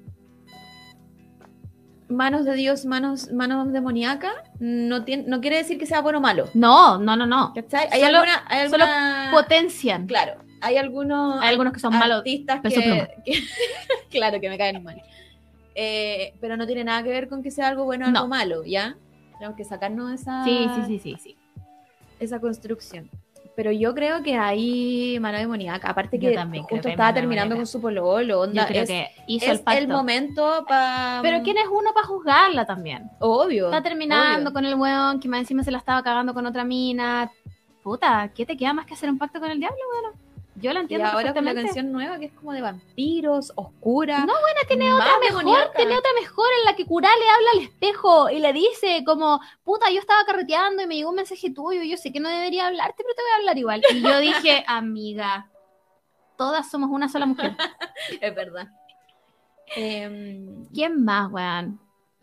Speaker 4: manos de Dios, manos, manos demoníacas, no, tiene, no quiere decir que sea bueno o malo.
Speaker 3: No, no, no, no.
Speaker 4: ¿Cachai? Hay
Speaker 3: Solo-
Speaker 4: alguna, hay
Speaker 3: solo
Speaker 4: alguna-
Speaker 3: Potencian.
Speaker 4: Claro, hay algunos,
Speaker 3: Hay algunos que son malos.
Speaker 4: artistas
Speaker 3: Peso
Speaker 4: que, que- claro, que me caen mal. Eh, pero no tiene nada que ver con que sea algo bueno o
Speaker 3: No.
Speaker 4: algo malo, ¿ya? Tenemos que sacarnos esa,
Speaker 3: Sí, sí, sí, sí, sí.
Speaker 4: esa construcción. Pero yo creo que hay mano demoníaca. Aparte
Speaker 3: Yo
Speaker 4: que
Speaker 3: también creo
Speaker 4: justo
Speaker 3: que hay
Speaker 4: estaba
Speaker 3: mano
Speaker 4: terminando
Speaker 3: demoníaca.
Speaker 4: con su pololo, onda,
Speaker 3: Yo creo
Speaker 4: es,
Speaker 3: que hizo
Speaker 4: es
Speaker 3: el pacto.
Speaker 4: el momento para...
Speaker 3: Pero ¿quién es uno para juzgarla también?
Speaker 4: Obvio.
Speaker 3: Está terminando
Speaker 4: obvio.
Speaker 3: con el weón que más encima se la estaba cagando con otra mina. Puta, ¿qué te queda más que hacer un pacto con el diablo, weón? Yo la
Speaker 4: Y
Speaker 3: entiendo
Speaker 4: ahora con la
Speaker 3: perfectamente.
Speaker 4: canción nueva que es como de vampiros, oscura.
Speaker 3: No,
Speaker 4: buena,
Speaker 3: tiene otra mejor, tiene otra mejor en la que Cura le habla al espejo y le dice como, puta, yo estaba carreteando y me llegó un mensaje tuyo y yo sé que no debería hablarte, pero te voy a hablar igual. Y yo dije, amiga, todas somos una sola mujer.
Speaker 4: Es verdad. Eh,
Speaker 3: ¿Quién más, weón?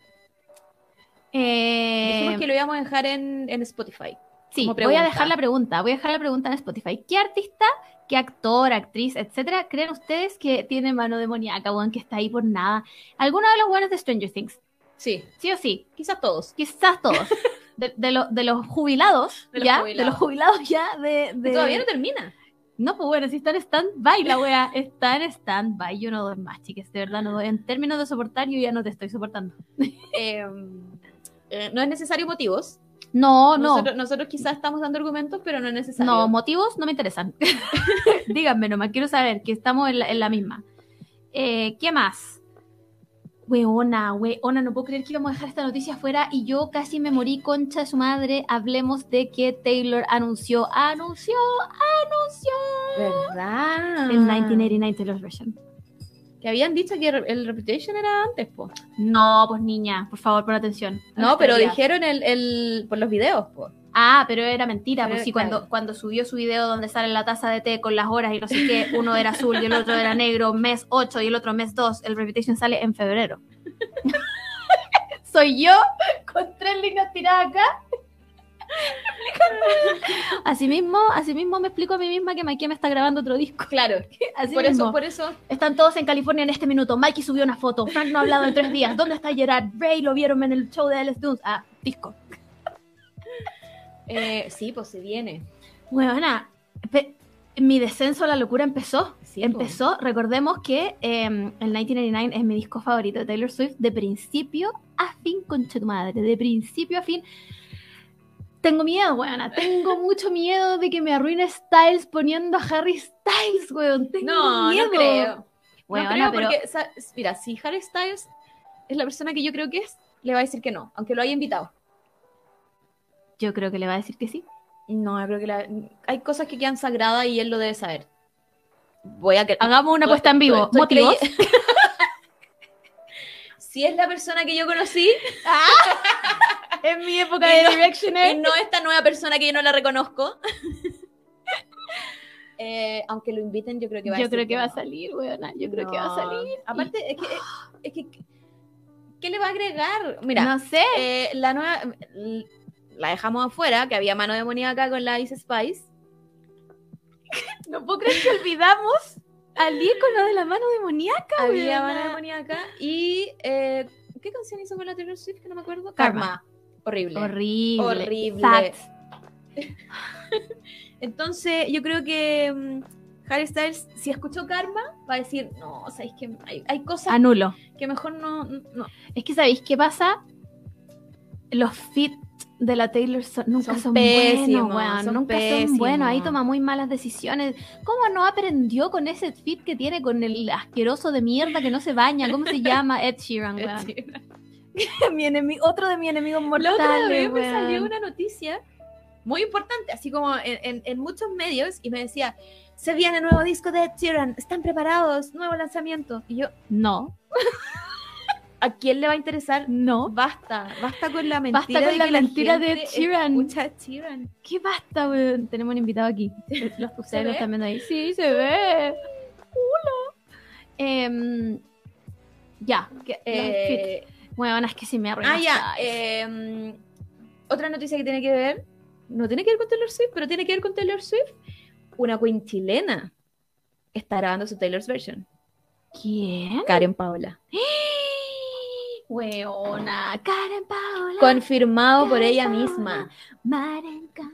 Speaker 3: Eh,
Speaker 4: dijimos que lo íbamos a dejar en, en Spotify.
Speaker 3: sí,
Speaker 4: como
Speaker 3: voy a
Speaker 4: pregunta.
Speaker 3: dejar la pregunta, voy a dejar la pregunta en Spotify. ¿Qué artista, qué actor, actriz, etcétera, creen ustedes que tiene mano demoníaca, weón, que está ahí por nada? ¿Alguno de los weones de Stranger Things?
Speaker 4: Sí,
Speaker 3: Sí o sí,
Speaker 4: quizás todos.
Speaker 3: quizás todos. de, de, lo- de los jubilados,
Speaker 4: De los
Speaker 3: ¿ya?
Speaker 4: jubilados.
Speaker 3: De los jubilados ya de... de...
Speaker 4: Todavía no termina.
Speaker 3: No, pues bueno, si está en stand-by la wea, está en stand-by, yo no doy más, chicas, de verdad no doy. En términos de soportar, yo ya no te estoy soportando.
Speaker 4: Eh, eh, no es necesario motivos.
Speaker 3: No, no,
Speaker 4: Nosotros, nosotros quizás estamos dando argumentos, pero no es necesario.
Speaker 3: no, motivos no me interesan. Díganme nomás, quiero saber que estamos en la, en la misma. Eh, ¿Qué más? Weona, weona, no puedo creer que íbamos a dejar esta noticia afuera y yo casi me morí, concha de su madre. Hablemos de que Taylor anunció, anunció, anunció
Speaker 4: ¿Verdad?
Speaker 3: el mil novecientos ochenta y nueve Taylor's version.
Speaker 4: Que habían dicho que el Reputation era antes, po.
Speaker 3: No, pues niña, por favor, pon atención.
Speaker 4: No, pero
Speaker 3: Teoría.
Speaker 4: dijeron el, el, por los videos, po.
Speaker 3: Ah, pero era mentira,
Speaker 4: Pero,
Speaker 3: pues sí,
Speaker 4: claro.
Speaker 3: cuando, cuando subió su video donde sale la taza de té con las horas y no sé qué, uno era azul y el otro era negro, mes ocho y el otro mes dos, el Reputation sale en febrero. Soy yo con tres líneas tiradas acá. Así mismo, así mismo me explico a mí misma que Mikey me está grabando otro disco.
Speaker 4: Claro.
Speaker 3: Así
Speaker 4: Por
Speaker 3: mismo.
Speaker 4: eso, por eso.
Speaker 3: Están todos en California en este minuto. Mikey subió una foto. Frank no ha hablado en tres días. ¿Dónde está Gerard? Ray lo vieron en el show de Alice Dunes. Ah, disco.
Speaker 4: Eh, sí, pues se viene.
Speaker 3: Buena, mi descenso a la locura empezó.
Speaker 4: Sí,
Speaker 3: empezó. Recordemos que eh, el mil novecientos ochenta y nueve es mi disco favorito de Taylor Swift de principio a fin, concha tu madre. De principio a fin. Tengo miedo, weona. Tengo mucho miedo de que me arruine Styles poniendo a Harry Styles, weón. Tengo
Speaker 4: No,
Speaker 3: miedo.
Speaker 4: no creo.
Speaker 3: Weona,
Speaker 4: no creo
Speaker 3: pero
Speaker 4: porque, sa- mira, si Harry Styles es la persona que yo creo que es, le va a decir que no, aunque lo haya invitado.
Speaker 3: yo creo que le va a decir que sí.
Speaker 4: No, yo creo que la- hay cosas que quedan sagradas y él lo debe saber. Voy a que
Speaker 3: Hagamos una puesta en vivo.
Speaker 4: Estoy- estoy
Speaker 3: ¿Motivos?
Speaker 4: crey- Si es la persona que yo conocí,
Speaker 3: En mi época
Speaker 4: Y
Speaker 3: de
Speaker 4: no-
Speaker 3: Directioner.
Speaker 4: y no esta nueva persona que yo no la reconozco. Eh, aunque lo inviten, yo creo que va a
Speaker 3: Yo
Speaker 4: decir
Speaker 3: creo que va a
Speaker 4: no.
Speaker 3: salir, weona. Yo creo que va a
Speaker 4: No.
Speaker 3: salir.
Speaker 4: Aparte, es que, es que ¿qué le va a agregar? Mira,
Speaker 3: no sé.
Speaker 4: eh, la nueva l- la dejamos afuera, que había mano demoníaca con la Ice Spice.
Speaker 3: No puedo creer que olvidamos al ícono de la mano demoníaca,
Speaker 4: Había
Speaker 3: weona.
Speaker 4: mano demoníaca. Y eh, ¿qué canción hizo con la Taylor Swift? Que no me acuerdo.
Speaker 3: Karma.
Speaker 4: Horrible.
Speaker 3: Horrible.
Speaker 4: Horrible.
Speaker 3: Facts.
Speaker 4: Entonces, yo creo que mm, Harry Styles, si escuchó Karma, va a decir, no, sabéis que hay, hay cosas
Speaker 3: Anulo.
Speaker 4: que mejor no, no.
Speaker 3: Es que, ¿sabéis qué pasa? Los fits de la Taylor son- nunca son,
Speaker 4: Son pésimos,
Speaker 3: buenos, weón.
Speaker 4: son
Speaker 3: Nunca
Speaker 4: pésimos.
Speaker 3: son buenos. Ahí toma muy malas decisiones. ¿Cómo no aprendió con ese fit que tiene con el asqueroso de mierda que no se baña? ¿Cómo se llama? Ed Sheeran, weón. Mi enemigo, otro de mis enemigos
Speaker 4: La
Speaker 3: mortales,
Speaker 4: otra vez me
Speaker 3: weón.
Speaker 4: salió una noticia muy importante, así como en, en- en muchos medios, y me decía, se viene nuevo disco de Ed Sheeran, están preparados, nuevo lanzamiento. Y yo,
Speaker 3: No,
Speaker 4: ¿a quién le va a interesar?
Speaker 3: no.
Speaker 4: Basta, basta con la mentira
Speaker 3: Basta con
Speaker 4: de
Speaker 3: la
Speaker 4: que
Speaker 3: mentira de
Speaker 4: gente
Speaker 3: Ed Sheeran.
Speaker 4: escucha a Ed Sheeran.
Speaker 3: ¿Qué basta, weón? Tenemos un invitado aquí. Los,
Speaker 4: ¿Se
Speaker 3: ustedes lo
Speaker 4: ve?
Speaker 3: están viendo ahí. Sí, se ve. Hola. Em, ya.
Speaker 4: Que,
Speaker 3: Los
Speaker 4: eh,
Speaker 3: Weón, es que sí me arruina.
Speaker 4: ah, ya.
Speaker 3: Styles.
Speaker 4: eh, otra noticia que tiene que ver, no tiene que ver con Taylor Swift, pero tiene que ver con Taylor Swift. Una queen chilena está grabando su Taylor's version.
Speaker 3: ¿Quién?
Speaker 4: Karen Paola.
Speaker 3: Weona, Karen Paola.
Speaker 4: Confirmado por ella
Speaker 3: Karen
Speaker 4: misma.
Speaker 3: Maren Karen.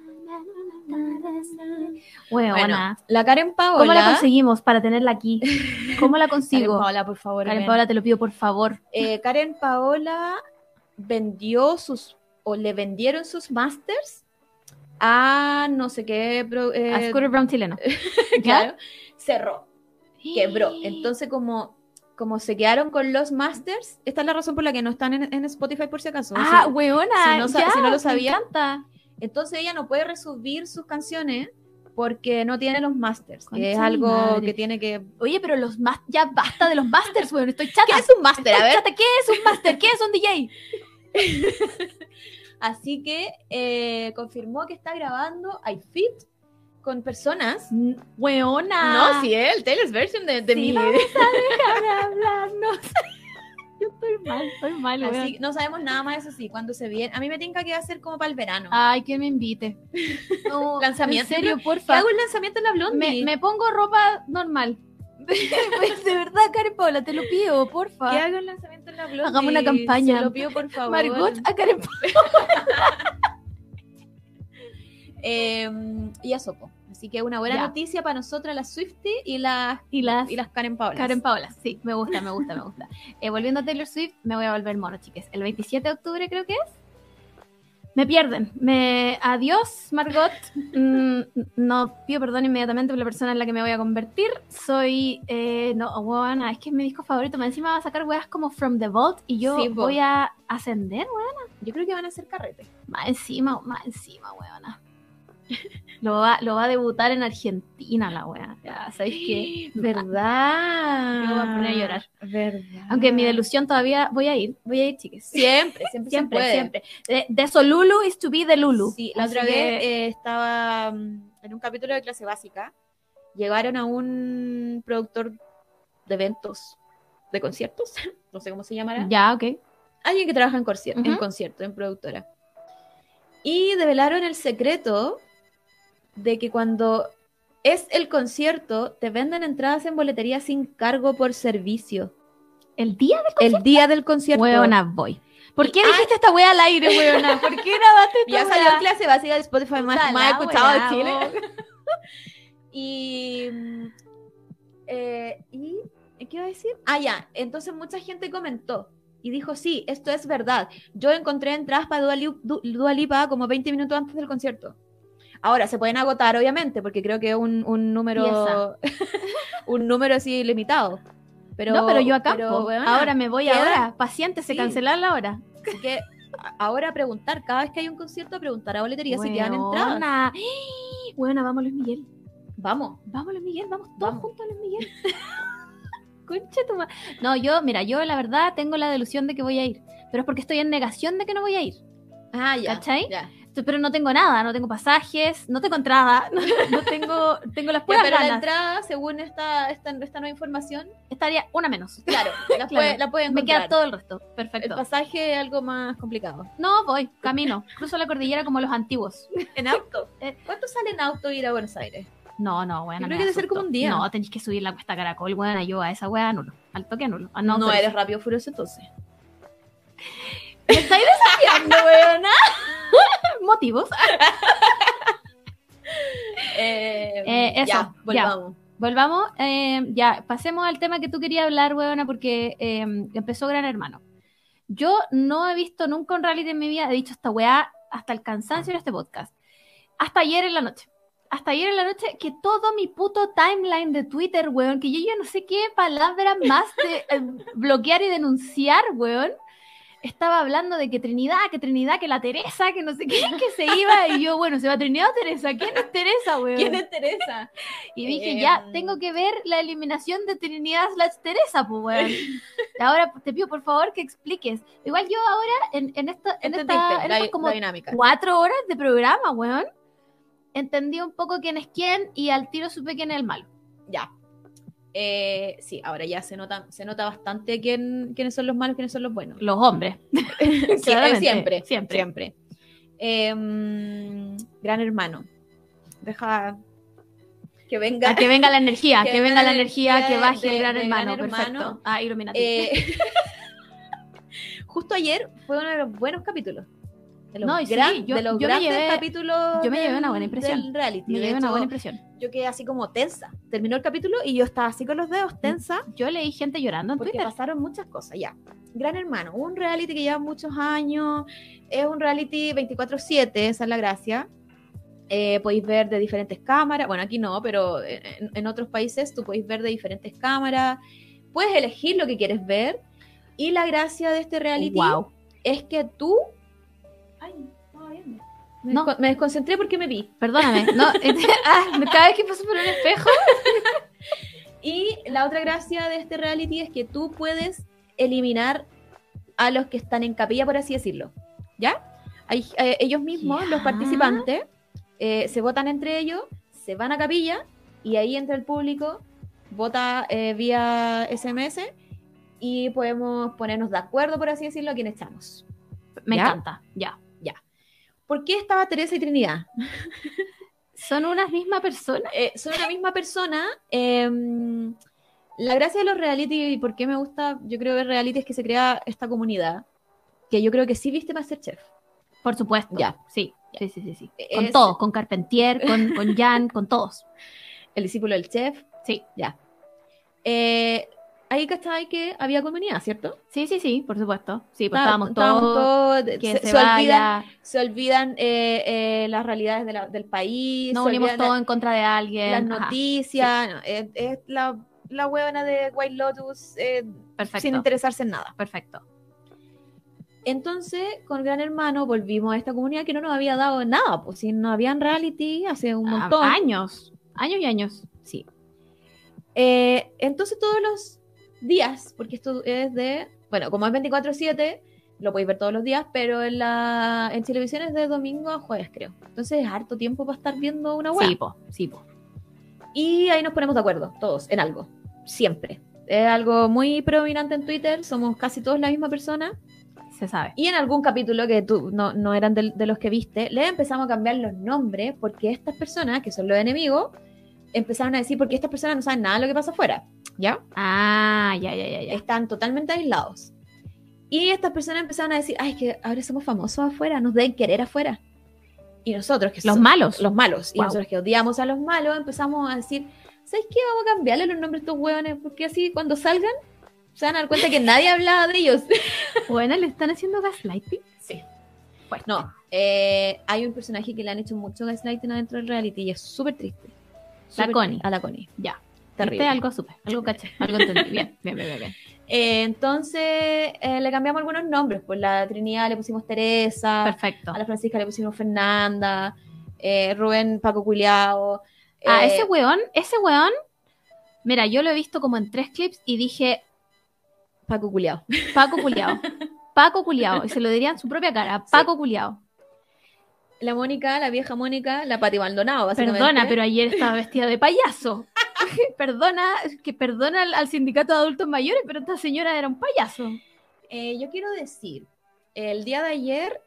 Speaker 3: Weona.
Speaker 4: Bueno, la Karen Paola.
Speaker 3: ¿Cómo la conseguimos para tenerla aquí? ¿Cómo la
Speaker 4: Karen
Speaker 3: consigo?
Speaker 4: Paola, por favor.
Speaker 3: Karen
Speaker 4: ven.
Speaker 3: Paola, te lo pido por favor.
Speaker 4: Eh, Karen Paola vendió sus, o le vendieron sus masters a no sé qué. pro- eh,
Speaker 3: A Scooter Brown chileno.
Speaker 4: claro, cerró, quebró. Entonces, como, como se quedaron con los masters, esta es la razón por la que no están en, en Spotify, por si acaso.
Speaker 3: Ah,
Speaker 4: Si-
Speaker 3: weona.
Speaker 4: si no sa-
Speaker 3: ya,
Speaker 4: si no lo
Speaker 3: me
Speaker 4: sabía.
Speaker 3: encanta.
Speaker 4: Entonces ella no puede resubir sus canciones porque no tiene los masters,
Speaker 3: Concha
Speaker 4: que es
Speaker 3: mi
Speaker 4: algo
Speaker 3: madre.
Speaker 4: que tiene que...
Speaker 3: Oye, pero los más ya basta de los masters, weón. Estoy chata.
Speaker 4: ¿Qué es un master? A
Speaker 3: Estoy
Speaker 4: ver.
Speaker 3: chata. ¿Qué es un master? ¿Qué es un D J?
Speaker 4: Así que eh, confirmó que está grabando I Fit con personas.
Speaker 3: Weona.
Speaker 4: No, sí, el Taylor's version de, de
Speaker 3: Sí,
Speaker 4: mi...
Speaker 3: vamos a dejar de hablarnos. Yo estoy mal, estoy mal, weón.
Speaker 4: Así, no sabemos nada más, eso sí, cuando se viene. A mí me tinca que va a ser como para el verano.
Speaker 3: Ay, que me invite. No,
Speaker 4: Lanzamiento.
Speaker 3: En serio,
Speaker 4: Que
Speaker 3: porfa.
Speaker 4: hago el lanzamiento en la Blondie.
Speaker 3: Me, me pongo ropa normal. Pues, de verdad, Karen Paola, te lo pido, porfa.
Speaker 4: Que hago el lanzamiento en la Blondie.
Speaker 3: Hagamos una campaña.
Speaker 4: Se lo pido, por favor.
Speaker 3: Margot a Karen Paola.
Speaker 4: Eh, y eso, po. Así que una buena
Speaker 3: Ya.
Speaker 4: noticia para nosotras, las Swiftie y las,
Speaker 3: Y las,
Speaker 4: y las Karen Paolas.
Speaker 3: Karen Paola, sí, me gusta, me gusta, me gusta. Eh, volviendo a Taylor Swift, me voy a volver mono, chiques. El veintisiete de octubre creo que es. Me pierden. Me... Adiós, Margot. Mm, no pido perdón inmediatamente por la persona en la que me voy a convertir. Soy... Eh, no, buena, es que es mi disco favorito. Más encima va a sacar weas como From the Vault y yo
Speaker 4: Sí, po.
Speaker 3: voy a ascender, weona.
Speaker 4: Yo creo que van a hacer carrete.
Speaker 3: Más encima, más encima, weona. Lo va, lo va a debutar en Argentina la wea. Ya, ¿sabéis qué?
Speaker 4: ¿Verdad?
Speaker 3: Me voy a poner a llorar.
Speaker 4: ¿Verdad?
Speaker 3: Aunque mi delusión todavía... Voy a ir, voy a ir, chiques.
Speaker 4: Siempre, siempre,
Speaker 3: Siempre,
Speaker 4: se puede.
Speaker 3: siempre. De, de Solulu is to be de Lulu.
Speaker 4: Sí, la
Speaker 3: Así
Speaker 4: otra
Speaker 3: que-
Speaker 4: vez eh, estaba mm, en un capítulo de clase básica. Llegaron a un productor de eventos, de conciertos, no sé cómo se llamará.
Speaker 3: Ya, ok.
Speaker 4: Alguien que trabaja en, concier-
Speaker 3: Ujú.
Speaker 4: en concierto, en productora. Y develaron el secreto de que cuando es el concierto, te venden entradas en boletería sin cargo por servicio.
Speaker 3: El día del
Speaker 4: El día del concierto.
Speaker 3: Weona, voy. ¿Por
Speaker 4: Y-
Speaker 3: qué
Speaker 4: ah,
Speaker 3: dijiste esta wea al aire, weona? ¿Por qué grabaste esta
Speaker 4: Ya
Speaker 3: wea?
Speaker 4: salió en clase básica del Spotify más,
Speaker 3: Puta
Speaker 4: más
Speaker 3: la
Speaker 4: escuchado
Speaker 3: wea,
Speaker 4: de Chile.
Speaker 3: vos.
Speaker 4: Y, mm, eh, y ¿qué iba a decir? Ah, ya, entonces mucha gente comentó y dijo, sí, esto es verdad. Yo encontré entradas para Dua, Lip- Du- Dua Lipa como veinte minutos antes del concierto. Ahora, se pueden agotar, obviamente, porque creo que es un, un número un número así limitado. Pero,
Speaker 3: no, pero yo acá,
Speaker 4: pero,
Speaker 3: po.
Speaker 4: weona,
Speaker 3: ahora me voy
Speaker 4: queda-
Speaker 3: ahora. Paciente, se
Speaker 4: Sí.
Speaker 3: cancela la hora.
Speaker 4: Así que a- ahora a preguntar, cada vez que hay un concierto, a preguntar a boletería si quedan entradas.
Speaker 3: Weona. Weona, vamos Luis Miguel.
Speaker 4: Vamos.
Speaker 3: Vamos Luis Miguel, vamos todos
Speaker 4: Vamos.
Speaker 3: juntos a Luis Miguel. Concha tu ma- No, yo, mira, yo la verdad tengo la delusión de que voy a ir. Pero es porque estoy en negación de que no voy a ir.
Speaker 4: Ah, ya.
Speaker 3: ¿Cachai?
Speaker 4: Ya.
Speaker 3: Pero no tengo nada, no tengo pasajes, no tengo entrada, no, no tengo, tengo las
Speaker 4: Ya,
Speaker 3: puras
Speaker 4: pero la
Speaker 3: ganas.
Speaker 4: entrada, según esta, esta, esta nueva información,
Speaker 3: Estaría una menos.
Speaker 4: claro, la,
Speaker 3: Claro.
Speaker 4: puede- la pueden
Speaker 3: Me
Speaker 4: encontrar.
Speaker 3: queda todo el resto.
Speaker 4: El
Speaker 3: Perfecto.
Speaker 4: pasaje es algo más complicado.
Speaker 3: No, voy, camino. Cruzo la cordillera como los antiguos.
Speaker 4: ¿En auto?
Speaker 3: Eh,
Speaker 4: ¿Cuánto sale en auto ir a Buenos Aires?
Speaker 3: No, no, weón.
Speaker 4: Yo creo que debe ser como un día.
Speaker 3: No, tenéis que subir la cuesta Caracol, weón. Yo a esa weá anulo. Al toque anulo. Ah, no,
Speaker 4: No,
Speaker 3: pero-
Speaker 4: eres rápido furioso entonces.
Speaker 3: ¿Me estáis desafiando, weona? ¿Motivos?
Speaker 4: Eh,
Speaker 3: Eh, eso,
Speaker 4: ya, volvamos.
Speaker 3: Volvamos, eh, ya, pasemos al tema que tú querías hablar, weona, porque eh, empezó Gran Hermano. Yo no he visto nunca un reality en mi vida, he dicho esta weá hasta el cansancio en este podcast. Hasta ayer en la noche. Hasta ayer en la noche que todo mi puto timeline de Twitter, weón, que yo ya no sé qué palabra más de eh, bloquear y denunciar, weón, estaba hablando de que Trinidad, que Trinidad, que la Teresa, que no sé qué, que se iba, y yo, bueno, ¿se va Trinidad o Teresa? ¿Quién es Teresa, weón?
Speaker 4: ¿Quién es Teresa?
Speaker 3: Y dije,
Speaker 4: Em.
Speaker 3: ya, tengo que ver la eliminación de Trinidad slash Teresa, pues, weón. Ahora te pido, por favor, que expliques. Igual yo ahora, en, en, esta, en,
Speaker 4: Entendiste
Speaker 3: esta, en
Speaker 4: la,
Speaker 3: estas como
Speaker 4: la dinámica.
Speaker 3: cuatro horas de programa, weón, entendí un poco quién es quién y al tiro supe quién es el malo.
Speaker 4: Ya. Eh, sí, ahora ya se nota, se nota bastante quién, quiénes son los malos, quiénes son los buenos.
Speaker 3: Los hombres.
Speaker 4: Sí,
Speaker 3: Claramente,
Speaker 4: siempre,
Speaker 3: siempre.
Speaker 4: siempre. Em, Gran Hermano. Deja que venga.
Speaker 3: A que venga la energía,
Speaker 4: Que
Speaker 3: que,
Speaker 4: venga
Speaker 3: venga
Speaker 4: la
Speaker 3: la energía,
Speaker 4: energía
Speaker 3: que baje
Speaker 4: de-
Speaker 3: el gran
Speaker 4: de
Speaker 3: hermano.
Speaker 4: Gran Hermano.
Speaker 3: Perfecto. Ah, Illuminati.
Speaker 4: Eh, justo ayer fue uno de los buenos capítulos. De los,
Speaker 3: No, y sí,
Speaker 4: gran-
Speaker 3: yo-
Speaker 4: de los
Speaker 3: yo me
Speaker 4: grandes
Speaker 3: llevé-
Speaker 4: capítulos.
Speaker 3: yo me llevé
Speaker 4: del-
Speaker 3: una buena impresión.
Speaker 4: del reality.
Speaker 3: Me
Speaker 4: De
Speaker 3: llevé una
Speaker 4: hecho,
Speaker 3: buena impresión.
Speaker 4: yo quedé así como tensa. Terminó el capítulo y yo estaba así con los dedos tensa.
Speaker 3: Yo leí gente llorando en
Speaker 4: Porque
Speaker 3: Twitter.
Speaker 4: pasaron muchas cosas, ya. Gran Hermano, un reality que lleva muchos años, es un reality veinticuatro siete, esa es la gracia. Eh, podéis ver de diferentes cámaras, bueno, aquí no, pero en, en otros países tú podéis ver de diferentes cámaras, puedes elegir lo que quieres ver, y la gracia de este reality
Speaker 3: Wow.
Speaker 4: es que tú... Ay, estaba viendo. Me,
Speaker 3: No.
Speaker 4: desco- me desconcentré porque me vi.
Speaker 3: Perdóname. No, ah, cada vez que paso por un espejo.
Speaker 4: Y la otra gracia de este reality es que tú puedes eliminar a los que están en capilla, por así decirlo. ¿Ya? Hay, eh, ellos mismos,
Speaker 3: Ya.
Speaker 4: los participantes, eh, se votan entre ellos, se van a capilla y ahí entra el público, vota eh, vía S M S y podemos ponernos de acuerdo, por así decirlo, a quién echamos.
Speaker 3: Me
Speaker 4: ¿Ya?
Speaker 3: encanta. Ya.
Speaker 4: ¿Por qué estaba Teresa y Trinidad?
Speaker 3: ¿Son una misma persona?
Speaker 4: Eh, son una misma persona. eh, la gracia de los reality y por qué me gusta, yo creo, ver reality es que se crea esta comunidad. Que yo creo que sí viste MasterChef.
Speaker 3: Por supuesto.
Speaker 4: Ya.
Speaker 3: Sí. Sí, sí, sí, sí. Con
Speaker 4: Es-
Speaker 3: todos, con Carpentier, con, con Jan, con todos.
Speaker 4: El discípulo del chef.
Speaker 3: Sí.
Speaker 4: Ya. Eh, ahí cachai que había comunidad, ¿cierto?
Speaker 3: Sí, sí, sí, por supuesto. Sí, pues
Speaker 4: Está-
Speaker 3: estábamos
Speaker 4: estábamos
Speaker 3: todos.
Speaker 4: todos,
Speaker 3: Quien
Speaker 4: se,
Speaker 3: se,
Speaker 4: se olvidan,
Speaker 3: vaya.
Speaker 4: se olvidan eh, eh, las realidades de la- del país,
Speaker 3: Nos
Speaker 4: se
Speaker 3: unimos
Speaker 4: olvidan
Speaker 3: todos en contra de alguien.
Speaker 4: las
Speaker 3: Ajá,
Speaker 4: noticias, no, es, es la, la huevona de White Lotus eh,
Speaker 3: perfecto.
Speaker 4: sin interesarse en nada.
Speaker 3: Perfecto.
Speaker 4: Entonces, con Gran Hermano volvimos a esta comunidad que no nos había dado nada, pues si no habían reality hace un
Speaker 3: A-
Speaker 4: montón.
Speaker 3: años. Años y años.
Speaker 4: Sí. Eh, entonces todos los días, porque esto es de, bueno, como es veinticuatro siete, lo podéis ver todos los días, pero en la en televisión es de domingo a jueves, creo. Entonces es harto tiempo para estar viendo una web.
Speaker 3: Sí, po, sí, po.
Speaker 4: Y ahí nos ponemos de acuerdo, todos, en algo. Siempre. Es algo muy predominante en Twitter, somos casi todos la misma persona.
Speaker 3: Se sabe.
Speaker 4: Y en algún capítulo que tú no, no eran de, de los que viste, le empezamos a cambiar los nombres porque estas personas, que son los enemigos, empezaron a decir porque estas personas no saben nada de lo que pasa afuera. ¿Ya?
Speaker 3: Ah, ya, ya, ya, ya.
Speaker 4: Están totalmente aislados. Y estas personas empezaron a decir, ay, es que ahora somos famosos afuera, nos deben querer afuera. Y nosotros, que
Speaker 3: Los
Speaker 4: so-
Speaker 3: malos.
Speaker 4: Los malos. Y
Speaker 3: Wow.
Speaker 4: nosotros que odiamos a los malos, empezamos a decir, ¿sabes qué? Vamos a cambiarle los nombres a estos hueones, porque así cuando salgan, se van a dar cuenta que nadie hablaba de ellos.
Speaker 3: Bueno, ¿le están haciendo gaslighting?
Speaker 4: Sí.
Speaker 3: Pues
Speaker 4: No, eh, hay un personaje que le han hecho mucho gaslighting adentro del reality y es súper triste.
Speaker 3: La
Speaker 4: Súper
Speaker 3: Connie.
Speaker 4: triste. A la Connie.
Speaker 3: Ya.
Speaker 4: Terrible.
Speaker 3: ¿Viste? Algo supe, algo caché, algo entendí. Bien, bien, bien, bien, bien.
Speaker 4: Eh, entonces eh, le cambiamos algunos nombres. Pues la Trinidad le pusimos Teresa.
Speaker 3: Perfecto.
Speaker 4: A la Francisca le pusimos Fernanda. eh, Rubén Paco Culiao.
Speaker 3: Ah,
Speaker 4: eh,
Speaker 3: ese weón, ese weón, mira, yo lo he visto como en tres clips y dije,
Speaker 4: Paco Culiao.
Speaker 3: Paco Culiao, Paco Culiao, y se lo diría en su propia cara, Paco Culiao.
Speaker 4: La Mónica, la vieja Mónica, la Pati Maldonado, básicamente.
Speaker 3: Perdona, pero ayer estaba vestida de payaso. Perdona, que perdona al, al sindicato de adultos mayores, pero esta señora era un payaso.
Speaker 4: Eh, yo quiero decir, el día de ayer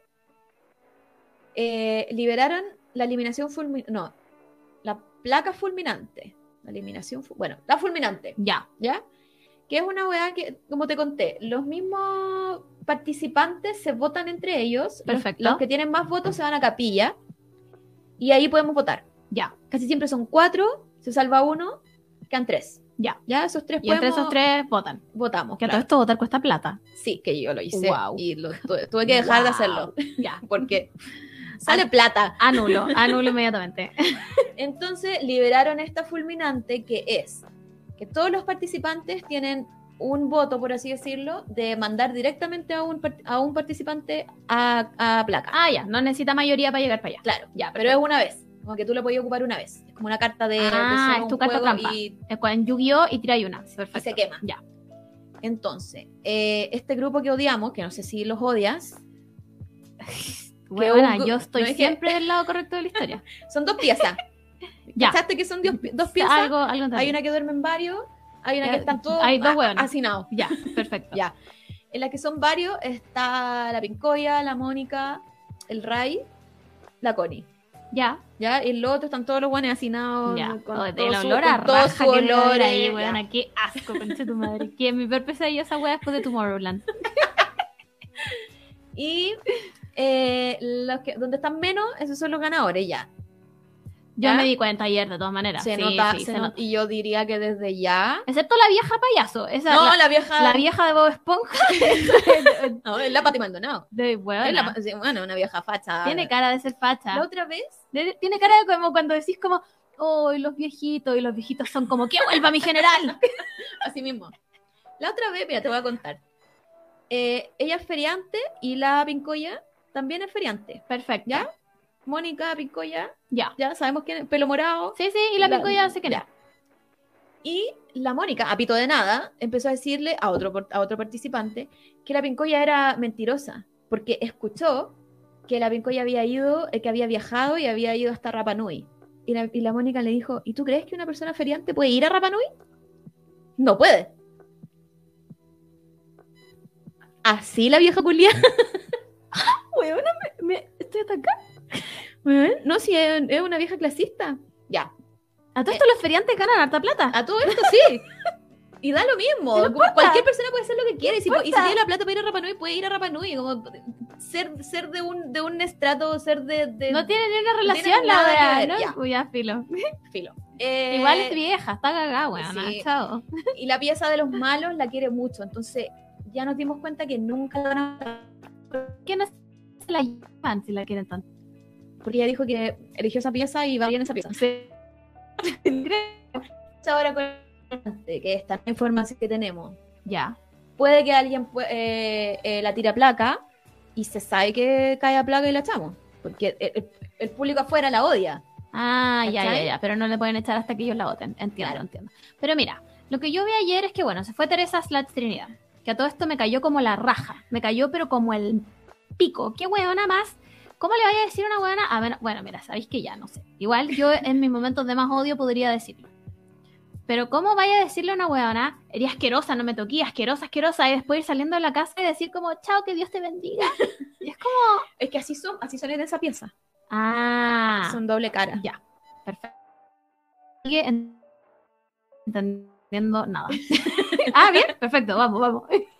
Speaker 4: eh, liberaron la eliminación fulminante. No, la placa fulminante. La eliminación, fu- bueno, la fulminante,
Speaker 3: Ya,
Speaker 4: ¿ya? Que es una weá que, como te conté, los mismos participantes se votan entre ellos. Los-
Speaker 3: Perfecto.
Speaker 4: Los, que tienen más votos se van a capilla y ahí podemos votar.
Speaker 3: ya,
Speaker 4: Casi siempre son cuatro, se salva uno, quedan tres.
Speaker 3: ya.
Speaker 4: Ya, esos tres
Speaker 3: Y entre
Speaker 4: podemos-
Speaker 3: esos tres votan.
Speaker 4: votamos.
Speaker 3: Que a todo
Speaker 4: claro.
Speaker 3: esto votar cuesta plata.
Speaker 4: Sí, que yo lo hice
Speaker 3: Guau.
Speaker 4: y lo, tu- tuve que dejar de
Speaker 3: Guau.
Speaker 4: hacerlo
Speaker 3: Ya,
Speaker 4: porque sale plata.
Speaker 3: anulo, anulo inmediatamente.
Speaker 4: Entonces liberaron esta fulminante que es que todos los participantes tienen un voto, por así decirlo, de mandar directamente a un, part- a un participante a, a placa.
Speaker 3: Ah, ya, no necesita mayoría para llegar para allá.
Speaker 4: Claro,
Speaker 3: Ya,
Speaker 4: pero es una vez, como que tú lo podías ocupar una vez. Es como una carta de, de
Speaker 3: Ah,
Speaker 4: solo
Speaker 3: es tu
Speaker 4: un
Speaker 3: carta
Speaker 4: juego
Speaker 3: trampa.
Speaker 4: y,
Speaker 3: Es en Yu-Gi-Oh! Y tiráis una. Perfecto.
Speaker 4: y se quema.
Speaker 3: Ya.
Speaker 4: Entonces, eh, este grupo que odiamos, que no sé si los odias,
Speaker 3: Buena,
Speaker 4: un-
Speaker 3: yo estoy
Speaker 4: no es que-
Speaker 3: siempre del lado correcto de la historia.
Speaker 4: son dos piezas.
Speaker 3: Ya.
Speaker 4: ¿Cachaste que son dos, dos piezas?
Speaker 3: Algo, algo entendí.
Speaker 4: Hay una que duermen varios, hay una
Speaker 3: Ya,
Speaker 4: que están todos
Speaker 3: hay dos
Speaker 4: ha-
Speaker 3: hueones.
Speaker 4: hacinados.
Speaker 3: Ya, perfecto.
Speaker 4: Ya. En la que son varios está la Pincoya, la Mónica, el Ray, la Connie.
Speaker 3: Ya,
Speaker 4: ¿Ya? Y los otros están todos los guanes hacinados.
Speaker 3: ya.
Speaker 4: Con
Speaker 3: Oh,
Speaker 4: todo
Speaker 3: el
Speaker 4: su-
Speaker 3: olor a
Speaker 4: con todo
Speaker 3: raja
Speaker 4: su
Speaker 3: que debe
Speaker 4: olor,
Speaker 3: haber ahí,
Speaker 4: eh, ya.
Speaker 3: weona. Qué asco, concha tu madre. Que mi peor pesadilla esa wea después de Tomorrowland.
Speaker 4: Y eh, los que, donde están menos, esos son los ganadores ya.
Speaker 3: Yo
Speaker 4: ¿Ya?
Speaker 3: me di cuenta ayer, de todas maneras.
Speaker 4: Se
Speaker 3: Sí,
Speaker 4: nota,
Speaker 3: sí,
Speaker 4: se
Speaker 3: se
Speaker 4: nota.
Speaker 3: nota.
Speaker 4: Y yo diría que desde ya.
Speaker 3: Excepto la vieja payaso. Esa,
Speaker 4: No,
Speaker 3: la,
Speaker 4: la, vieja.
Speaker 3: la vieja de Bob Esponja.
Speaker 4: No, es la Pati Maldonado.
Speaker 3: de
Speaker 4: Es
Speaker 3: weona.
Speaker 4: la- sí, bueno, una vieja facha.
Speaker 3: Tiene cara de ser facha.
Speaker 4: La otra vez.
Speaker 3: De- tiene cara de como cuando decís como, oh, y los viejitos, y los viejitos son como, ¡que vuelva mi general!
Speaker 4: Así mismo. La otra vez, mira, te voy a contar. Eh, ella es feriante y la Pincoya también es feriante.
Speaker 3: Perfecto.
Speaker 4: ¿Ya? Mónica, Pincoya,
Speaker 3: Ya.
Speaker 4: ya sabemos quién es, pelo morado.
Speaker 3: Sí, sí, y la,
Speaker 4: La-
Speaker 3: pico ya sé que
Speaker 4: ya. Y la Mónica, a pito de nada, empezó a decirle a otro, por- a otro participante que la Pincoya era mentirosa, porque escuchó que la Pincoya había ido, eh, que había viajado y había ido hasta Rapa Nui. Y la, y la Mónica le dijo, ¿y tú crees que una persona feriante puede ir a Rapa Nui? No puede. Así la vieja culia.
Speaker 3: Weona, me, me- estoy hasta acá.
Speaker 4: No, si es, es una vieja clasista. Ya.
Speaker 3: A todo esto los feriantes ganan harta plata.
Speaker 4: A todo esto sí. Y da lo mismo.
Speaker 3: No importa.
Speaker 4: Cualquier persona puede hacer lo que quiere. Y si,
Speaker 3: No
Speaker 4: y si
Speaker 3: importa.
Speaker 4: tiene la plata para ir a Rapa Nui, puede ir a Rapa Nui. Como, ser, ser de un de un estrato, ser de... de
Speaker 3: No tiene ni una
Speaker 4: no
Speaker 3: relación
Speaker 4: tiene
Speaker 3: la
Speaker 4: nada que
Speaker 3: wea,
Speaker 4: ver,
Speaker 3: ¿no?
Speaker 4: ya.
Speaker 3: Uy, ya, filo.
Speaker 4: filo. Eh,
Speaker 3: Igual es vieja, está cagada, weón.
Speaker 4: sí.
Speaker 3: Chao.
Speaker 4: Y la pieza de los malos la quiere mucho, entonces ya nos dimos cuenta que nunca la van a...
Speaker 3: ¿Quién no se la llevan si la quieren tanto?
Speaker 4: Porque ella dijo que eligió esa pieza y va bien esa pieza.
Speaker 3: Sí.
Speaker 4: Ahora con que esta información que tenemos,
Speaker 3: Ya.
Speaker 4: puede que alguien pu- eh, eh, la tire a placa y se sabe que cae a placa y la echamos, porque el, el- el público afuera la odia.
Speaker 3: Ah, ya, ya,
Speaker 4: ¿Cachai?
Speaker 3: ya. Pero no le pueden echar hasta que ellos la voten. Entiendo,
Speaker 4: Claro.
Speaker 3: entiendo. Pero mira, lo que yo vi ayer es que, bueno, se fue Teresa Slats Trinidad. Que a todo esto me cayó como la raja. Me cayó, pero como el pico. ¿Qué huevona más? ¿Cómo le vaya a decir a una huevona? A ver, bueno, mira, sabéis que ya, no sé. Igual yo en mis momentos de más odio podría decirlo. Pero ¿cómo vaya a decirle a una huevona? Eres asquerosa, no me toqué, asquerosa, asquerosa. Y después ir saliendo de la casa y decir como, chao, que Dios te bendiga. Y es como...
Speaker 4: Es que así son, así son en esa pieza.
Speaker 3: Ah,
Speaker 4: Son doble cara.
Speaker 3: ya, perfecto. Sigue en- entendiendo nada. Ah, bien, perfecto, vamos, vamos.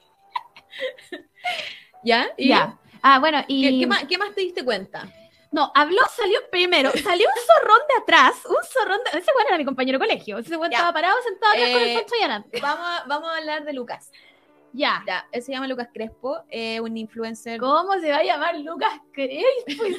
Speaker 4: ¿Ya? ¿Y
Speaker 3: Ya. Ah, bueno, y...
Speaker 4: ¿Qué, qué más, qué más te diste cuenta?
Speaker 3: No, habló, salió primero, salió un zorrón de atrás, un zorrón de... Ese bueno era mi compañero de colegio, ese bueno
Speaker 4: Ya.
Speaker 3: estaba parado sentado atrás con el
Speaker 4: Eh,
Speaker 3: Pancho y adelante.
Speaker 4: Vamos a, vamos a hablar de Lucas.
Speaker 3: Ya.
Speaker 4: Ya, él se llama Lucas Crespo, eh, un influencer,
Speaker 3: ¿Cómo se va a llamar Lucas Crespo? Pues,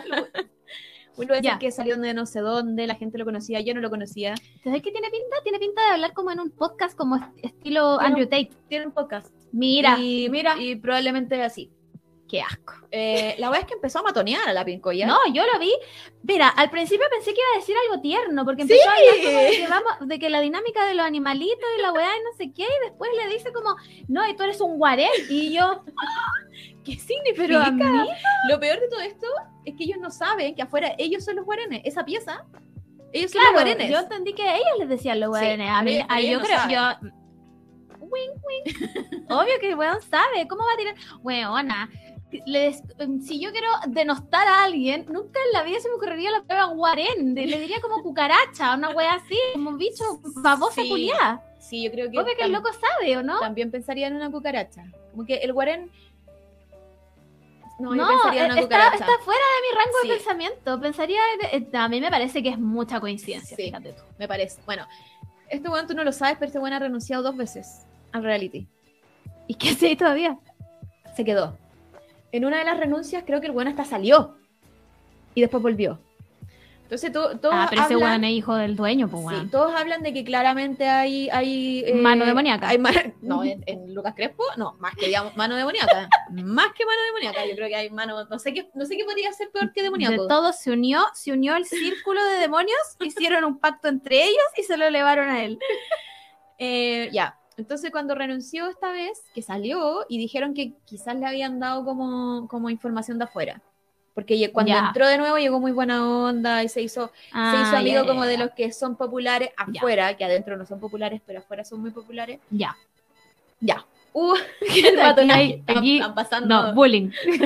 Speaker 4: un influencer
Speaker 3: Ya.
Speaker 4: que salió de no sé dónde, la gente lo conocía, yo no lo conocía.
Speaker 3: ¿Sabes qué tiene pinta? Tiene pinta de hablar como en un podcast como est- estilo
Speaker 4: Tiene
Speaker 3: Andrew
Speaker 4: un-
Speaker 3: Tate.
Speaker 4: Tiene un podcast.
Speaker 3: Mira,
Speaker 4: y,
Speaker 3: mira.
Speaker 4: Y probablemente así.
Speaker 3: Qué asco.
Speaker 4: Eh, la verdad es que empezó a matonear a la Pincoya.
Speaker 3: No, yo lo vi. Mira, al principio pensé que iba a decir algo tierno, porque empezó a hablar como de que, vamos, de que la dinámica de los animalitos y la weá y no sé qué, y después le dice como, no, y tú eres un guarén. Y yo,
Speaker 4: ¿Qué significa?
Speaker 3: pero a mí,
Speaker 4: Lo peor de todo esto es que ellos no saben que afuera ellos son los guarenes. Esa pieza, ellos son
Speaker 3: claro,
Speaker 4: los guarenes.
Speaker 3: yo entendí que ellos les decían los
Speaker 4: Sí,
Speaker 3: guarenes. a mí,
Speaker 4: pero- pero
Speaker 3: a- yo
Speaker 4: ellos no
Speaker 3: creo,
Speaker 4: saben.
Speaker 3: yo, wing, wing. Obvio que el weón sabe, ¿cómo va a tirar? Weona, les- si yo quiero denostar a alguien, nunca en la vida se me ocurriría la palabra guarén, de- le diría como cucaracha, una wea así, como un bicho babosa
Speaker 4: Sí.
Speaker 3: culiada.
Speaker 4: Sí, yo creo que,
Speaker 3: Obvio que el
Speaker 4: tam-
Speaker 3: loco sabe, ¿o no?
Speaker 4: también pensaría en una cucaracha. Como que el guarén... No, yo
Speaker 3: No,
Speaker 4: pensaría en
Speaker 3: eh,
Speaker 4: una
Speaker 3: está,
Speaker 4: cucaracha.
Speaker 3: está fuera de mi rango
Speaker 4: Sí.
Speaker 3: de pensamiento. Pensaría, eh, a mí me parece que es mucha coincidencia,
Speaker 4: Sí.
Speaker 3: fíjate tú.
Speaker 4: Me parece. Bueno, este weón tú no lo sabes, pero este weón ha renunciado dos veces al reality.
Speaker 3: ¿Y qué hace ahí todavía?
Speaker 4: Se quedó. En una de las renuncias creo que el weón hasta salió. Y después volvió. Entonces to- todos
Speaker 3: Ah, pero ese
Speaker 4: hablan-
Speaker 3: weón es hijo del dueño, pues
Speaker 4: sí,
Speaker 3: weón.
Speaker 4: todos hablan de que claramente hay... hay eh,
Speaker 3: Mano demoníaca.
Speaker 4: hay ma- no, en, en Lucas Crespo, no, más que digamos, mano demoníaca. Más que mano demoníaca. Yo creo que hay mano... No sé qué, no sé qué podría ser peor que
Speaker 3: De
Speaker 4: demoníaco.
Speaker 3: todo se unió, se unió el círculo de demonios, hicieron un pacto entre ellos y se lo elevaron a él.
Speaker 4: Eh, ya, entonces cuando renunció esta vez, que salió y dijeron que quizás le habían dado como, como información de afuera. Porque lle- cuando
Speaker 3: Ya.
Speaker 4: entró de nuevo llegó muy buena onda y se hizo, se
Speaker 3: Ah,
Speaker 4: hizo amigo
Speaker 3: ya,
Speaker 4: como
Speaker 3: ya,
Speaker 4: de
Speaker 3: ya.
Speaker 4: los que son populares
Speaker 3: Ya.
Speaker 4: afuera, que adentro no son populares, pero afuera son muy populares.
Speaker 3: Ya.
Speaker 4: Ya. Hubo
Speaker 3: Aquí
Speaker 4: matonaje.
Speaker 3: hay-
Speaker 4: Están-
Speaker 3: aquí-
Speaker 4: están pasando.
Speaker 3: No, bullying.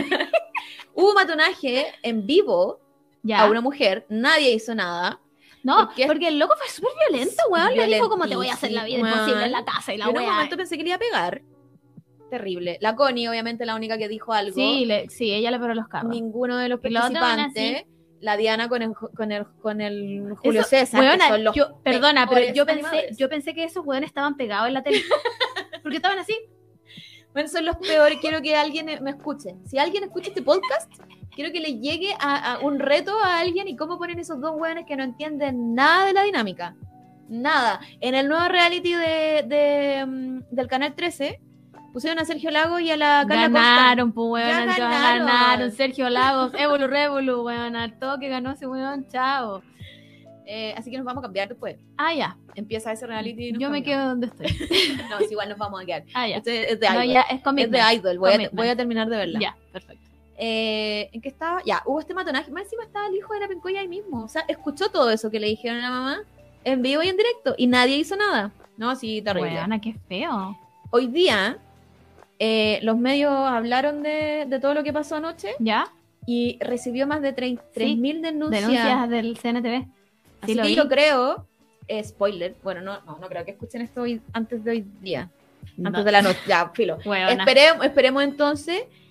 Speaker 4: Hubo matonaje en vivo
Speaker 3: Ya.
Speaker 4: a una mujer, nadie hizo nada.
Speaker 3: No,
Speaker 4: ¿Por qué?
Speaker 3: porque el loco fue súper violento, weón. Le dijo como te voy a hacer la vida
Speaker 4: Violentísimo,
Speaker 3: imposible en la casa y la
Speaker 4: Yo en un
Speaker 3: weá.
Speaker 4: momento pensé que le iba a pegar. Terrible. La Connie, obviamente, la única que dijo algo.
Speaker 3: Sí, le- sí, ella le paró los carros.
Speaker 4: Ninguno de los
Speaker 3: Y los otros van
Speaker 4: participantes. La Diana con el, con el, con el Julio
Speaker 3: Eso,
Speaker 4: César. que
Speaker 3: weona,
Speaker 4: son los
Speaker 3: yo, perdona, pero
Speaker 4: peores
Speaker 3: yo pensé,
Speaker 4: animadores.
Speaker 3: yo pensé que esos weones estaban pegados en la tele. Porque estaban así.
Speaker 4: Bueno, son los peores. Quiero que alguien me escuche. Si alguien escucha este podcast, quiero que le llegue a, a un reto a alguien y cómo ponen esos dos weones que no entienden nada de la dinámica. Nada. En el nuevo reality de, de, mm, del Canal trece pusieron a Sergio Lago y a la Carla Costa.
Speaker 3: Ganaron, pues,
Speaker 4: Ya
Speaker 3: weón.
Speaker 4: ganaron.
Speaker 3: Ganaron. ganaron. Sergio Lagos, Evolu Revolu, weón. Al toque ganó ese weón, chao.
Speaker 4: Eh, así que nos vamos a cambiar después.
Speaker 3: Ah, ya.
Speaker 4: Empieza ese reality y nos
Speaker 3: Yo me
Speaker 4: cambiamos.
Speaker 3: quedo donde estoy.
Speaker 4: No, es igual nos vamos a quedar.
Speaker 3: Ah, ya.
Speaker 4: Este es de
Speaker 3: No,
Speaker 4: Idol.
Speaker 3: ya, es
Speaker 4: Es
Speaker 3: commitment.
Speaker 4: de Idol. Voy a,
Speaker 3: Commitment.
Speaker 4: voy a terminar de verla.
Speaker 3: Ya, perfecto.
Speaker 4: Eh, ¿En qué estaba? Ya, hubo este matonaje. Más encima estaba el hijo de la Pencoya ahí mismo. O sea, escuchó todo eso que le dijeron a la mamá en vivo y en directo. Y nadie hizo nada. No, sí, terrible.
Speaker 3: Weona, qué feo.
Speaker 4: Hoy día, eh, los medios hablaron de, de todo lo que pasó anoche
Speaker 3: ¿Ya?
Speaker 4: y recibió más de tres mil denuncias.
Speaker 3: Denuncias del C N T V.
Speaker 4: Así
Speaker 3: Sí, lo
Speaker 4: que
Speaker 3: vi.
Speaker 4: yo creo, eh, spoiler, bueno, no, no, no creo que escuchen esto hoy, antes de hoy día. Antes
Speaker 3: No.
Speaker 4: de la noche, ya, filo.
Speaker 3: Weona.
Speaker 4: Esperemos, esperemos entonces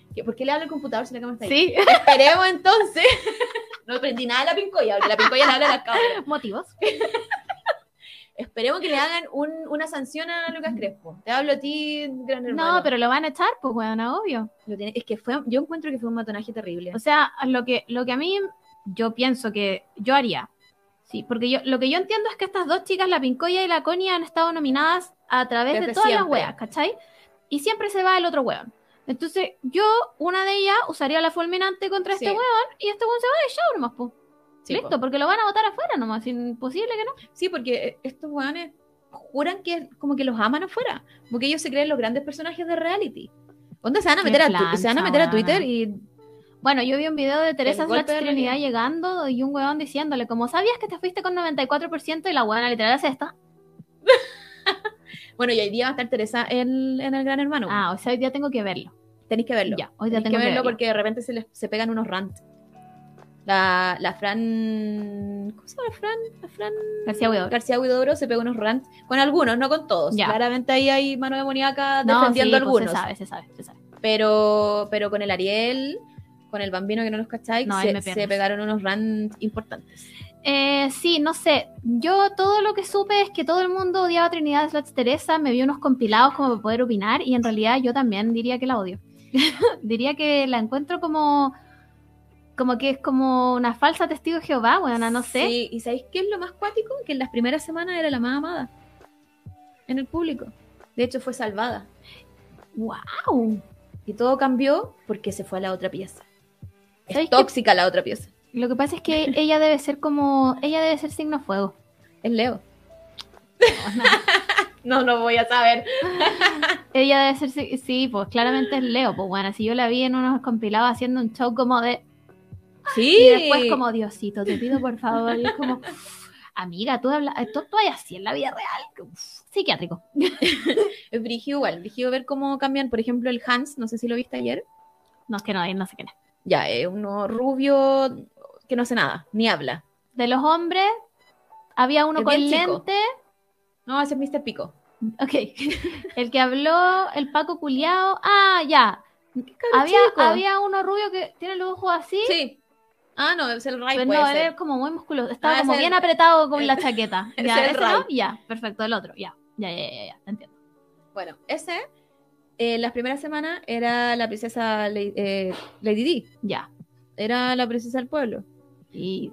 Speaker 4: ¿Qué- ¿Por qué le habla al computador si la cámara está ahí?
Speaker 3: Sí,
Speaker 4: Esperemos entonces. No aprendí nada de la pincoya, porque la pincoya le habla a la cámara.
Speaker 3: motivos.
Speaker 4: Esperemos que le hagan un, una sanción a Lucas Crespo. Te hablo a ti, gran hermano.
Speaker 3: No, pero lo van a echar, pues, bueno, obvio.
Speaker 4: Lo tiene- es que fue, yo encuentro que fue un matonaje terrible.
Speaker 3: O sea, lo que, lo que a mí, yo pienso que yo haría, sí, porque yo, lo que yo entiendo es que estas dos chicas, la Pincoya y la Connie, han estado nominadas a través
Speaker 4: Desde
Speaker 3: de todas las
Speaker 4: siempre.
Speaker 3: weas, ¿cachai? Y siempre se va el otro weón. Entonces, yo, una de ellas, usaría la fulminante contra
Speaker 4: Sí.
Speaker 3: este weón, y este weón se va de show nomás, pues.
Speaker 4: Sí,
Speaker 3: Listo,
Speaker 4: po.
Speaker 3: porque lo van a votar afuera nomás, imposible que no.
Speaker 4: Sí, porque estos weones juran que como que los aman afuera. Porque ellos se creen los grandes personajes de reality. ¿Dónde se van a
Speaker 3: Qué
Speaker 4: meter, a, tu-
Speaker 3: plancha,
Speaker 4: se van a, meter a
Speaker 3: weona.
Speaker 4: Twitter y
Speaker 3: Bueno, yo vi un video de Teresa
Speaker 4: golpe
Speaker 3: Slash
Speaker 4: de
Speaker 3: Trinidad
Speaker 4: realidad.
Speaker 3: llegando y un weón diciéndole, como, ¿sabías que te fuiste con noventa y cuatro por ciento? Y la weona literal hace esta.
Speaker 4: bueno, y hoy día va a estar Teresa en, en el Gran Hermano.
Speaker 3: Ah, o sea, hoy día tengo que verlo.
Speaker 4: Tenéis que verlo.
Speaker 3: Ya, hoy día
Speaker 4: Tenéis
Speaker 3: tengo
Speaker 4: que
Speaker 3: que
Speaker 4: verlo
Speaker 3: verlo.
Speaker 4: porque de repente se, les, se pegan unos rants. La, la Fran... ¿Cómo se llama la Fran? La Fran...
Speaker 3: García Huidobro.
Speaker 4: García Huidobro se pega unos rants con algunos, no con todos.
Speaker 3: Ya.
Speaker 4: Claramente ahí hay mano demoníaca
Speaker 3: No,
Speaker 4: defendiendo
Speaker 3: sí, pues,
Speaker 4: algunos.
Speaker 3: se sabe, se sabe, se sabe.
Speaker 4: Pero, pero con el Ariel, con el Bambino que no los cacháis,
Speaker 3: No, ahí
Speaker 4: se,
Speaker 3: me pierdes.
Speaker 4: se pegaron unos rants importantes.
Speaker 3: Eh, sí, no sé. Yo todo lo que supe es que todo el mundo odiaba a Trinidad Slash Teresa. Me vi unos compilados como para poder opinar y en realidad yo también diría que la odio. Diría que la encuentro como como que es como una falsa testigo de Jehová, bueno, no sé.
Speaker 4: Sí, y ¿sabéis qué es lo más cuático? Que en las primeras semanas era la más amada en el público. De hecho, fue salvada.
Speaker 3: ¡Wow!
Speaker 4: Y todo cambió porque se fue a la otra pieza. Es
Speaker 3: ¿Sabéis qué?
Speaker 4: tóxica la otra pieza.
Speaker 3: Lo que pasa es que ella debe ser como... Ella debe ser signo fuego.
Speaker 4: Es Leo.
Speaker 3: No,
Speaker 4: No, no voy a saber.
Speaker 3: ella debe ser... si- Sí, pues claramente es Leo. Pues bueno, si yo la vi en unos compilados haciendo un show como de...
Speaker 4: Sí.
Speaker 3: Y después como, Diosito, te pido por favor. Y es como... Amiga, tú hablas... Tú, tú hay así en la vida real. Uf, psiquiátrico.
Speaker 4: Es brígido igual. Brígido ver cómo cambian, por ejemplo, el Hans. No sé si lo viste ayer.
Speaker 3: No, es que no, no sé quién es.
Speaker 4: Ya, es uno rubio que no hace nada, ni habla.
Speaker 3: De los hombres, había uno
Speaker 4: Es
Speaker 3: con
Speaker 4: bien chico.
Speaker 3: lente.
Speaker 4: No, ese es mister Pico.
Speaker 3: Ok. El que habló, el Paco Culiao. Ah, ya.
Speaker 4: Cabro
Speaker 3: Había,
Speaker 4: chico.
Speaker 3: había uno rubio que tiene los ojos así.
Speaker 4: Sí. Ah, no, es el Ray,
Speaker 3: Pero
Speaker 4: puede
Speaker 3: no, él
Speaker 4: ser.
Speaker 3: es como muy musculoso. Estaba
Speaker 4: Ah,
Speaker 3: como
Speaker 4: ese
Speaker 3: bien
Speaker 4: es-
Speaker 3: apretado con
Speaker 4: el-
Speaker 3: la chaqueta.
Speaker 4: ese
Speaker 3: Ya,
Speaker 4: es el
Speaker 3: ¿ese no?
Speaker 4: Ray.
Speaker 3: Ya, perfecto, el otro. Ya, ya, ya, ya, ya, entiendo.
Speaker 4: Bueno, ese, eh, las primeras semanas era la princesa Lady, eh, Lady Di.
Speaker 3: Ya.
Speaker 4: Era la princesa del pueblo.
Speaker 3: Y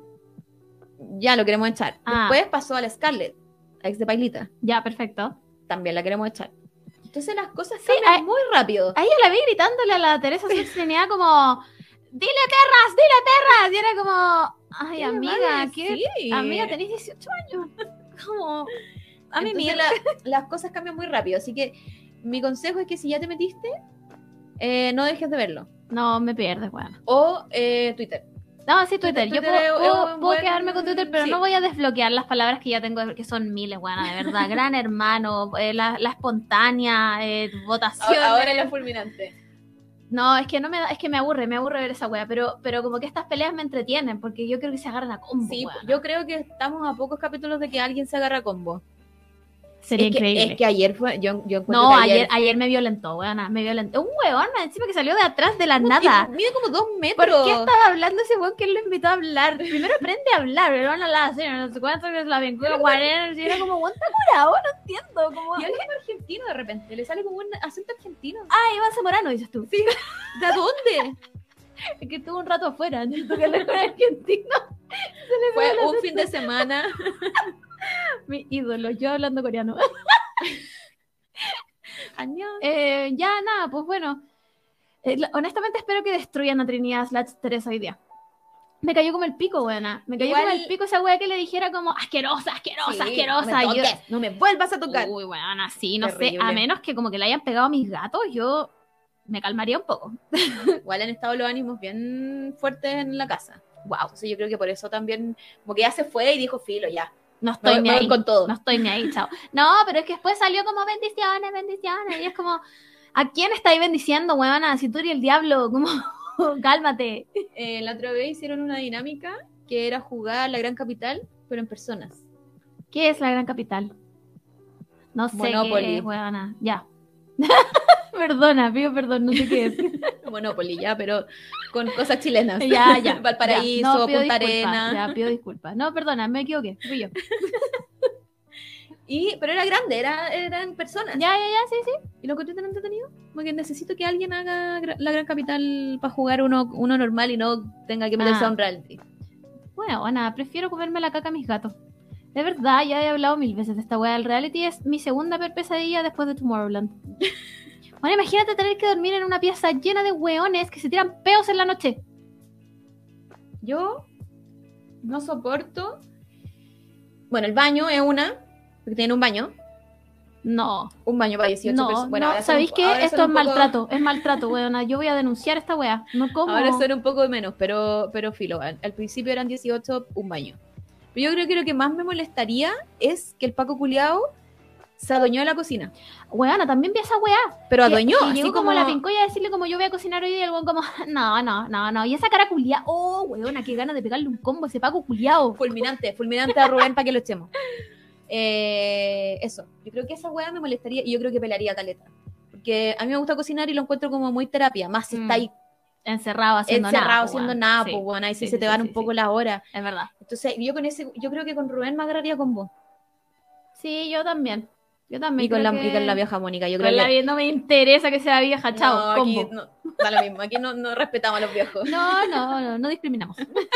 Speaker 4: Ya lo queremos echar.
Speaker 3: Ah.
Speaker 4: Después pasó a la Scarlett, ex de Pailita.
Speaker 3: ya, perfecto.
Speaker 4: También la queremos echar. Entonces las cosas
Speaker 3: Sí,
Speaker 4: cambian
Speaker 3: hay-
Speaker 4: muy rápido.
Speaker 3: A ella la vi gritándole a la Teresa Trinidad como, dile perras, dile perras. Y era como, ay,
Speaker 4: Qué
Speaker 3: amiga,
Speaker 4: madre,
Speaker 3: ¿qué?
Speaker 4: sí.
Speaker 3: Amiga, tenés dieciocho años. Como, a mí
Speaker 4: Entonces,
Speaker 3: mira.
Speaker 4: la- las cosas cambian muy rápido. Así que mi consejo es que si ya te metiste, eh, no dejes de verlo.
Speaker 3: No, me pierdes, bueno.
Speaker 4: O eh, Twitter.
Speaker 3: No, sí, Twitter. Yo
Speaker 4: Twitter
Speaker 3: puedo,
Speaker 4: es- es
Speaker 3: puedo-
Speaker 4: un
Speaker 3: puedo
Speaker 4: buen-
Speaker 3: quedarme con Twitter, pero
Speaker 4: sí.
Speaker 3: no voy a desbloquear las palabras que ya tengo, que son miles, bueno, de verdad. Gran hermano, eh, la, la espontánea, eh, votación.
Speaker 4: Ahora, ahora la fulminante.
Speaker 3: No, es que no me da, es que me aburre, me aburre ver esa wea, pero, pero como que estas peleas me entretienen, porque yo creo que se agarran a combo.
Speaker 4: Sí,
Speaker 3: weona.
Speaker 4: yo creo que estamos a pocos capítulos de que alguien se agarra a combo.
Speaker 3: Sería
Speaker 4: es que,
Speaker 3: increíble.
Speaker 4: Es que ayer fue. Yo, yo encuentro
Speaker 3: No,
Speaker 4: que
Speaker 3: ayer, ayer me violentó, weona, me violentó. Un weón, man, encima que salió de atrás de la nada.
Speaker 4: Y mide como dos
Speaker 3: ¿Por
Speaker 4: metros.
Speaker 3: qué estaba hablando ese weón que él lo invitó a hablar? Primero aprende a hablar, pero no hablaba así, no sé cuánto que es la vincula, guarén, y era como, weón, está curado, no entiendo. Como,
Speaker 4: Y él es argentino de repente. Le sale como un acento argentino.
Speaker 3: ah, Iván Zamorano, dices tú.
Speaker 4: Sí. ¿De dónde?
Speaker 3: Es que estuvo un rato afuera, ¿no? Que él era argentino.
Speaker 4: Fue un fin de semana.
Speaker 3: Mi ídolo, yo hablando coreano.
Speaker 4: Año.
Speaker 3: Eh, ya, nada, pues bueno. Eh, la- honestamente espero que destruyan a Trinidad Slash Teresa hoy día. Me cayó como el pico, buena. Me cayó
Speaker 4: Igual-
Speaker 3: como el pico esa wea que le dijera como asquerosa, asquerosa,
Speaker 4: Sí,
Speaker 3: asquerosa.
Speaker 4: No
Speaker 3: Y
Speaker 4: me,
Speaker 3: yo-
Speaker 4: toques, no me vuelvas a tocar.
Speaker 3: Uy, bueno, sí, no
Speaker 4: Terrible.
Speaker 3: sé. A menos que como que le hayan pegado a mis gatos, yo me calmaría un poco.
Speaker 4: Igual han estado los ánimos bien fuertes en la casa. Wow. Entonces yo creo que por eso también, como que ya se fue y dijo, filo, ya.
Speaker 3: No
Speaker 4: Me
Speaker 3: estoy
Speaker 4: voy,
Speaker 3: ni
Speaker 4: me voy
Speaker 3: ahí.
Speaker 4: con todo.
Speaker 3: No estoy ni ahí, chao. No, pero es que después salió como bendiciones, bendiciones. Y es como, ¿a quién estáis bendiciendo, huevona? Si tú eres el diablo, como, cálmate.
Speaker 4: Eh, la otra vez hicieron una dinámica que era jugar la gran capital, pero en personas.
Speaker 3: ¿Qué es la gran capital? No sé
Speaker 4: Monopoly.
Speaker 3: qué es, huevona. Ya. Perdona, pido perdón, no sé qué es.
Speaker 4: Monopoly, ya, pero con cosas chilenas.
Speaker 3: Ya, ya.
Speaker 4: Valparaíso,
Speaker 3: ya. No, pido
Speaker 4: Punta
Speaker 3: disculpas,
Speaker 4: Arena.
Speaker 3: Ya, pido disculpas. No, perdona, me equivoqué. Fui yo.
Speaker 4: Y, pero era grande, era, eran personas.
Speaker 3: Ya, ya, ya, sí, sí.
Speaker 4: Y lo encontré tan entretenido. Porque necesito que alguien haga gra- la Gran Capital para jugar uno, uno normal y no tenga que meterse
Speaker 3: Ah.
Speaker 4: a un reality.
Speaker 3: Bueno, nada, prefiero comerme la caca a mis gatos. De verdad, ya he hablado mil veces de esta wea. El reality es mi segunda peor pesadilla después de Tomorrowland. Bueno, imagínate tener que dormir en una pieza llena de weones que se tiran peos en la noche.
Speaker 4: Yo no soporto. Bueno, el baño es una, porque tiene un baño.
Speaker 3: No,
Speaker 4: Un baño para dieciocho
Speaker 3: no,
Speaker 4: personas. Bueno,
Speaker 3: no.
Speaker 4: ahora son
Speaker 3: ¿Sabéis
Speaker 4: un-
Speaker 3: qué?
Speaker 4: ahora
Speaker 3: Esto
Speaker 4: son
Speaker 3: es
Speaker 4: un poco-
Speaker 3: maltrato, es maltrato, weona. Yo voy a denunciar esta wea. No como.
Speaker 4: Ahora son un poco de menos, pero, pero filo. Al, al principio eran dieciocho, un baño. Pero yo creo que lo que más me molestaría es que el Paco culiao se adueñó de la cocina.
Speaker 3: Weona, también vi esa wea.
Speaker 4: Pero
Speaker 3: Que-
Speaker 4: adueñó,
Speaker 3: que
Speaker 4: así
Speaker 3: llegó como,
Speaker 4: como
Speaker 3: la pincoya a decirle como yo voy a cocinar hoy día y el weón como, no, no, no, no. Y esa cara culiao, oh, weona, qué ganas de pegarle un combo a ese Paco culiao.
Speaker 4: fulminante, fulminante a Rubén para que lo echemos. Eh, eso, yo creo que esa weá me molestaría y yo creo que pelaría caleta. Porque a mí me gusta cocinar y lo encuentro como muy terapia, más si
Speaker 3: Mm,
Speaker 4: está ahí
Speaker 3: Encerrado haciendo
Speaker 4: encerrado
Speaker 3: nada. po,
Speaker 4: haciendo
Speaker 3: weón.
Speaker 4: nada,
Speaker 3: Sí,
Speaker 4: pues bueno, ahí sí,
Speaker 3: sí,
Speaker 4: se
Speaker 3: sí,
Speaker 4: te
Speaker 3: sí,
Speaker 4: van
Speaker 3: sí,
Speaker 4: un poco
Speaker 3: sí.
Speaker 4: las horas.
Speaker 3: Es verdad.
Speaker 4: Entonces, yo con ese, yo creo que con Rubén me agarraría con vos.
Speaker 3: Sí, yo también. Yo también.
Speaker 4: Y con,
Speaker 3: creo
Speaker 4: la,
Speaker 3: que...
Speaker 4: y con la vieja Mónica, yo
Speaker 3: Con
Speaker 4: creo
Speaker 3: la
Speaker 4: que.
Speaker 3: vie- no me interesa que sea vieja, chao.
Speaker 4: No, aquí
Speaker 3: combo.
Speaker 4: no, da lo mismo, aquí no, no respetamos a los viejos.
Speaker 3: No, no, no, no discriminamos.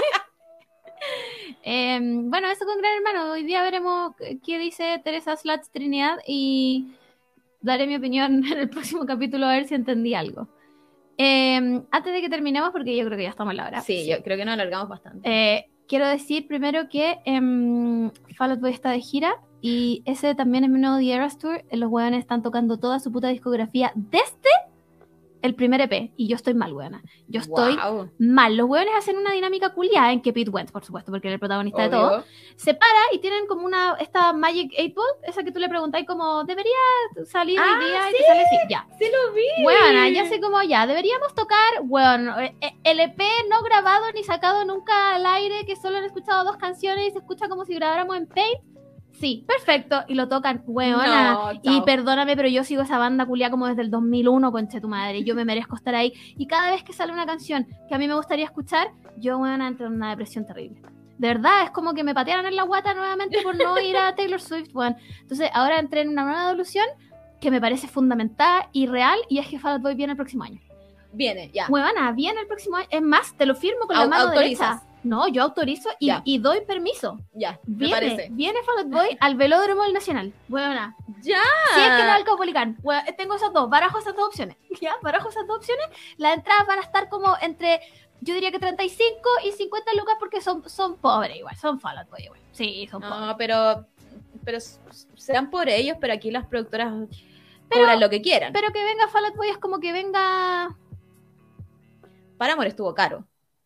Speaker 3: Eh, bueno, eso con Gran Hermano. Hoy día veremos qué dice Teresa Slats Trinidad y daré mi opinión en el próximo capítulo a ver si entendí algo. Eh, antes de que terminemos, porque yo creo que ya estamos en la hora.
Speaker 4: Sí, yo creo que nos alargamos bastante.
Speaker 3: Eh, quiero decir primero que um, Fall Out Boy está de gira y ese también es mi nuevo The Eras Tour. Los weones están tocando toda su puta discografía desde el primer E P y yo estoy mal, weona. Yo estoy
Speaker 4: Guau,
Speaker 3: mal. Los weones hacen una dinámica culiada en que Pete Wentz, por supuesto, porque era el protagonista de todo,
Speaker 4: obvio.
Speaker 3: se para y tienen como una, esta Magic eight Ball, esa que tú le preguntáis como, ¿debería salir
Speaker 4: Ah,
Speaker 3: hoy día? Y
Speaker 4: sí.
Speaker 3: te sale así, ya.
Speaker 4: Sí lo vi.
Speaker 3: Weona, ya sé como ya, deberíamos tocar, bueno, eh, eh, el E P no grabado ni sacado nunca al aire, que solo han escuchado dos canciones y se escucha como si grabáramos en Paint. Sí, perfecto, y lo tocan, weona.
Speaker 4: No,
Speaker 3: Y
Speaker 4: chao.
Speaker 3: perdóname, pero yo sigo esa banda culia como desde el dos mil uno, conche tu madre, yo me merezco estar ahí. Y cada vez que sale una canción que a mí me gustaría escuchar, yo, weona, entro en una depresión terrible. De verdad, es como que me patearon en la guata nuevamente por no ir a Taylor Swift, weón. Entonces, ahora entré en una nueva evolución que me parece fundamental y real, y es que Fall Out Boy viene el próximo año.
Speaker 4: Viene, ya.
Speaker 3: Huevana, viene el próximo año. Es más, te lo firmo con la
Speaker 4: Au-
Speaker 3: mano
Speaker 4: autorizas.
Speaker 3: derecha. No, yo autorizo y,
Speaker 4: Ya.
Speaker 3: y doy permiso.
Speaker 4: Ya, me
Speaker 3: Viene,
Speaker 4: parece.
Speaker 3: viene Fall Out Boy al Velódromo del Nacional. Huevona.
Speaker 4: Ya.
Speaker 3: Si es que no al Caupolicán. Hue- Tengo esas dos, barajo esas dos opciones. Ya, barajo esas dos opciones. Las entradas van a estar como entre, yo diría que treinta y cinco y cincuenta lucas porque son, son pobres igual, son Fall Out Boy igual. Sí, son pobres.
Speaker 4: No, pero, pero s- serán por ellos, pero aquí las productoras
Speaker 3: Pero-
Speaker 4: cobran lo que quieran.
Speaker 3: Pero que venga Fall Out Boy es como que venga...
Speaker 4: Paramore estuvo caro.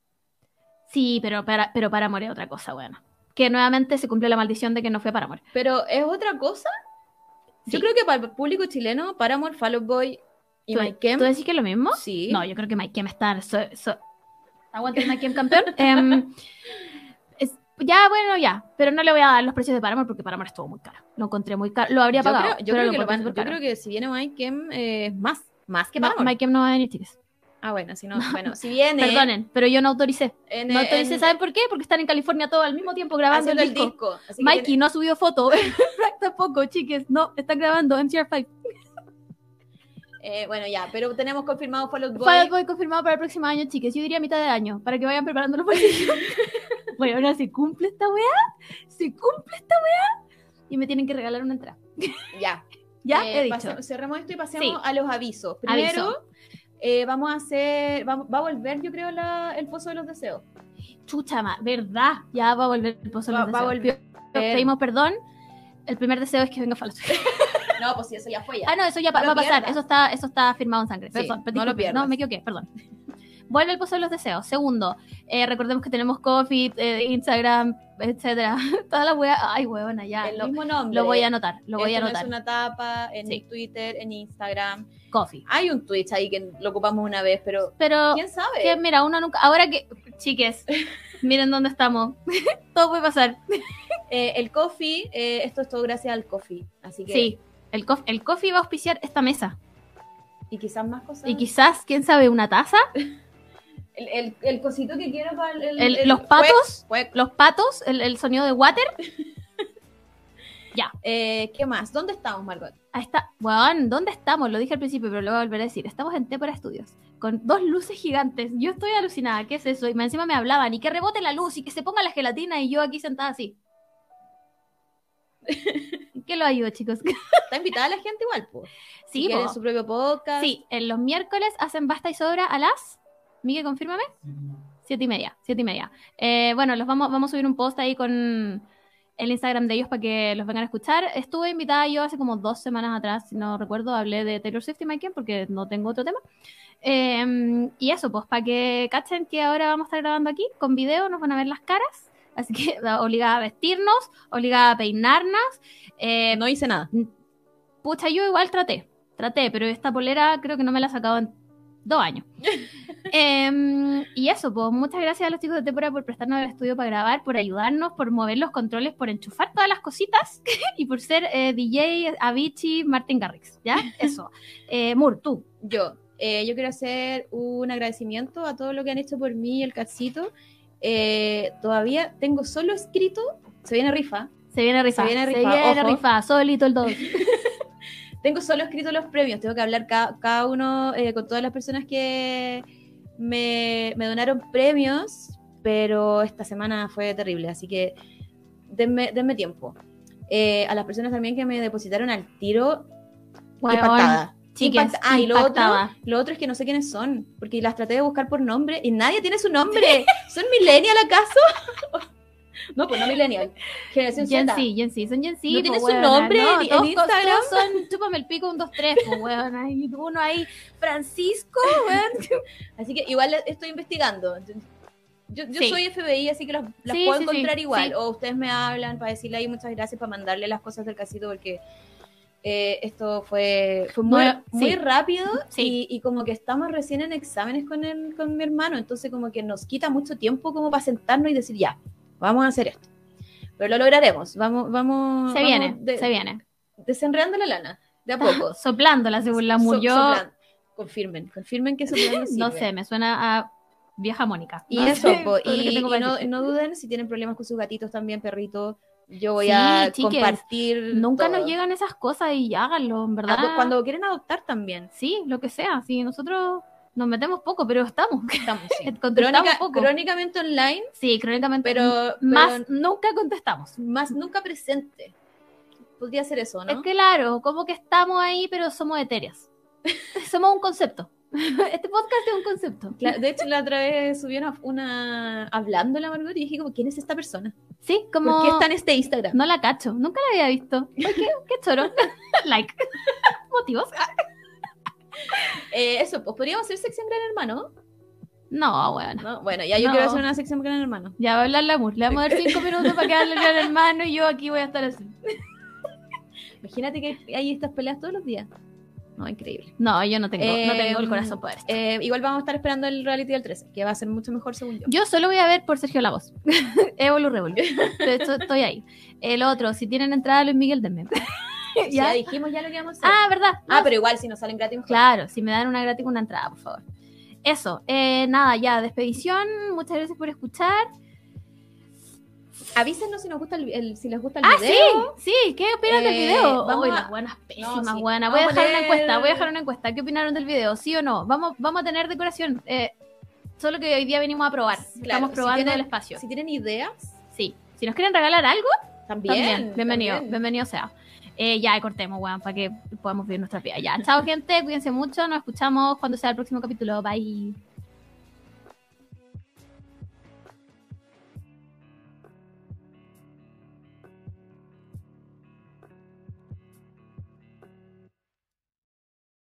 Speaker 3: Sí, pero para, pero para morir otra cosa, bueno. Que nuevamente se cumplió la maldición de que no fue para morir.
Speaker 4: Pero es otra cosa. Yo
Speaker 3: Sí.
Speaker 4: creo que para el público chileno, Paramore, Fall Out Boy y
Speaker 3: ¿Tú,
Speaker 4: My Chem,
Speaker 3: ¿Tú decís que es lo mismo?
Speaker 4: sí.
Speaker 3: No, yo creo que Mike Kem está. So, so- Aguanta el Mike Kem campeón. Em, es- ya, bueno, ya. Pero no le voy a dar los precios de Paramore porque Paramore estuvo muy caro. Lo encontré muy caro. Lo habría
Speaker 4: yo
Speaker 3: pagado.
Speaker 4: creo, yo
Speaker 3: pero
Speaker 4: creo
Speaker 3: lo
Speaker 4: que lo
Speaker 3: encontré
Speaker 4: van-
Speaker 3: súper
Speaker 4: yo
Speaker 3: caro.
Speaker 4: creo que si viene My Chem eh, es más, más que
Speaker 3: No,
Speaker 4: Paramore.
Speaker 3: Mike Kem no va a venir, chicas.
Speaker 4: Ah, bueno, si no, bueno, si viene
Speaker 3: Perdonen, pero yo no autoricé.
Speaker 4: en,
Speaker 3: No autoricé,
Speaker 4: en-
Speaker 3: ¿saben por qué? Porque están en California todos al mismo tiempo grabando
Speaker 4: haciendo
Speaker 3: el
Speaker 4: el
Speaker 3: disco.
Speaker 4: disco. así que
Speaker 3: Mikey
Speaker 4: tiene-
Speaker 3: no ha subido foto. Frank tampoco, chiques. No, están grabando M C R cinco.
Speaker 4: eh, bueno, ya, pero tenemos confirmado Fall Out Boy.
Speaker 3: Fall Out Boy confirmado para el próximo año, chiques. Yo diría mitad de año, para que vayan preparándolo por el Bueno, ahora se cumple esta weá. Se cumple esta weá. Y me tienen que regalar una entrada.
Speaker 4: Ya.
Speaker 3: Ya,
Speaker 4: Eh,
Speaker 3: he dicho.
Speaker 4: pase- cerremos esto y pasemos
Speaker 3: Sí.
Speaker 4: a los avisos. Primero,
Speaker 3: Aviso.
Speaker 4: eh, vamos a hacer, va, va a volver, yo creo, la, el Pozo de los Deseos.
Speaker 3: Chucha, ma, ¿verdad? Ya va a volver el pozo de
Speaker 4: Va,
Speaker 3: los
Speaker 4: va a
Speaker 3: deseos.
Speaker 4: volver.
Speaker 3: Pedimos perdón. El primer deseo es que venga Fall Out Boy.
Speaker 4: No, pues sí, eso ya fue ya.
Speaker 3: Ah, no, eso ya pa-
Speaker 4: No
Speaker 3: va a
Speaker 4: lo
Speaker 3: pasar.
Speaker 4: pierdas.
Speaker 3: Eso está, eso está firmado en sangre.
Speaker 4: Sí,
Speaker 3: Perdón,
Speaker 4: no lo
Speaker 3: disculpe.
Speaker 4: pierdas.
Speaker 3: No, me equivoqué, perdón. Vuelve el pozo de los deseos. Segundo, eh, recordemos que tenemos Coffee, eh, Instagram, etcétera. Toda la wea. Ay, huevona, ya.
Speaker 4: el
Speaker 3: Lo,
Speaker 4: mismo nombre.
Speaker 3: lo voy a anotar. Lo voy a
Speaker 4: Esto no
Speaker 3: anotar.
Speaker 4: es una tapa en
Speaker 3: Sí.
Speaker 4: Twitter, en Instagram.
Speaker 3: Coffee.
Speaker 4: Hay un Twitch ahí que lo ocupamos una vez, pero
Speaker 3: Pero
Speaker 4: ¿quién sabe?
Speaker 3: que mira, uno nunca. Ahora que. Chiques, miren dónde estamos. Todo puede pasar.
Speaker 4: Eh, el coffee, eh, esto es todo gracias al coffee. Así que
Speaker 3: Sí. El, cof- el coffee va a auspiciar esta mesa.
Speaker 4: Y quizás más cosas.
Speaker 3: Y quizás, quién sabe, una taza.
Speaker 4: El, el, el cosito que quiero para el, el-
Speaker 3: El-
Speaker 4: el-
Speaker 3: los patos.
Speaker 4: Cuec, cuec.
Speaker 3: Los patos, el, el sonido de water. Ya.
Speaker 4: Eh, ¿Qué más? ¿Dónde estamos, Margot?
Speaker 3: Ahí está. Bueno, ¿dónde estamos? Lo dije al principio, pero lo voy a volver a decir. Estamos en Tépora Studios, con dos luces gigantes. Yo estoy alucinada. ¿Qué es eso? Y me- encima me hablaban. Y que rebote la luz y que se ponga la gelatina. Y yo aquí sentada así. ¿Qué lo ayudo, chicos?
Speaker 4: Está invitada la gente igual, pues.
Speaker 3: Sí,
Speaker 4: si quieren
Speaker 3: po.
Speaker 4: su propio podcast.
Speaker 3: Sí, en los miércoles hacen Basta y Sobra a las... Miguel, confírmame. Siete y media, siete y media. Eh, bueno, los vamos, vamos a subir un post ahí con el Instagram de ellos para que los vengan a escuchar. Estuve invitada yo hace como dos semanas atrás, si no recuerdo, hablé de Taylor Swift y Michael porque no tengo otro tema. Eh, y eso, pues, para que cachen que ahora vamos a estar grabando aquí con video, nos van a ver las caras. Así que obligada a vestirnos, obligada a peinarnos. Eh,
Speaker 4: No hice nada.
Speaker 3: Pucha, yo igual traté, traté, pero esta polera creo que no me la he sacado en dos años. Em, y eso, pues muchas gracias a los chicos de Tépora por prestarnos el estudio para grabar, por ayudarnos, por mover los controles, por enchufar todas las cositas y por ser eh, D J, Avicii, Martin Garrix, ¿ya? Eso. Eh, Mur, tú.
Speaker 4: Yo, eh, yo quiero hacer un agradecimiento a todo lo que han hecho por mí y el Catsito. Eh, todavía tengo solo escrito, se viene rifa,
Speaker 3: Se viene rifa.
Speaker 4: Se viene rifa,
Speaker 3: Se viene
Speaker 4: ojo.
Speaker 3: rifa, solito el dos.
Speaker 4: tengo solo escrito los premios, tengo que hablar ca- cada uno eh, con todas las personas que me, me donaron premios, pero esta semana fue terrible, así que denme, denme tiempo. Eh, a las personas también que me depositaron al tiro,
Speaker 3: Bueno,
Speaker 4: impactada.
Speaker 3: chiques,
Speaker 4: Impacta- ah, y lo otro,
Speaker 3: impactada.
Speaker 4: lo otro es que no sé quiénes son, porque las traté de buscar por nombre y nadie tiene su nombre. ¿Son millennial acaso? No, pues no millennial. Generación
Speaker 3: Gen
Speaker 4: Z.
Speaker 3: Z, Gen Z, son Gen Z.
Speaker 4: No tiene
Speaker 3: po,
Speaker 4: su
Speaker 3: weona,
Speaker 4: nombre
Speaker 3: no,
Speaker 4: en- en
Speaker 3: todos,
Speaker 4: Instagram.
Speaker 3: todos son, chúpame el pico, un, dos, tres, pues, weón. Hay uno ahí, Francisco, weón.
Speaker 4: Así que igual estoy investigando. Yo, yo
Speaker 3: Sí.
Speaker 4: soy F B I, así que las, las
Speaker 3: Sí,
Speaker 4: puedo
Speaker 3: sí,
Speaker 4: encontrar
Speaker 3: sí,
Speaker 4: igual.
Speaker 3: sí.
Speaker 4: O ustedes me hablan para decirle ahí muchas gracias, para mandarle las cosas del casito, porque eh, esto fue, fue muy,
Speaker 3: No,
Speaker 4: muy
Speaker 3: sí.
Speaker 4: rápido
Speaker 3: Sí.
Speaker 4: y, y como que estamos recién en exámenes con, el, con mi hermano, entonces como que nos quita mucho tiempo como para sentarnos y decir, ya, vamos a hacer esto. Pero lo lograremos, vamos, vamos,
Speaker 3: Se
Speaker 4: vamos
Speaker 3: viene,
Speaker 4: de-
Speaker 3: se viene.
Speaker 4: desenredando la lana, de a poco.
Speaker 3: Soplándola, según la Mur.
Speaker 4: So-
Speaker 3: Yo,
Speaker 4: soplan- Confirmen, confirmen que soplando
Speaker 3: no
Speaker 4: sirve.
Speaker 3: sé, me suena a vieja Mónica.
Speaker 4: Y
Speaker 3: No
Speaker 4: eso,
Speaker 3: sé,
Speaker 4: po,
Speaker 3: todo lo que
Speaker 4: y,
Speaker 3: tengo
Speaker 4: y
Speaker 3: para
Speaker 4: no,
Speaker 3: decir.
Speaker 4: no duden si tienen problemas con sus gatitos también, perritos. Yo voy
Speaker 3: Sí,
Speaker 4: a
Speaker 3: chiques,
Speaker 4: compartir.
Speaker 3: Nunca
Speaker 4: todo.
Speaker 3: nos llegan esas cosas y háganlo, en verdad.
Speaker 4: Ah, cuando quieren adoptar también.
Speaker 3: Sí, lo que sea. Sí, nosotros nos metemos poco, pero estamos.
Speaker 4: Estamos, sí.
Speaker 3: Contestamos
Speaker 4: Crónica-
Speaker 3: poco.
Speaker 4: crónicamente online,
Speaker 3: Sí, crónicamente.
Speaker 4: pero,
Speaker 3: Más
Speaker 4: pero
Speaker 3: nunca contestamos.
Speaker 4: más nunca presente. Podría ser eso, ¿no?
Speaker 3: Es que claro, como que estamos ahí, pero somos etéreas. Somos un concepto. Este podcast es un concepto.
Speaker 4: Cla- De hecho, la otra vez subí una, una hablando la Margot y dije como, ¿quién es esta persona?
Speaker 3: Sí, como...
Speaker 4: ¿Por qué está en este Instagram?
Speaker 3: No la cacho, nunca la había visto. Ay, ¿Qué, qué choro? Like. ¿Motivos?
Speaker 4: Eh, eso, pues podríamos hacer sección Gran Hermano,
Speaker 3: No, bueno.
Speaker 4: ¿no? Bueno, ya yo
Speaker 3: No.
Speaker 4: quiero hacer una sección Gran Hermano.
Speaker 3: Ya va a hablar la Mur. Le vamos a dar cinco minutos para que hable el gran hermano y yo aquí voy a estar así.
Speaker 4: Imagínate que hay estas peleas todos los días. No, increíble.
Speaker 3: No, yo no tengo, no
Speaker 4: Eh,
Speaker 3: tengo el corazón para esto.
Speaker 4: Eh, igual vamos a estar esperando el reality del trece, que va a ser mucho mejor según yo.
Speaker 3: Yo solo voy a ver por Sergio Lagos. Evolu Revolu. De hecho, estoy ahí. El otro, si tienen entrada, Luis Miguel, denme.
Speaker 4: Sí, ya
Speaker 3: ¿Ya?
Speaker 4: dijimos ya lo que íbamos a hacer.
Speaker 3: Ah, ¿verdad?
Speaker 4: Ah,
Speaker 3: No,
Speaker 4: pero igual si nos salen gratis. mejor.
Speaker 3: claro, si me dan una gratis, una entrada, por favor. Eso, eh, nada, ya, despedición. Muchas gracias por escuchar.
Speaker 4: Avísenos si nos gusta el, el- si les gusta el
Speaker 3: Ah,
Speaker 4: video.
Speaker 3: sí, sí, ¿qué opinan del
Speaker 4: Eh,
Speaker 3: video?
Speaker 4: vamos
Speaker 3: Uy,
Speaker 4: a-
Speaker 3: las buenas, pésimas,
Speaker 4: No, sí.
Speaker 3: buenas. Voy a
Speaker 4: Vamos a
Speaker 3: dejar una
Speaker 4: poner-
Speaker 3: encuesta, voy a dejar una encuesta. ¿Qué opinaron del video? ¿Sí o no? Vamos, vamos a tener decoración. Eh, solo que hoy día venimos a probar.
Speaker 4: Claro,
Speaker 3: Estamos
Speaker 4: si
Speaker 3: probando
Speaker 4: tienen-
Speaker 3: el espacio.
Speaker 4: Si tienen ideas,
Speaker 3: Sí. Si nos quieren regalar algo,
Speaker 4: también.
Speaker 3: también. Bienvenido,
Speaker 4: también.
Speaker 3: bienvenido sea. Eh, ya, cortemos, weón, para que podamos vivir nuestra vida. Ya, chao, gente, cuídense mucho. Nos escuchamos cuando sea el próximo capítulo. Bye.